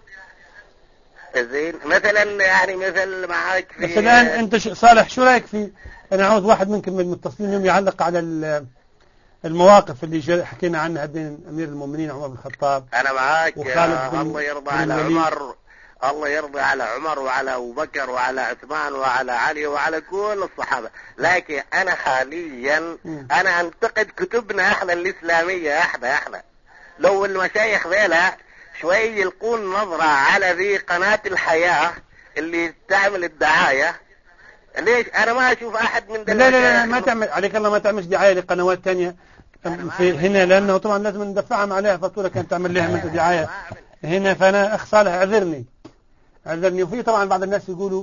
زين مثلا يعني مثل معك في بس الآن أنت صالح شو رأيك في، أنا عاوز واحد منكم من المتصلين يوم يعلق على المواقف اللي حكينا عنها بين أمير المؤمنين عمر بن الخطاب. أنا معك. الله يرضى على عمر، الله يرضى على عمر وعلى أبو بكر وعلى عثمان وعلى علي وعلى كل الصحابة، لكن أنا حاليا أنا أنتقد كتبنا إحنا الإسلامية. إحنا لو المشايخ ذيلا شوي يلقون نظرة على ذي قناة الحياة اللي تعمل الدعاية. ليش أنا ما أشوف أحد من لا لا لا ما تعمل عليك الله، ما تعملش دعاية لقنوات تانية في هنا، لأنه طبعا لازم ندفعهم عليها فاتورة، كانت تعمل لها من دعاية هنا. فأنا أخ صالح لأن في طبعا بعض الناس يقولوا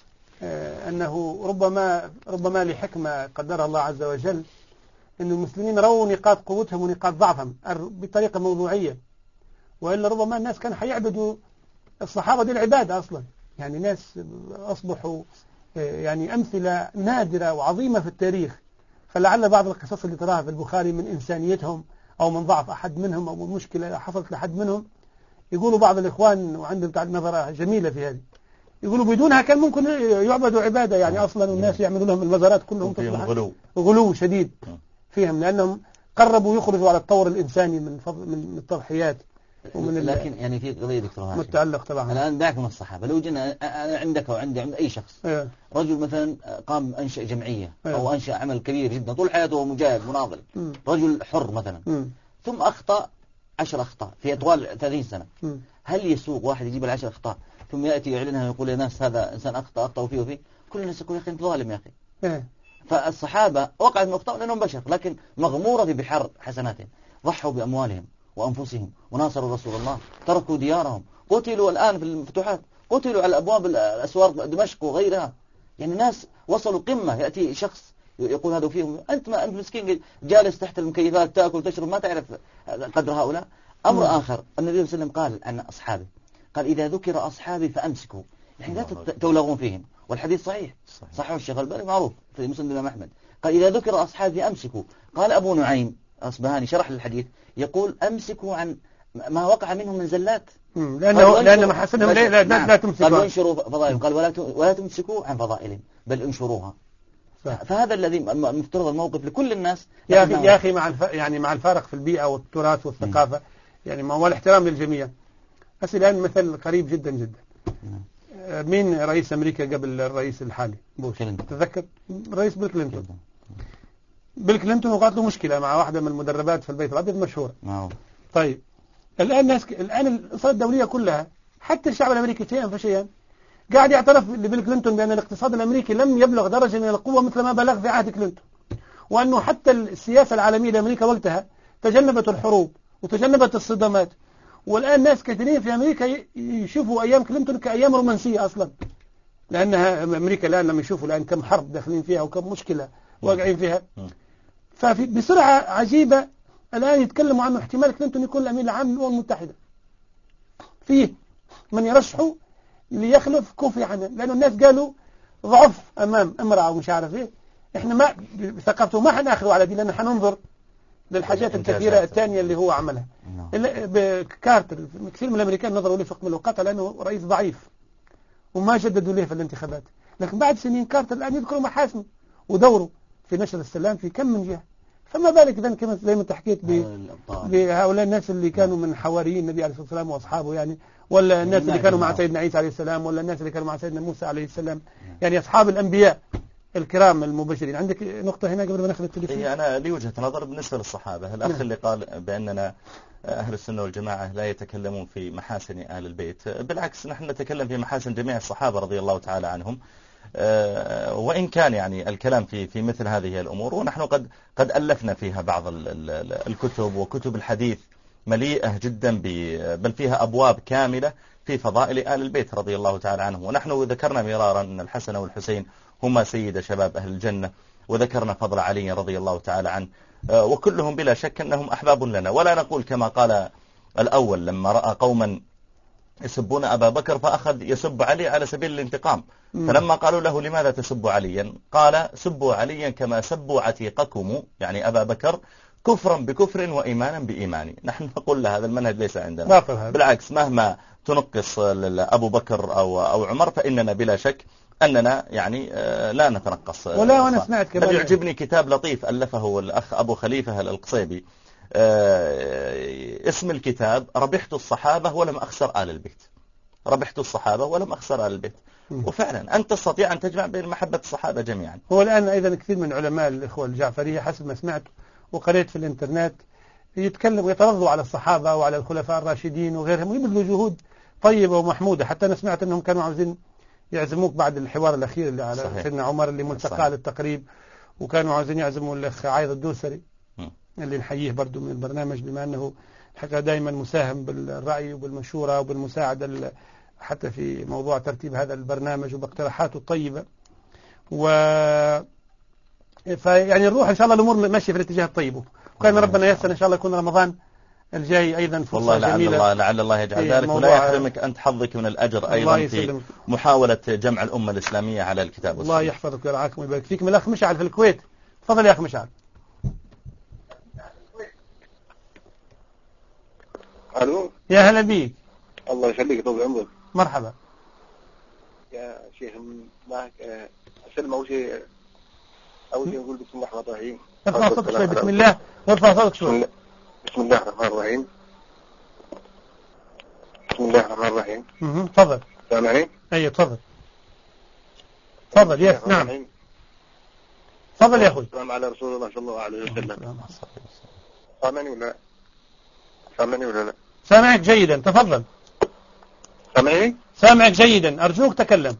أنه ربما لحكمة قدرها الله عز وجل أن المسلمين رووا نقاط قوتهم ونقاط ضعفهم بطريقة موضوعية، وإلا ربما الناس كانوا حيعبدوا الصحابة دي العبادة أصلا. يعني ناس أصبحوا يعني أمثلة نادرة وعظيمة في التاريخ، فلعل بعض القصص اللي تراها في البخاري من إنسانيتهم أو من ضعف أحد منهم أو من مشكلة حصلت لحد منهم، يقولوا بعض الإخوان وعندهم نظرة جميلة في هذه، يقولوا بدونها كان ممكن يعبدوا عبادة يعني أصلا، والناس يعملوا لهم المزارات كلهم غلو شديد فيهم، لأنهم قربوا يخرجوا على الطور الإنساني من التضحيات ومن لكن يعني في قضية دكتور هاشم متعلق طبعا. الآن دعك من الصحابة، لو جينا عندك وعند أي شخص رجل مثلا قام أنشأ جمعية أو أنشأ عمل كبير جدا طول حياته مجاهد مناضل، رجل حر مثلا، ثم أخطأ 10 أخطاء في أطوال 30 سنة، هل يسوق واحد يجيب 10 أخطاء ثم يأتي يعلنها ويقول يا ناس هذا إنسان أخطأ وفيه كل الناس يقول يا أخي أنت ظالم يا أخي. فالصحابة وقعت من أخطاء لأنهم بشر، لكن مغمورة ببحر حسناتهم، ضحوا بأموالهم وأنفسهم وناصروا رسول الله، تركوا ديارهم، قتلوا الآن في الفتوحات، قتلوا على أبواب الأسوار دمشق وغيرها. يعني ناس وصلوا قمة، يأتي شخص يقول هذا فيهم، أنت مسكين جالس تحت المكيفات تأكل تشرب ما تعرف قدر هؤلاء. أمر آخر النبي صلى الله عليه وسلم قال عن أصحابه، قال إذا ذكر أصحابي فأمسكوا، يعني لا تولغون فيهم، والحديث صحيح الشيخ الباني معروف في مسند الإمام أحمد، قال إذا ذكر أصحابي أمسكوا. قال أبو نعيم أصبهاني شرح الحديث يقول أمسكوا عن ما وقع منهم من زلات، لأن محاسنهم لا تمسكوا، قال وانشروا فضائلهم، قال ولا تمسكوا عن فضائلهم بل انشروها. فهذا الذي مفترض الموقف لكل الناس. يا أخي مع الفارق في البيئة والتراث والثقافة، يعني ما هو الاحترام للجميع. بس الآن مثل قريب جدا جدا، مين رئيس أمريكا قبل الرئيس الحالي بوش؟ تذكر رئيس بيل كلينتون وقعت له مشكلة مع واحدة من المدربات في البيت الأبيض مشهورة. طيب الآن الأسرة الدولية كلها حتى الشعب الأمريكي شيئا فشيئا قاعد يعترف لبيل كلينتون بأن الاقتصاد الأمريكي لم يبلغ درجة من القوة مثل ما بلغ في عهد كلينتون، وأنه حتى السياسة العالمية لأمريكا وقتها تجنبت الحروب وتجنبت الصدامات. والآن ناس كثيرين في أمريكا يشوفوا أيام كلينتون كأيام رومانسية أصلا، لأنها أمريكا الآن لما يشوفوا الآن كم حرب داخلين فيها وكم مشكلة واقعين فيها، فبسرعة عجيبة الآن يتكلموا عنه احتمال كلينتون يكون الأمين العام للأمم المتحدة، فيه من يرشحوا ليخلف كوفي عنان، لأنه الناس قالوا ضعف أمام امرأة ومش عارف إيه، إحنا ما بثقافته ما حنأخذه على دي، لأن حننظر للحاجات الكثيرة الثانية اللي هو عملها. كارتر كثير من الأمريكان نظروا له في حكم الوقت لأنه رئيس ضعيف وما جددوا له في الانتخابات، لكن بعد سنين كارتر الآن يذكروا محاسنه ودوره في نشر السلام في كم من جهة، فما بالك إذا كما زي ما تحكيت بهؤلاء الناس اللي كانوا من حواريين النبي عليه الصلاة والسلام وأصحابه، يعني ولا الناس اللي كانوا مع سيدنا عيسى عليه السلام، ولا الناس اللي كانوا مع سيدنا موسى عليه السلام، يعني أصحاب الأنبياء الكرام المبشرين. عندك نقطة هنا قبل ما ناخذ التليفون؟ أنا لي وجهة نظر بالنسبة للصحابة. الأخ اللي قال بأننا أهل السنة والجماعة لا يتكلمون في محاسن أهل البيت، بالعكس نحن نتكلم في محاسن جميع الصحابة رضي الله تعالى عنهم، وإن كان يعني الكلام في مثل هذه الأمور، ونحن قد ألفنا فيها بعض الكتب وكتب الحديث مليئة جدا بل فيها أبواب كاملة في فضائل آل البيت رضي الله تعالى عنهم. ونحن ذكرنا مرارا أن الحسن والحسين هما سيد شباب أهل الجنة، وذكرنا فضل علي رضي الله تعالى عنه، وكلهم بلا شك أنهم أحباب لنا، ولا نقول كما قال الأول لما رأى قوما يسبون أبا بكر فأخذ يسب علي على سبيل الانتقام، فلما قالوا له لماذا تسب عليا قال سبوا عليا كما سبوا عتيقكم، يعني أبا بكر، كفرا بكفر وإيمانا بإيماني. نحن نقول له هذا المنهج ليس عندنا، بالعكس مهما تنقص أبو بكر أو عمر فإننا بلا شك أننا يعني لا نتنقص. ولا وأنا سمعت كمان يعجبني كتاب لطيف ألفه الأخ أبو خليفة القصيبي، اسم الكتاب ربحت الصحابة ولم أخسر آل البيت، ربحت الصحابة ولم أخسر آل البيت. وفعلا أنت تستطيع أن تجمع بين محبة الصحابة جميعا. هو الآن أيضا كثير من علماء الإخوة الجعفرية حسب ما سمعت وقريت في الإنترنت يتكلم ويترضوا على الصحابة وعلى الخلفاء الراشدين وغيرهم، ويبذلوا جهود طيبة ومحمودة. حتى أنا سمعت أنهم كانوا عاوزين يعزموك بعد الحوار الأخير اللي على سيدنا عمر اللي ملتقى للتقريب، وكانوا عاوزين يعزموا الأخ عايض الدوسري اللي نحييه برضو من البرنامج، بما أنه حقا دائما مساهم بالرأي وبالمشورة وبالمساعدة حتى في موضوع ترتيب هذا البرنامج وباقتراحاته الطيبة، فيعني الروح إن شاء الله الأمور ماشية في الاتجاه الطيب، وكان ربنا ييسر إن شاء الله يكون رمضان الجاي أيضا فرصة والله جميلة. لعل الله يجعل ذلك، ولا يحرمك أنت حظك من الأجر أيضا في محاولة جمع الأمة الإسلامية على الكتاب والسنة. الله يحفظك ويرعاكم ويبارك فيك. من الأخ مشعل في الكويت، تفضل يا أخ مشعل. الو، يا هلا بيك. الله يخليك، طول عمرك. مرحبا يا شيخ، معك اسلم اول شيء نقول بسم الله الرحمن الرحيم. ارفع صوتك شوي. بسم الله، وارفع صوتك شوي. بسم الله الرحمن الرحيم. بسم الله الرحمن الرحيم. تفضل. سامعني؟ اي تفضل. تفضل. يس نعم. تفضل يا اخوي. السلام على رسول الله صلى الله عليه وسلم. سامعني ولا لا؟ سامعني ولا لا؟ سامعك جيدا، تفضل. سامعني؟ سامعك جيدا، أرجوك تكلم.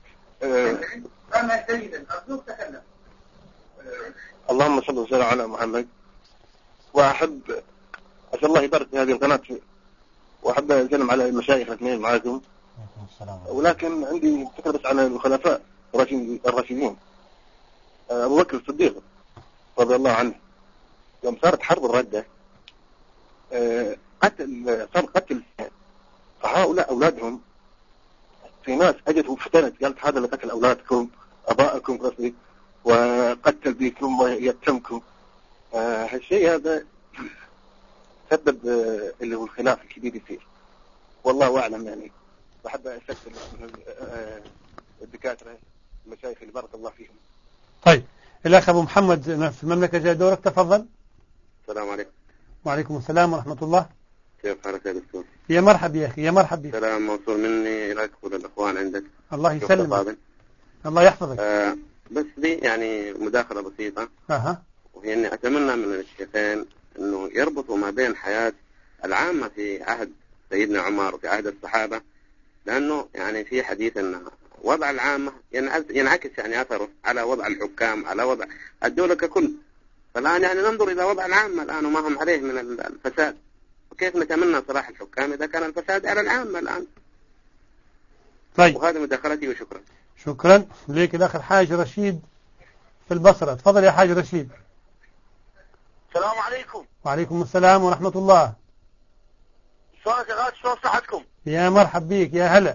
سامعك جيدا، أرجوك تكلم. اللهم صل وسلم على محمد. وأحب أسأل الله يبارك في هذه القناة، وأحب أسلم على المشايخ الاثنين معكم. ولكن عندي فكرة بس عن الخلفاء الراشدين. أبو بكر الصديق رضي الله عنه، يوم صارت حرب الردة صار قتل، فهؤلاء أولادهم في ناس أجت وفتنت، قالت هذا اللي قتل أولادكم أبائكم قصدي، وقتل بكم ويتمكم. هالشيء هذا سبب اللي هو الخلاف الكبير يصير، والله أعلم. يعني بحب أستفسر الدكاترة المشايخ اللي بارك الله فيهم. طيب الأخ أبو محمد في المملكة جاء دورك، تفضل. السلام عليكم. وعليكم السلام ورحمة الله. كيف حالك يا دكتور؟ يا مرحب يا أخي، يا مرحب بك. سلام موصول مني إليك وللأخوان عندك. الله يسلمك. الله يحفظك. بس لي يعني مداخلة بسيطة. وهي أني أتمنى من الشيخين أنه يربطوا ما بين حياة العامة في عهد سيدنا عمر وفي عهد الصحابة، لأنه يعني في حديث أن وضع العامة ينعكس يعني أثره على وضع الحكام، على وضع الدولة ككل. فالآن يعني ننظر إلى وضع العامة الآن وما هم عليه من الفساد، وكيف نتمنى صلاح الحكام إذا كان الفساد على العامة الآن. طيب، وهذه مداخلتي وشكرا. شكرا ليك. الأخ الحاج رشيد في البصرة، تفضل يا حاج رشيد. السلام عليكم. وعليكم السلام ورحمة الله. شلونك يا غالي، شلون صحتكم؟ يا مرحب بيك، يا هلا.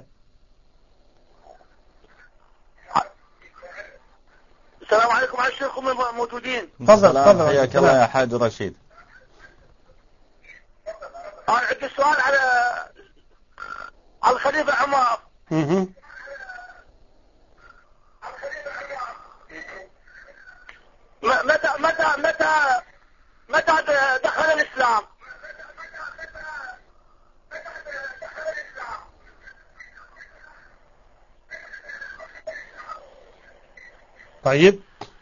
السلام عليكم، على الشيخكم موجودين. تفضل. حياك الله يا حاج رشيد. أنا عندي سؤال على الخليفة عمر. متى دخل الإسلام؟ طيب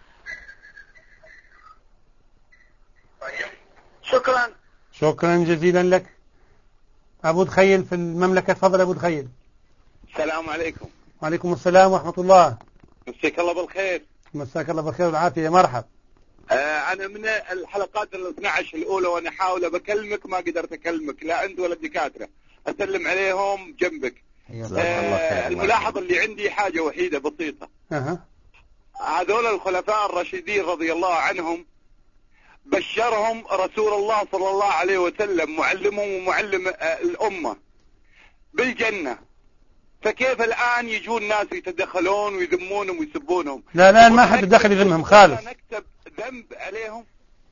شكرا جزيلا لك. أبو دخيل في المملكة، تفضل أبو دخيل. السلام عليكم. وعليكم السلام ورحمة الله. مساك الله بالخير. مساك الله بالخير والعافية، مرحب. أنا من الحلقات 12 الأولى وأنا حاول بكلمك ما قدرت أكلمك، لا أنت ولا الدكاترة، أسلم عليهم جنبك. الملاحظة اللي عندي حاجة وحيدة بسيطة. هذول الخلفاء الراشدين رضي الله عنهم بشرهم رسول الله صلى الله عليه وسلم معلمهم ومعلم الأمة بالجنة، فكيف الآن يجون ناس يتدخلون ويذمونهم ويسبونهم؟ لا ما حد دخل يذمهم خالص. نكتب ذنب عليهم.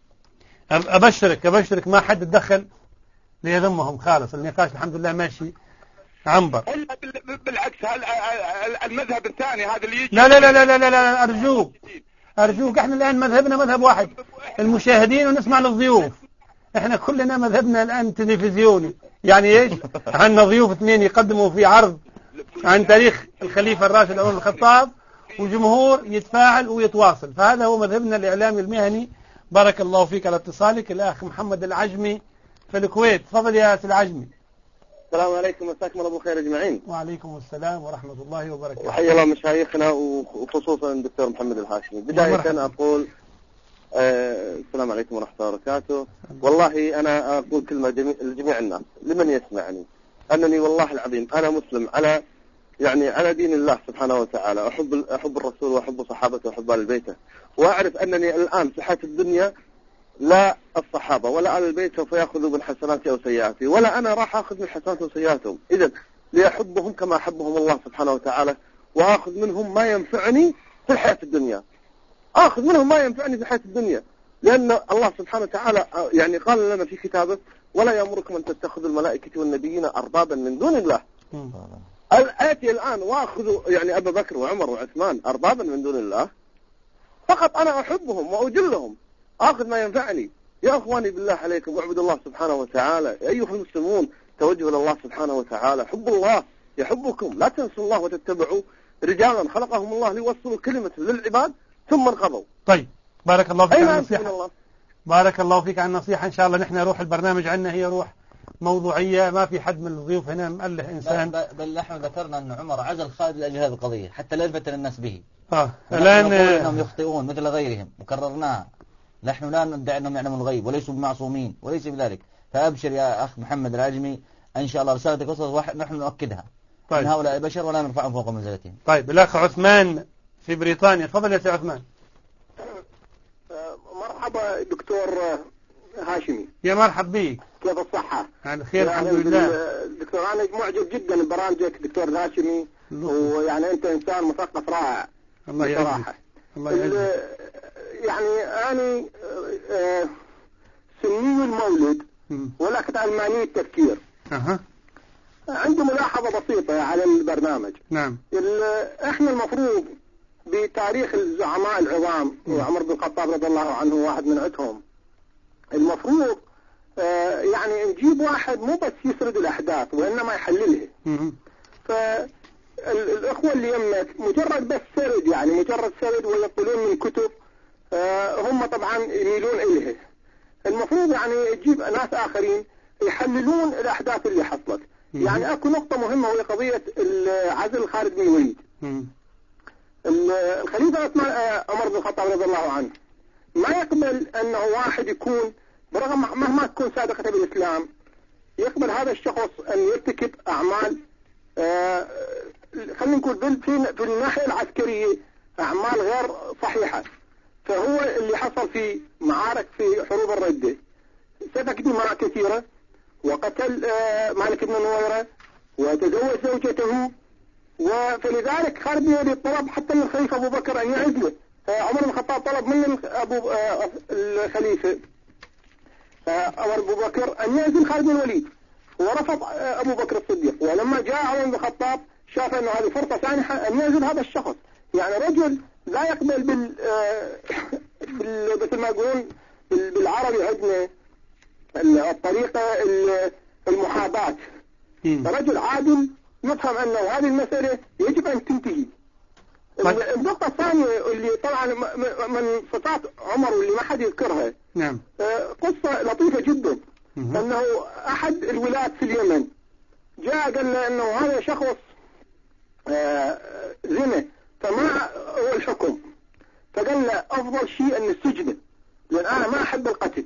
أبشرك ما حد تدخل ليذمهم خالص. النقاش الحمد لله ماشي عنبر. بالعكس، المذهب الثاني هذا اللي يجي. لا أرجوك احنا الآن مذهبنا مذهب واحد، المشاهدين ونسمع للضيوف. احنا كلنا مذهبنا الآن تلفزيوني، يعني ايش؟ عندنا ضيوف اثنين يقدموا في عرض عن تاريخ الخليفة الراشد عمر بن الخطاب، وجمهور يتفاعل ويتواصل، فهذا هو مذهبنا الإعلامي المهني. بارك الله فيك على اتصالك. الأخ محمد العجمي في الكويت، تفضل يا أخي العجمي. السلام عليكم، مساكم الله بالخير أجمعين. وعليكم السلام ورحمة الله وبركاته. وحيا الله مشايخنا وخصوصا الدكتور محمد الهاشمي. بداية أقول السلام عليكم ورحمة الله وبركاته. والله أنا أقول كلمة لجميع الناس، لمن يسمعني أنني والله العظيم أنا مسلم على على دين الله سبحانه وتعالى، أحب الرسول وأحب صحابته وأحب آل بيته، وأعرف أنني الآن في حياة الدنيا لا الصحابة ولا آل البيت سوف يأخذوا من حسناتي أو سيئاتي، ولا أنا راح أخذ من حسناتهم وسيئاتهم. إذن لأحبهم كما أحبهم الله سبحانه وتعالى، وأخذ منهم ما ينفعني في الحياة الدنيا، أخذ منهم ما ينفعني في الحياة الدنيا، لأن الله سبحانه وتعالى قال لنا في كتابه: ولا يأمركم أن تتخذوا الملائكة والنبيين أربابا من دون الله. آتي الآن وأخذ أبا بكر وعمر وعثمان أربابا من دون الله، فقط أنا أحبهم وأجلهم، أخذ ما ينفعني. يا أخواني بالله عليكم اعبدوا الله سبحانه وتعالى. أيها المسلمون توجهوا إلى الله سبحانه وتعالى، حبوا الله يحبكم، لا تنسوا الله وتتبعوا رجالا خلقهم الله ليوصلوا كلمة للعباد ثم انقضوا. طيب بارك الله فيك على النصيحة. بارك الله فيك على النصيحة. إن شاء الله نحن روح البرنامج عندنا هي روح موضوعية، ما في حد من الضيوف هنا مأله إنسان. بل نحن ذكرنا أن عمر عزل خالد لأجل هذه القضية حتى لا يفتن الناس به. الآن نقول أنهم يخطئون مثل غيرهم وكررناها. نحن لا ندعي أنهم يعلمون الغيب وليسوا بمعصومين وليس بذلك. فأبشر يا أخ محمد العجمي إن شاء الله رسالتك وصلت نحن نؤكدها. طيب. إن هؤلاء بشر ولا نرفعهم فوق منزلتهم. طيب الأخ عثمان في بريطانيا، تفضل يا سي عثمان. مرحبا دكتور هاشمي. يا مرحب بيك. كيف الصحة؟ على خير الحمد لله. دكتور أنا معجب جدا ببرامجك دكتور هاشمي، أنت إنسان مثقف رائع. الله يعزك. الله يعزك. أنا سني المولد ولكن علماني التفكير. عندي ملاحظة بسيطة على البرنامج. نعم. احنا المفروض بتاريخ الزعماء العظام وعمر بن الخطاب رضي الله عنه واحد من عدهم، المفروض نجيب واحد مو بس يسرد الأحداث وإنما يحللها. فالإخوة اللي يمك مجرد بس سرد، مجرد سرد ويقولون من كتب هم طبعا يميلون إليه. المفروض يجيب ناس آخرين يحللون الأحداث اللي حصلت. أكو نقطة مهمة وهي قضية عزل خالد بن الوليد. الخليفة عمر بن الخطاب رضي الله عنه ما يقبل أنه واحد يكون برغم مهما تكون سابقته بالإسلام يقبل هذا الشخص أن يرتكب أعمال خلينا نقول في الناحية العسكرية أعمال غير صحيحة. فهو اللي حصل في معارك في حروب الردة، سفك دماء كثيرة، وقتل مالك بن نويرة وتزوج زوجته، فلذلك خالد بن الوليد طلب حتى من الخليفة أبو بكر أن يعزله. عمر بن الخطاب طلب من الخليفة أبو بكر أن يعزل خالد بن الوليد، ورفض أبو بكر الصديق. ولما جاء عمر بن الخطاب شاف أنه هذه فرصة سانحة أن يعزل هذا الشخص. رجل لا يقبل مثل ما يقولون بالعربي عندنا الطريقة المحاباة. رجل عادل يفهم أنه هذه المسألة يجب أن تنتهي. النقطة الثانية اللي طبعا من صفات عمر واللي ما حد يذكرها، نعم، قصة لطيفة جدا. أنه أحد الولاة في اليمن جاء قال له أنه هذا شخص زنا، فما هو الحكم؟ فقال له أفضل شيء أن السجن، لأن أنا ما أحب القتل،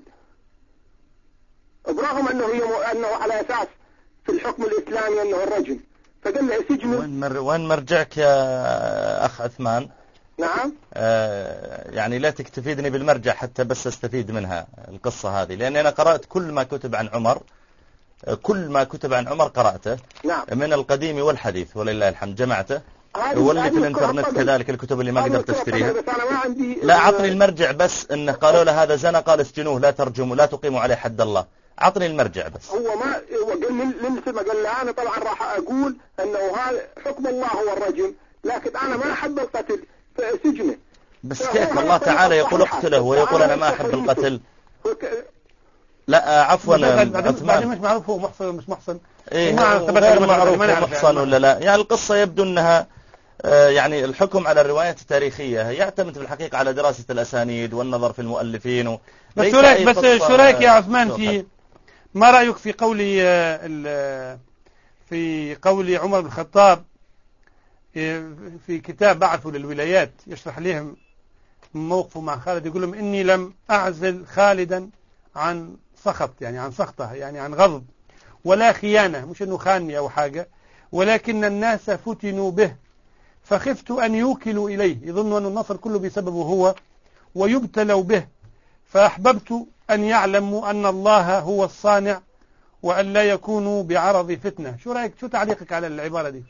برغم أنه على أساس في الحكم الإسلامي أنه الرجل. فقال له سجن. وين مرجعك يا أخ عثمان؟ نعم. لا تكتفيدني بالمرجع حتى بس استفيد منها القصة هذه، لأن أنا قرأت كل ما كتب عن عمر، كل ما كتب عن عمر قرأته. نعم. من القديم والحديث ولله الحمد جمعته، واللي في الانترنت كذلك الكتب اللي ما قدرت تشتريها. لا أعطني المرجع بس، إنه قالوا له هذا زنا قال اسجنوه لا ترجموا لا تقيموا عليه حد الله. أعطني المرجع بس. هو قال ما قال له أنا طبعا راح أقول أنه هذا حكم الله هو الرجم، لكن أنا ما أحب القتل فسجنه. بس كيف الله تعالى يقول اقتله ويقول أنا ما أحب القتل؟ لا عفوا بعدين مش معروف هو محصن مش محصن. غير معروف هو محصن ولا لا. القصة يبدو أنها الحكم على الروايات التاريخية يعتمد في الحقيقة على دراسة الأسانيد والنظر في المؤلفين. بس شو رأيك يا عثمان في ما رأيك في قول عمر بن الخطاب في كتاب بعثه للولايات يشرح لهم موقفه مع خالد، يقول لهم إني لم أعزل خالدا عن سخط، عن سخطه، عن غضب، ولا خيانة، مش أنه خانني أو حاجة، ولكن الناس فتنوا به فخفت أن يوكلوا إليه، يظنوا أن النصر كله بسببه هو ويبتلوا به، فأحببت أن يعلموا أن الله هو الصانع وأن لا يكونوا بعرض فتنة. شو رأيك، شو تعليقك على العبارة دي؟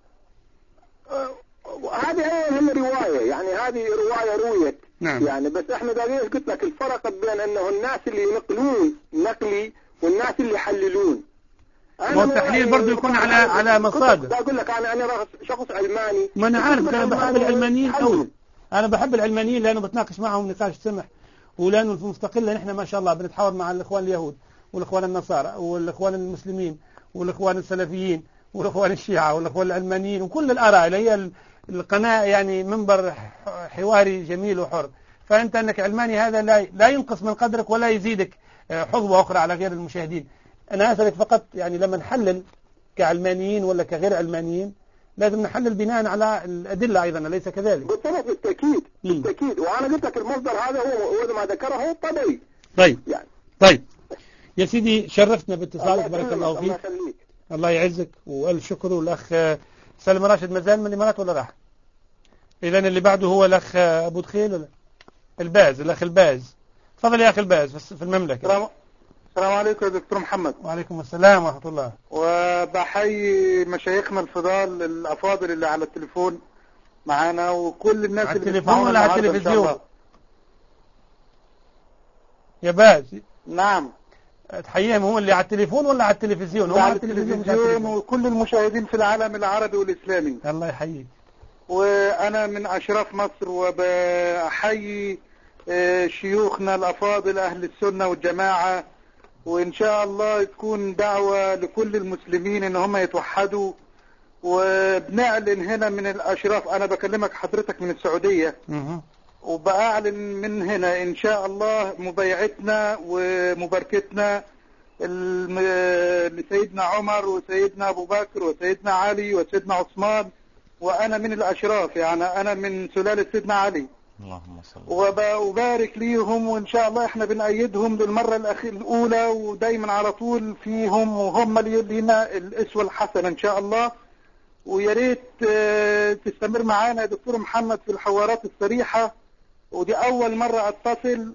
هذه هي الرواية، يعني هذه رواية رويت. نعم. يعني بس احنا دقيقة قلت لك الفرق بين انه الناس اللي ينقلون نقلي والناس اللي يحللون. والتحليل برضه يكون على مصادر. اقول لك انا شخص علماني. ما انا عارف، انا بحب العلمانيين قوي. انا بحب العلمانيين لانه بتناقش معهم نقاش سمح، ولانه في مستقلة نحن ما شاء الله بنتحاور مع الاخوان اليهود والاخوان النصارى والاخوان المسلمين والاخوان السلفيين والاخوان الشيعة والاخوان العلمانيين وكل الاراء اللي هي القناة، يعني منبر حواري جميل وحر. فانت انك علماني هذا لا ينقص من قدرك ولا يزيدك حظوة اخرى على غير المشاهدين. انا اسالك فقط، يعني لما نحلل كعلمانيين ولا كغير علمانيين لازم نحلل بناء على الادله ايضا، اليس كذلك؟ بالتاكيد بالتاكيد. وانا قلت لك المصدر هذا هو ما ذكره طبيعي. طيب يعني. طيب يا سيدي، شرفتنا باتصالك، بارك الله فيك. الله يعزك والف شكر. والاخ سلم راشد مازال من الامارات ولا راح؟ اذا اللي بعده هو الاخ ابو دخيل ولا الباز؟ الاخ الباز، تفضل يا اخي الباز بس في المملكه. السلام عليكم يا دكتور محمد. وعليكم السلام ورحمة الله. وبحيي مشايخنا الفضال الأفاضل اللي على التليفون معانا وكل الناس على اللي التليفون ولا على التلفزيون يا باز؟ نعم. تحييهم هم اللي على التليفون ولا على التلفزيون؟ على التلفزيون وكل المشاهدين في العالم العربي والإسلامي. الله يحييك. وأنا من أشراف مصر، وبحيي شيوخنا الأفاضل أهل السنة والجماعة، وإن شاء الله تكون دعوة لكل المسلمين إن هم يتوحدوا. وبنعلن هنا من الأشراف، أنا بكلمك حضرتك من السعودية، وبأعلن من هنا إن شاء الله مبايعتنا ومباركتنا لسيدنا عمر وسيدنا أبو بكر وسيدنا علي وسيدنا عثمان. وأنا من الأشراف، يعني أنا من سلالة سيدنا علي. اللهم صل. وبارك ليهم، وإن شاء الله إحنا بنأيدهم للمرة الأولى ودايما على طول فيهم، وهم اللي لنا الأسوة الحسنة إن شاء الله. ويا ريت تستمر معانا يا دكتور محمد في الحوارات الصريحة، ودي أول مرة أتصل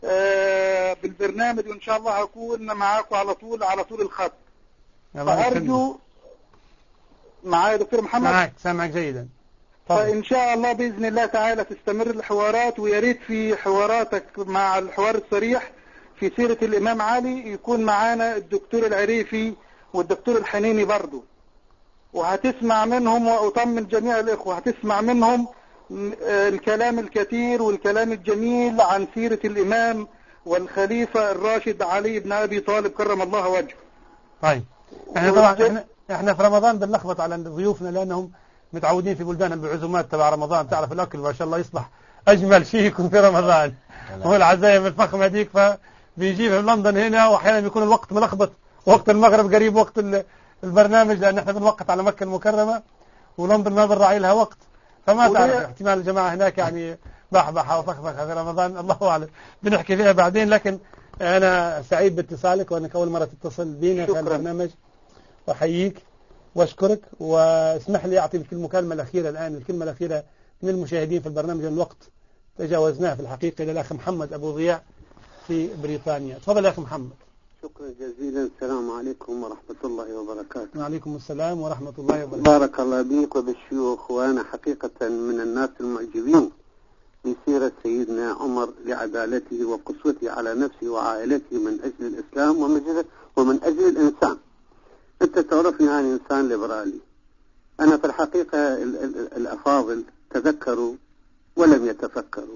بالبرنامج، وإن شاء الله هكون معاكم على طول الخط. فأرجو معايا يا دكتور محمد. معاك، سامعك جيدا. فإن شاء الله بإذن الله تعالى تستمر الحوارات، ويا ريت في حواراتك مع الحوار الصريح في سيرة الإمام علي يكون معانا الدكتور العريفي والدكتور الحنيني برضو، وهتسمع منهم، وأطمن جميع الإخوة هتسمع منهم الكلام الكثير والكلام الجميل عن سيرة الإمام والخليفة الراشد علي بن أبي طالب كرم الله وجهه. طيب احنا طبعا احنا في رمضان بنلخبط على ضيوفنا لأنهم متعودين في بلدانهم بعزومات تبع رمضان، تعرف الأكل ما شاء الله يصبح أجمل شيء يكون في رمضان، والعزايم الفخمة ديك، فبيجيب من لندن هنا، وأحيانا بيكون الوقت ملخبط، وقت المغرب قريب وقت البرنامج، لأن احنا بنوقت على مكة المكرمة ولندن ما بنراعي لها وقت، فما تعرف احتمال الجماعة هناك يعني بحبحة وفخفخة في رمضان، الله أعلم، بنحكي فيها بعدين. لكن أنا سعيد باتصالك، وأنك أول مرة تتصل بينا في البرنامج، وأحييك واشكرك. واسمح لي أعطي المكالمة الأخيرة الآن، الكلمة الأخيرة من المشاهدين في البرنامج، الوقت تجاوزناه في الحقيقة، إلى الأخ محمد أبو ضياء في بريطانيا. تفضل يا أخي محمد. شكرا جزيلا. السلام عليكم ورحمة الله وبركاته. وعليكم السلام ورحمة الله وبركاته. بارك الله بيك وبالشيوخ. وأنا حقيقة من الناس المعجبين بسيرة سيدنا عمر لعدالته وقسوته على نفسه وعائلته من أجل الإسلام ومن أجل الإنسان. أنت تعرفني أنا إنسان ليبرالي. أنا في الحقيقة الأفاضل تذكروا ولم يتفكروا،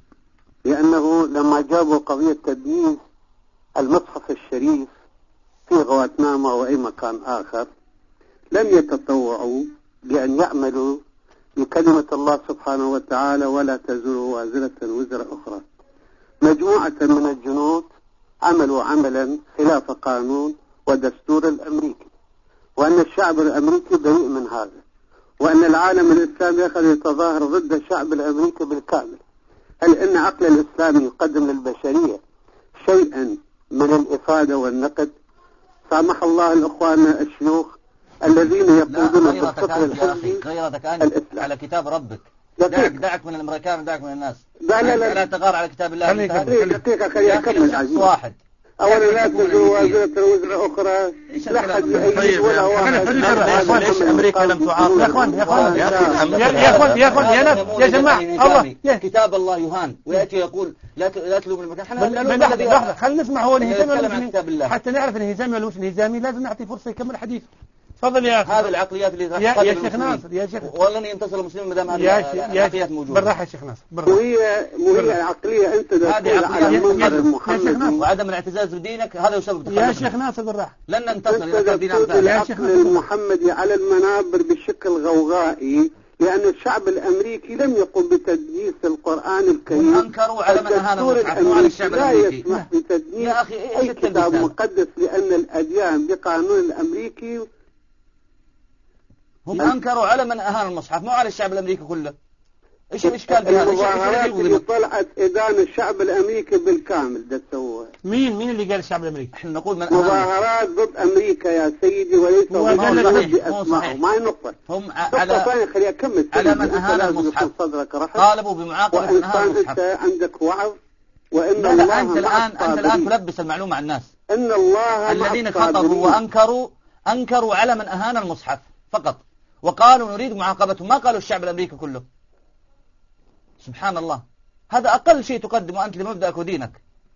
لأنه لما جابوا قضية تدنيس المصحف الشريف في غواتناما أو أي مكان آخر لم يتطوعوا بأن يعملوا بكلمة الله سبحانه وتعالى ولا تزر وازرة وزر أخرى. مجموعة من الجنود عملوا عملا خلاف قانون ودستور الأمريكي، وأن الشعب الأمريكي بريء من هذا، وأن العالم الإسلامي أخذ يتظاهر ضد الشعب الأمريكي بالكامل. هل إن عقل الإسلامي يقدم للبشرية شيئا من الإفادة والنقد؟ سامح الله الأخوان الشيوخ الذين يقودون غيرتك أنت على كتاب ربك. دعك من الأمريكان ودعك من الناس. لا تغار على كتاب الله. دقيقة خليني أكمل عزيز. واحد أولا لا تزور وزيرة وزر أخرى لا حد يأيد ولا واحد. ليش أمريكا لم تعاقب؟ يا أخوان يا جماعة الله كتاب الله يهان ويأتي يقول لا تلوم المكان. لحظة خلينا نسمع هو الانهزامي حتى نعرف الانهزامي ولا مش الانهزامي. لازم نعطي فرصة يكمل الحديث. تفضل يا أخي. هذه العقليات اللي يا شيخ ناصر يا شيخ ولن ينتصر المسلمين ما دام هذه العقليات موجودة. بالراحة يا شيخ ناصر وهي العقلية أنت هذه عقلية محمد وعدم الاعتزاز بدينك هذا يسبب تخلف. يا شيخ ناصر بالراحة لن ننتصر إذا كان ديننا مثال. العقل المحمدي على المنابر بشكل غوغائي لأن الشعب الأمريكي لم يقم بتدنيس القرآن الكريم. وأنكروا على من أهان المصحف وعلى الشعب الأمريكي. لا يسمح بتدنيس أي كتاب مقدس لأن الأديان بقانون الأمريكي. هم أنكروا على من أهان المصحف مو على الشعب الأمريكي كله. إيش الإشكال بهذا؟ المظاهرات اللي طلعت إدانة الشعب الأمريكي بالكامل ده سووها. مين اللي قال الشعب الأمريكي؟ إحنا نقول من مظاهرات ضد أمريكا يا سيدي وليس بأسمائه. ما هي نقطة. هم على من أهان المصحف صدرك طالبوا بمعاقبة من أهان المصحف. أنت عندك وعظ وإن لا الله أنت الآن تلبس المعلومة على الناس. إن الله الذين خطبوا وأنكروا على من أهان المصحف فقط وقالوا نريد معاقبته ما قالوا الشعب الأمريكي كله. سبحان الله هذا أقل شيء تقدمه أنت لمبدأك ودينك.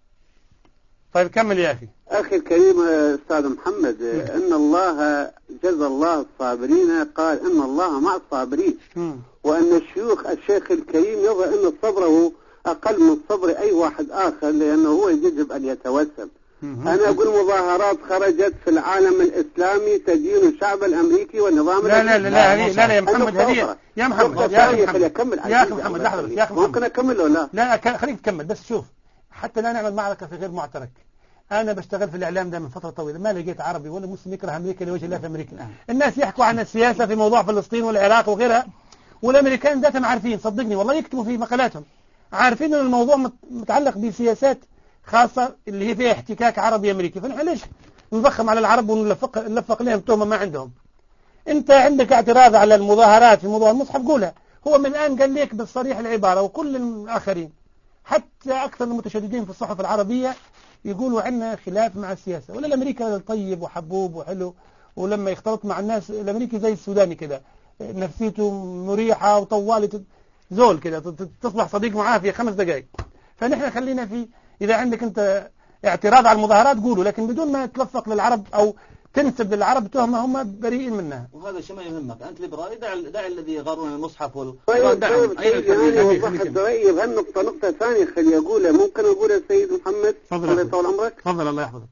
طيب كمل يا أخي الكريم أستاذ محمد إن الله جزى الله الصابرين قال إن الله مع الصابرين وأن الشيخ الكريم يرى أن صبره أقل من صبر أي واحد آخر لأنه هو يجب أن يتوسم. أنا أقول مظاهرات خرجت في العالم الإسلامي تدين الشعب الأمريكي والنظام لا يا محمد هذه يا محمد يا أخي محمد لحظة بس يا أخي ممكن أكمل ولا لا خليك تكمل بس شوف حتى لا نعمل معركة في غير معترك. أنا بشتغل في الإعلام ده من فترة طويلة ما لقيت عربي ولا مسلم يكره أمريكا لوجه الله في أمريكا. الناس يحكوا عن السياسة في موضوع فلسطين والعراق وغيرها والأمريكان ذاتهم عارفين صدقني والله يكتبوا في مقالاتهم عارفين أن الموضوع متعلق بسياسات خاصة اللي هي فيها احتكاك عربي أمريكي. فنحن ليش نضخم على العرب ونلفق لهم تهمة ما عندهم. أنت عندك اعتراض على المظاهرات في موضوع المصحف قولها. هو من الآن قال لك بالصريح العبارة وكل الآخرين حتى أكثر المتشددين في الصحف العربية يقولوا عنا خلاف مع السياسة ولا الأمريكي طيب وحبوب وحلو ولما يختلط مع الناس الأمريكي زي السوداني كده نفسيته مريحة وطوالة زول كده تصبح صديق معاه في 5 دقائق. فنحن خلينا في إذا عندك أنت اعتراض على المظاهرات قولوا لكن بدون ما تلفق للعرب أو تنسب للعرب تهمة هم بريئين منها. وهذا الشيء ما يهمك أنت ليبرالي دع الذي يغارون المصحف طيب أنا وضحت رأيي بهالنقطة. نقطة ثانية خلي أقولها ممكن أقولها سيد محمد الله يطول عمرك. تفضل الله يحفظك.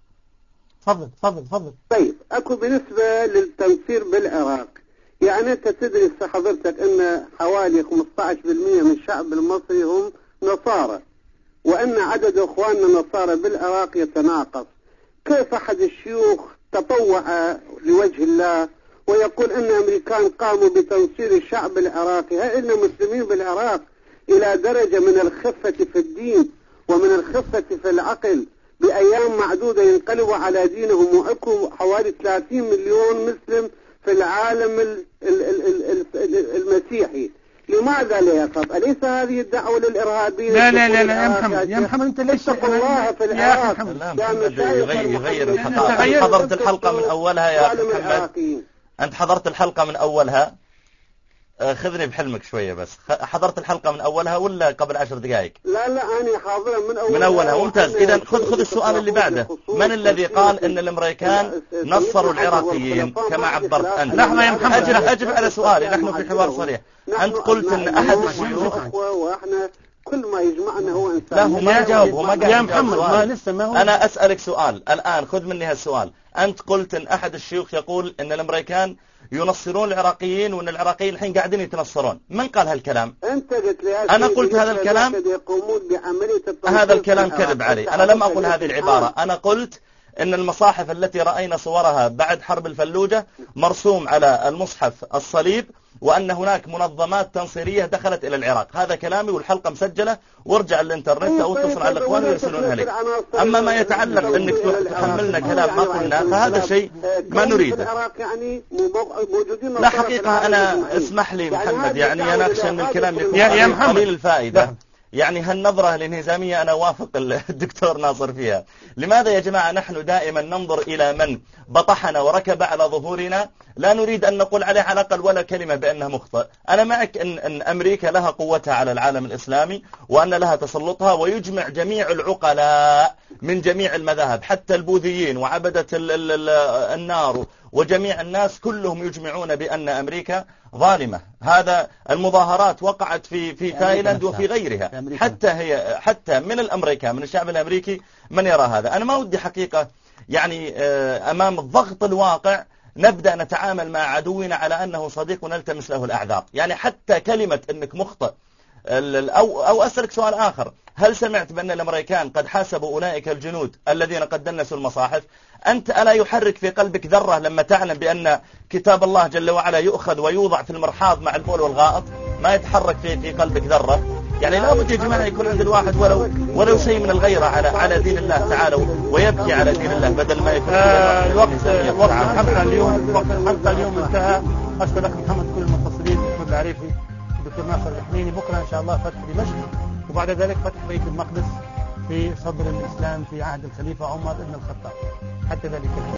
تفضل. طيب أكو بالنسبة للتنصير بالعراق يعني أنت تدري حضرتك أن حوالي 15% من الشعب المصري هم نصارى وأن عدد أخواننا النصارى بالعراق يتناقص. كيف أحد الشيوخ تطوع لوجه الله ويقول أن الأمريكان قاموا بتنصير الشعب العراقي؟ هل مسلمين بالعراق إلى درجة من الخفة في الدين ومن الخفة في العقل بأيام معدودة ينقلبوا على دينهم وأكو حوالي 30 مليون مسلم في العالم المسيحي. لماذا لا يقف؟ أليس هذه الدعوة للإرهابيين؟ لا يا محمد أنت ليش الله في العراق يغير الحلقة. حضرت الحلقة من أولها يا محمد. أنت حضرت الحلقة من أولها خذني بحلمك شوية بس. حضرت الحلقة من أولها ولا قبل 10 دقائق؟ لا أنا حاضرها من أولها. ممتاز. إذا خذ السؤال اللي بعده. من الذي قال إن الأمريكان نصروا العراقيين كما عبرت أنت؟ لحظة يا محمد أجب على سؤالي. نحن في حوار صريح. أنت قلت إن أحد الشيوخ وإحنا كل ما يجمعنا هو إنسان. لا هو ما جاوب يا محمد ما لسه ما هو. أنا أسألك سؤال الآن خذ مني هالسؤال. أنت قلت إن أحد الشيوخ يقول إن الأمريكان ينصرون العراقيين وأن العراقيين الحين قاعدين يتنصرون. من قال هالكلام؟ أنت قلت لي أنا قلت هذا الكلام. هذا الكلام كذب علي. أنا لم أقل هذه العبارة. أنا قلت إن المصاحف التي رأينا صورها بعد حرب الفلوجة مرسوم على المصحف الصليب، وأن هناك منظمات تنصيرية دخلت إلى العراق. هذا كلامي والحلقة مسجلة، وارجع الانترنت أو اتصل على الأخوان ويرسلونها لك. أما ما يتعلق بأنك تحملنا كلام ما قلنا فهذا شيء ما نريده. لا حقيقة أنا اسمح لي محمد، يعني أنا أخشى أن الكلام يكون قليل الفائدة. يعني هالنظرة الانهزامية أنا وافق الدكتور ناصر فيها. لماذا يا جماعة نحن دائما ننظر إلى من بطحنا وركب على ظهورنا؟ لا نريد أن نقول عليه على الأقل ولا كلمة بأنه مخطئ. أنا معك أن أمريكا لها قوتها على العالم الإسلامي، وأن لها تسلطها، ويجمع جميع العقلاء من جميع المذاهب، حتى البوذيين وعبدة النار وجميع الناس كلهم يجمعون بأن أمريكا ظالمة. هذا المظاهرات وقعت في تايلاند وفي غيرها، حتى من الأمريكان، من الشعب الأمريكي من يرى هذا. أنا ما ودي حقيقة يعني أمام الضغط الواقع نبدأ نتعامل مع عدونا على أنه صديق ونلتمس له الأعذار. يعني حتى كلمة أنك مخطئ، أو أسألك سؤال آخر، هل سمعت بأن الأمريكان قد حاسبوا أولئك الجنود الذين قد دنسوا المصاحف؟ أنت ألا يحرك في قلبك ذرة لما تعلم بأن كتاب الله جل وعلا يؤخذ ويوضع في المرحاض مع البول والغائط؟ ما يتحرك في قلبك ذرة؟ يعني لا بد يا جماعة يكون عند الواحد ولو شيء من الغيرة على دين الله تعالى، ويبكي على دين الله بدل ما يكون وقت الحلقة اليوم انتهى. أشكر لك محمد كل المتصلين، محمد العريفي، الدكتور ناصر الحنيني. بكرة إن شاء الله فتح دمشق، وبعد ذلك فتح بيت المقدس في صدر الإسلام في عهد الخليفة عمر بن الخطاب. حتى ذلك